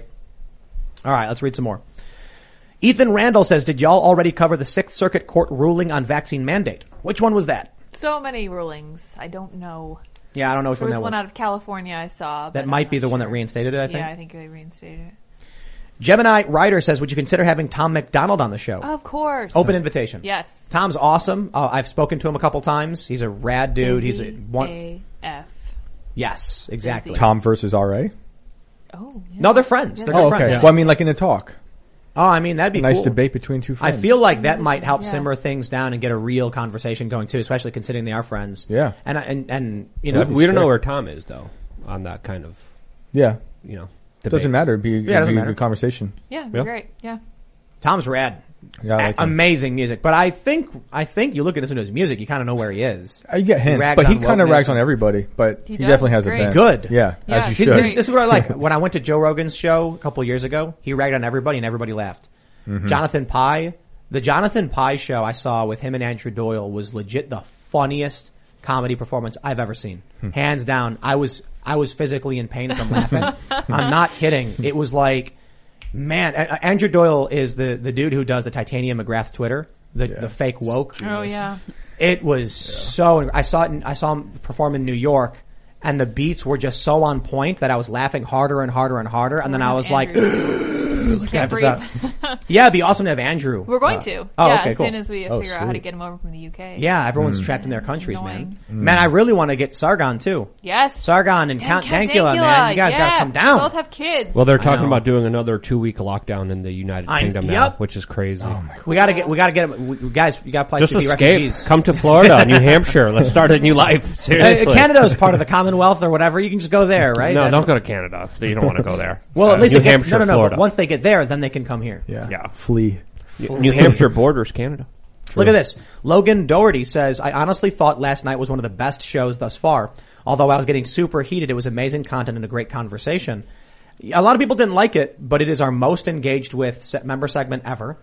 All right, let's read some more. Ethan Randall says, "Did y'all already cover the Sixth Circuit Court ruling on vaccine mandate? Which one was that?" So many rulings. I don't know. Yeah, I don't know which There one was that one was. out of California I saw. but That I'm might be not the one that sure. reinstated it, I think. Yeah, I think they reinstated it. Gemini Ryder says, "Would you consider having Tom McDonald on the show?" Of course. Open invitation. Yes. Tom's awesome. Uh, I've spoken to him a couple times. He's a rad dude. He's a one. A F. Yes, exactly. Busy. Tom versus R A. Oh, yeah. No, they're friends. They're Oh, good okay. friends. Well, I mean, like in a talk, Oh, I mean that'd be a nice cool. debate between two I friends. feel like that might help Yeah. simmer things down and get a real conversation going too, especially considering they are friends. Yeah. And and and you We, know, we don't know sick. where Tom is though on that kind of Yeah, you know. it doesn't debate. matter. It'd be, it'd it doesn't be a matter. good conversation. Yeah, it'd be Yeah. great. Yeah. Tom's rad. Yeah, I like A- him. amazing music. But I think I think you look at listen to his music, you kind of know where he is. I get hints, rags but he on kind of wokeness rags and- on everybody. But He he, does, definitely it's has a great. bent. Good. Yeah, Yeah, as you he's His- should. this, this is what I like. When I went to Joe Rogan's show a couple years ago, he ragged on everybody and everybody laughed. Mm-hmm. Jonathan Pye, the Jonathan Pye show I saw with him and Andrew Doyle was legit the funniest comedy performance I've ever seen. Hmm. Hands down. I was, I was physically in pain from laughing. I'm not kidding. It was like, man, A- A- Andrew Doyle is the, the dude who does the Titanium McGrath Twitter, the, the fake woke. Oh, yeah. It was so. I saw it. In, I saw him perform in New York, and the beats were just so on point that I was laughing harder and harder and harder. And then I was like, Andrew. Can't After breathe. "Yeah, it'd be awesome to have Andrew." We're going to. oh, yeah, okay, as cool. soon as we Oh, figure out how to sweet. get him over from the U K. Yeah, everyone's trapped in their countries, annoying. man. Man, I really want to get Sargon too. Yes. Sargon and Yeah, Count Dankula, Dankula, man. You guys yeah. gotta come down. Both have kids. Well, they're I talking know. about doing another two week lockdown in the United I- Kingdom now, yep. which is crazy. We gotta get. We gotta get them. We, guys, you gotta apply Just to be escape. refugees. Come to Florida, New Hampshire. Let's start a new life. Uh, Seriously. Canada is part of the Commonwealth or whatever. You can just go there, right? No, I- don't go to Canada. You don't want to go there. Well, at Uh, least New they get, Hampshire, no, no, no. Florida. But once they get there, then they can come here. Yeah, Yeah. flee. New Hampshire borders Canada. Look at this. Logan Doherty says, "I honestly thought last night was one of the best shows thus far. Although I was getting super heated, it was amazing content and a great conversation. A lot of people didn't like it, but it is our most engaged with se- member segment ever.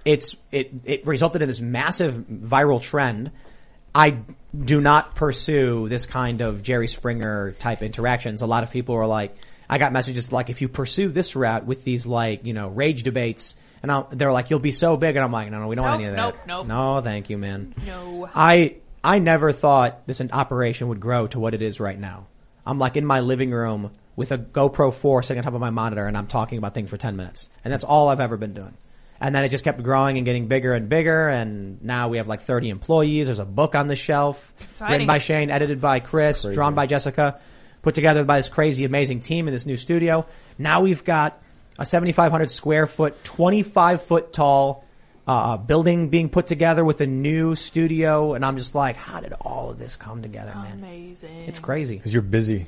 it's it it resulted in this massive viral trend. I do not pursue this kind of Jerry Springer type interactions. A lot of people are like, I got messages like, if you pursue this route with these like, you know, rage debates, and I'll, they're like, you'll be so big, and I'm like, no, no, we don't nope, want any of that. Nope, nope. No, thank you, man. No. I I never thought this operation would grow to what it is right now. I'm like in my living room with a GoPro four sitting on top of my monitor, and I'm talking about things for ten minutes, and that's all I've ever been doing. And then it just kept growing and getting bigger and bigger, and now we have like thirty employees. There's a book on the shelf, Exciting. written by Shane, edited by Chris, Crazy. drawn by Jessica, put together by this crazy, amazing team in this new studio. Now we've got a seventy-five hundred square foot, twenty-five foot tall uh building being put together with a new studio, and I'm just like, how did all of this come together, man? Amazing. It's crazy. Because you're busy.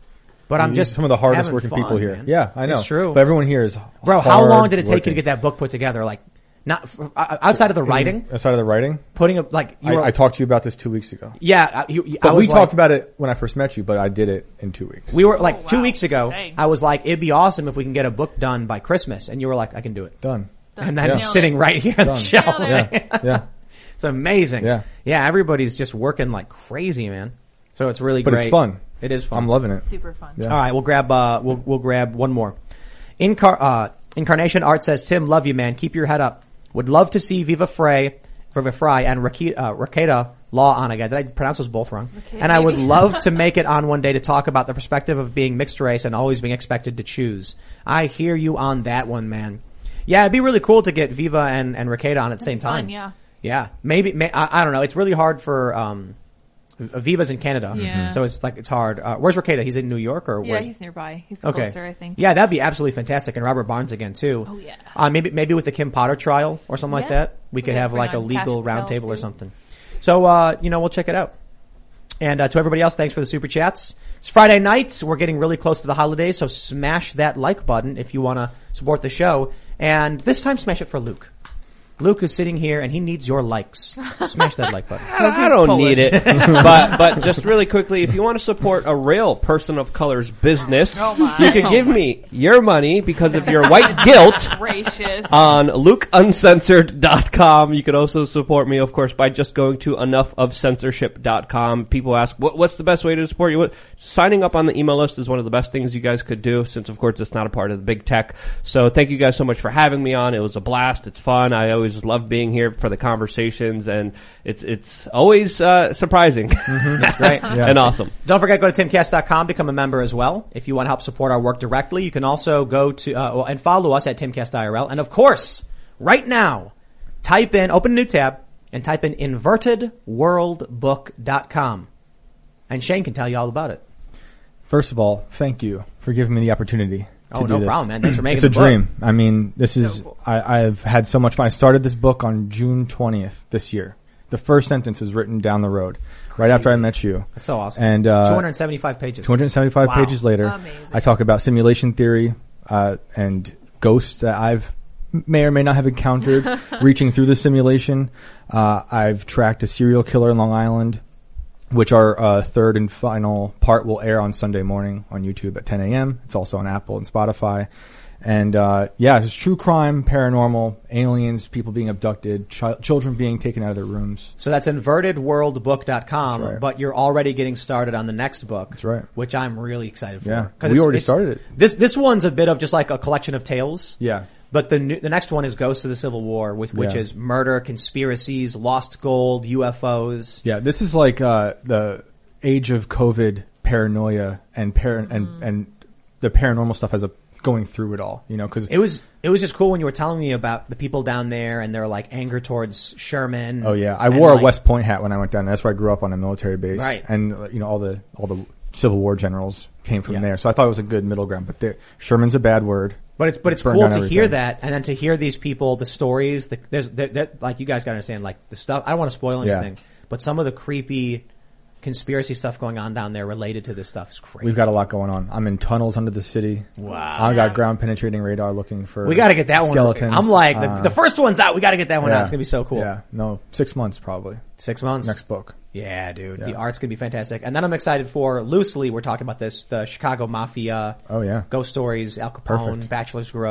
But I'm You're just some of the hardest having working fun, people here. man. Yeah, I know. It's true. But everyone here is Bro, how long did it take you to hard-working. get that book put together? Like, not f- uh, outside of the writing, Outside of the writing? putting up like you I, were, I talked to you about this two weeks ago. yeah, uh, you, you- But I we was like, talked about it when I first met you, but I did it in two weeks. We were like Oh, two wow. weeks ago. Dang. I was like, it'd be awesome if we can get a book done by Christmas, and you were like, I can do it. Done. And then Yeah. it's sitting right here on the Done. shelf. Nailed Yeah, yeah. It's amazing. Yeah. yeah. Everybody's just working like crazy, man. So it's really But great. it's fun. It is fun. I'm loving it. Super fun. Yeah. All right, we'll grab uh we'll we'll grab one more. Incar- uh, Incarnation Art says, Tim, love you, man. Keep your head up. Would love to see Viva Frey, Viva Frey and Rakita, uh, Rakita Law on again. Did I pronounce those both wrong? Okay, and I would maybe. love to make it on one day to talk about the perspective of being mixed race and always being expected to choose. I hear you on that one, man. Yeah, it'd be really cool to get Viva and, and Rakita on at the same Fun, time. yeah. Yeah. Maybe, may, I, I don't know. It's really hard for, um, Viva's in Canada. Yeah. So it's like, it's hard. Uh, where's Rakita? He's in New York or Yeah, where? he's nearby. He's Okay. closer, I think. Yeah, that'd be absolutely fantastic. And Robert Barnes again too. Oh, yeah. Uh, maybe, maybe with the Kim Potter trial or something like Yeah. that. We could Yeah, have bring like a on legal Kash Patel, roundtable or too. something. So, uh, you know, we'll check it out. And, uh, to everybody else, thanks for the super chats. It's Friday night. We're getting really close to the holidays. So smash that like button if you want to support the show. And this time smash it for Luke. Luke is sitting here and he needs your likes. Smash that like button. I don't need it. but but just really quickly, if you want to support a real person of color's business, Oh my. you can give me your money because of your white guilt Gracious. on luke uncensored dot com. You can also support me, of course, by just going to enough of censorship dot com. People ask, what, what's the best way to support you? What, signing up on the email list is one of the best things you guys could do, since, of course, it's not a part of the big tech. So thank you guys so much for having me on. It was a blast. It's fun. I always love being here for the conversations, and it's it's always uh, surprising That's great. and awesome. Don't forget, go to timcast dot com, become a member as well. If you want to help support our work directly, you can also go to, uh, well, and follow us at Timcast I R L. And of course, right now, type in, open a new tab, and type in inverted world book dot com. And Shane can tell you all about it. First of all, thank you for giving me the opportunity. Oh, to do no this. problem, man. Thanks for making It's a the book. dream. I mean, this is, cool. I, I've had so much fun. I started this book on June twentieth this year. The first sentence was written down the road, right after I met you. That's so awesome. And, uh, two hundred seventy-five pages. two hundred seventy-five Wow. pages later, Amazing. I talk about simulation theory, uh, and ghosts that I've may or may not have encountered reaching through the simulation. Uh, I've tracked a serial killer in Long Island, which our uh, third and final part will air on Sunday morning on YouTube at ten a.m. It's also on Apple and Spotify. And uh yeah, it's true crime, paranormal, aliens, people being abducted, ch- children being taken out of their rooms. So that's inverted world book dot com, That's right. but you're already getting started on the next book. That's right. Which I'm really excited for. Yeah. 'Cause We it's- already it's- started it. This, this one's a bit of just like a collection of tales. Yeah. But the new, the next one is Ghosts of the Civil War, with, which Yeah. is murder, conspiracies, lost gold, U F Os. Yeah, this is like uh the age of COVID paranoia and par- Mm-hmm. and and the paranormal stuff as a going through it all, you know, because It was it was just cool when you were telling me about the people down there and their like anger towards Sherman. oh yeah, I and, wore like, a West Point hat when I went down there. That's where I grew up on a military base, Right. And uh, you know all the all the Civil War generals came from Yeah. there, so I thought it was a good middle ground. But there- Sherman's a bad word. But it's but it's Burned cool to down hear everything. that, and then to hear these people, the stories. The, there's there, there, like you guys got to understand, like the stuff. I don't want to spoil Yeah. anything, but some of the creepy conspiracy stuff going on down there related to this stuff is crazy. We've got a lot going on. I'm in tunnels under the city. Wow. I got ground penetrating radar looking for. We got to get that skeletons. one. I'm like the, Uh, the first one's out. We got to get that one yeah. out. It's gonna be so cool. Yeah, no, six months probably. Six months. Next book. Yeah, dude. Yeah. The art's gonna be fantastic. And then I'm excited for, loosely, we're talking about this, the Chicago Mafia. Oh yeah. Ghost Stories, Al Capone, Perfect. Bachelor's Grove.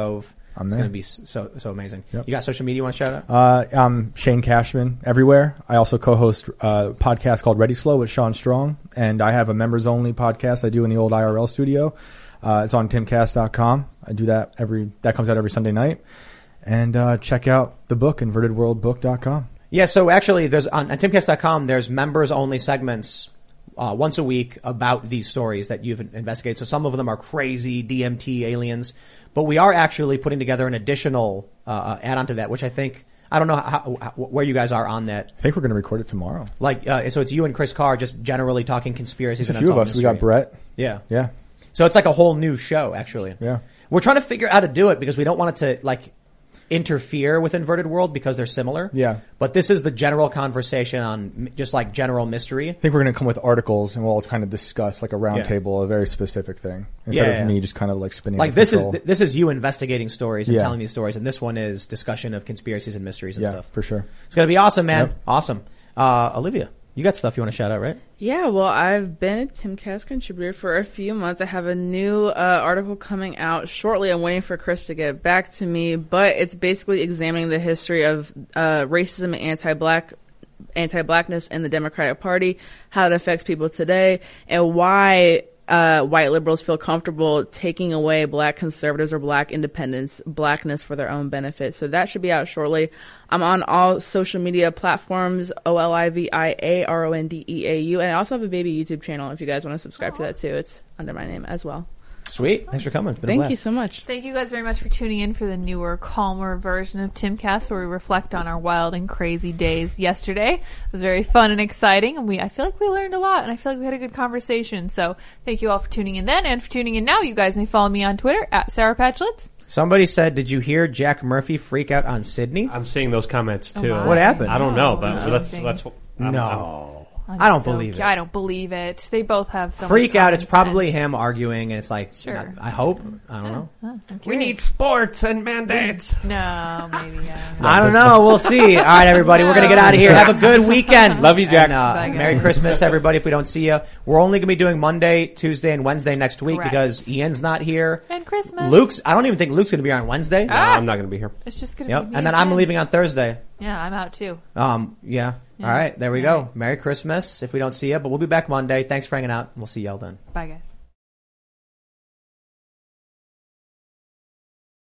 I'm it's there. going to be so so amazing. Yep. You got social media you want to shout out? Uh, I'm Shane Cashman everywhere. I also co-host a podcast called Ready Slow with Sean Strong, and I have a members only podcast I do in the old I R L studio. Uh, it's on timcast dot com. I do that every that comes out every Sunday night. And uh, check out the book, inverted world book dot com. Yeah, so actually there's on, on timcast dot com there's members only segments uh, once a week about these stories that you've investigated. So some of them are crazy D M T aliens. But we are actually putting together an additional uh, add-on to that, which I think I don't know how, how, where you guys are on that. I think we're going to record it tomorrow. Like, uh, so it's you and Chris Carr just generally talking conspiracies. There's and a few of us. mystery. We got Brett. Yeah, Yeah. So it's like a whole new show, actually. Yeah. We're trying to figure out how to do it because we don't want it to like interfere with Inverted World because they're similar. Yeah. But this is the general conversation on m- just like general mystery. I think we're going to come with articles and we'll kind of discuss like a round Yeah. table, a very specific thing. Instead Yeah, of yeah. me just kind of like spinning. Like out of this is control. th- this is you investigating stories and Yeah. telling these stories, and this one is discussion of conspiracies and mysteries and Yeah, stuff. for sure. It's gonna be awesome, man. Yep. Awesome. Uh, Olivia, you got stuff you want to shout out, right? Yeah, well, I've been a Timcast contributor for a few months. I have a new uh, article coming out shortly. I'm waiting for Chris to get back to me, but it's basically examining the history of uh, racism and anti-black anti-blackness in the Democratic Party, how it affects people today, and why uh, white liberals feel comfortable taking away black conservatives or black independents, blackness for their own benefit. So that should be out shortly. I'm on all social media platforms, O L I V I A R O N D E A U, and I also have a baby YouTube channel if you guys want to subscribe to that too. It's under my name as well. Sweet. Thanks for coming. It's been a Thank blast. you so much. Thank you guys very much for tuning in for the newer, calmer version of Timcast, where we reflect on our wild and crazy days yesterday. It was very fun and exciting, and we I feel like we learned a lot, and I feel like we had a good conversation. So thank you all for tuning in then, and for tuning in now. You guys may follow me on Twitter at Sarah Patchlitz. Somebody said, "Did you hear Jack Murphy freak out on Sydney?" I'm seeing those comments too. Oh, What happened? I don't know, but Oh, that's interesting. that's what. I'm, no, I'm I don't so believe cu- it. I don't believe it. They both have so freak much out. It's common probably sense. him arguing, and it's like, Sure. not- I hope. I don't know. Huh, I'm We need curious. sports and mandates. No, maybe yeah. I don't know. We'll see. All right, everybody, we're gonna get out of here. Have a good weekend. Love you, Jack. And, uh, Bye, guys. Merry Christmas, everybody. If we don't see you, we're only gonna be doing Monday, Tuesday, and Wednesday next week Correct. because Ian's not here. And Christmas. Luke's. I don't even think Luke's gonna be here on Wednesday. No, I'm not going to be here. It's just gonna Yep. be me And then I'm Jen. leaving on Thursday. Yeah, I'm out too. Um. Yeah. Yeah. All right. There we All go. right. Merry Christmas. If we don't see you, but we'll be back Monday. Thanks for hanging out. We'll see y'all then. Bye, guys.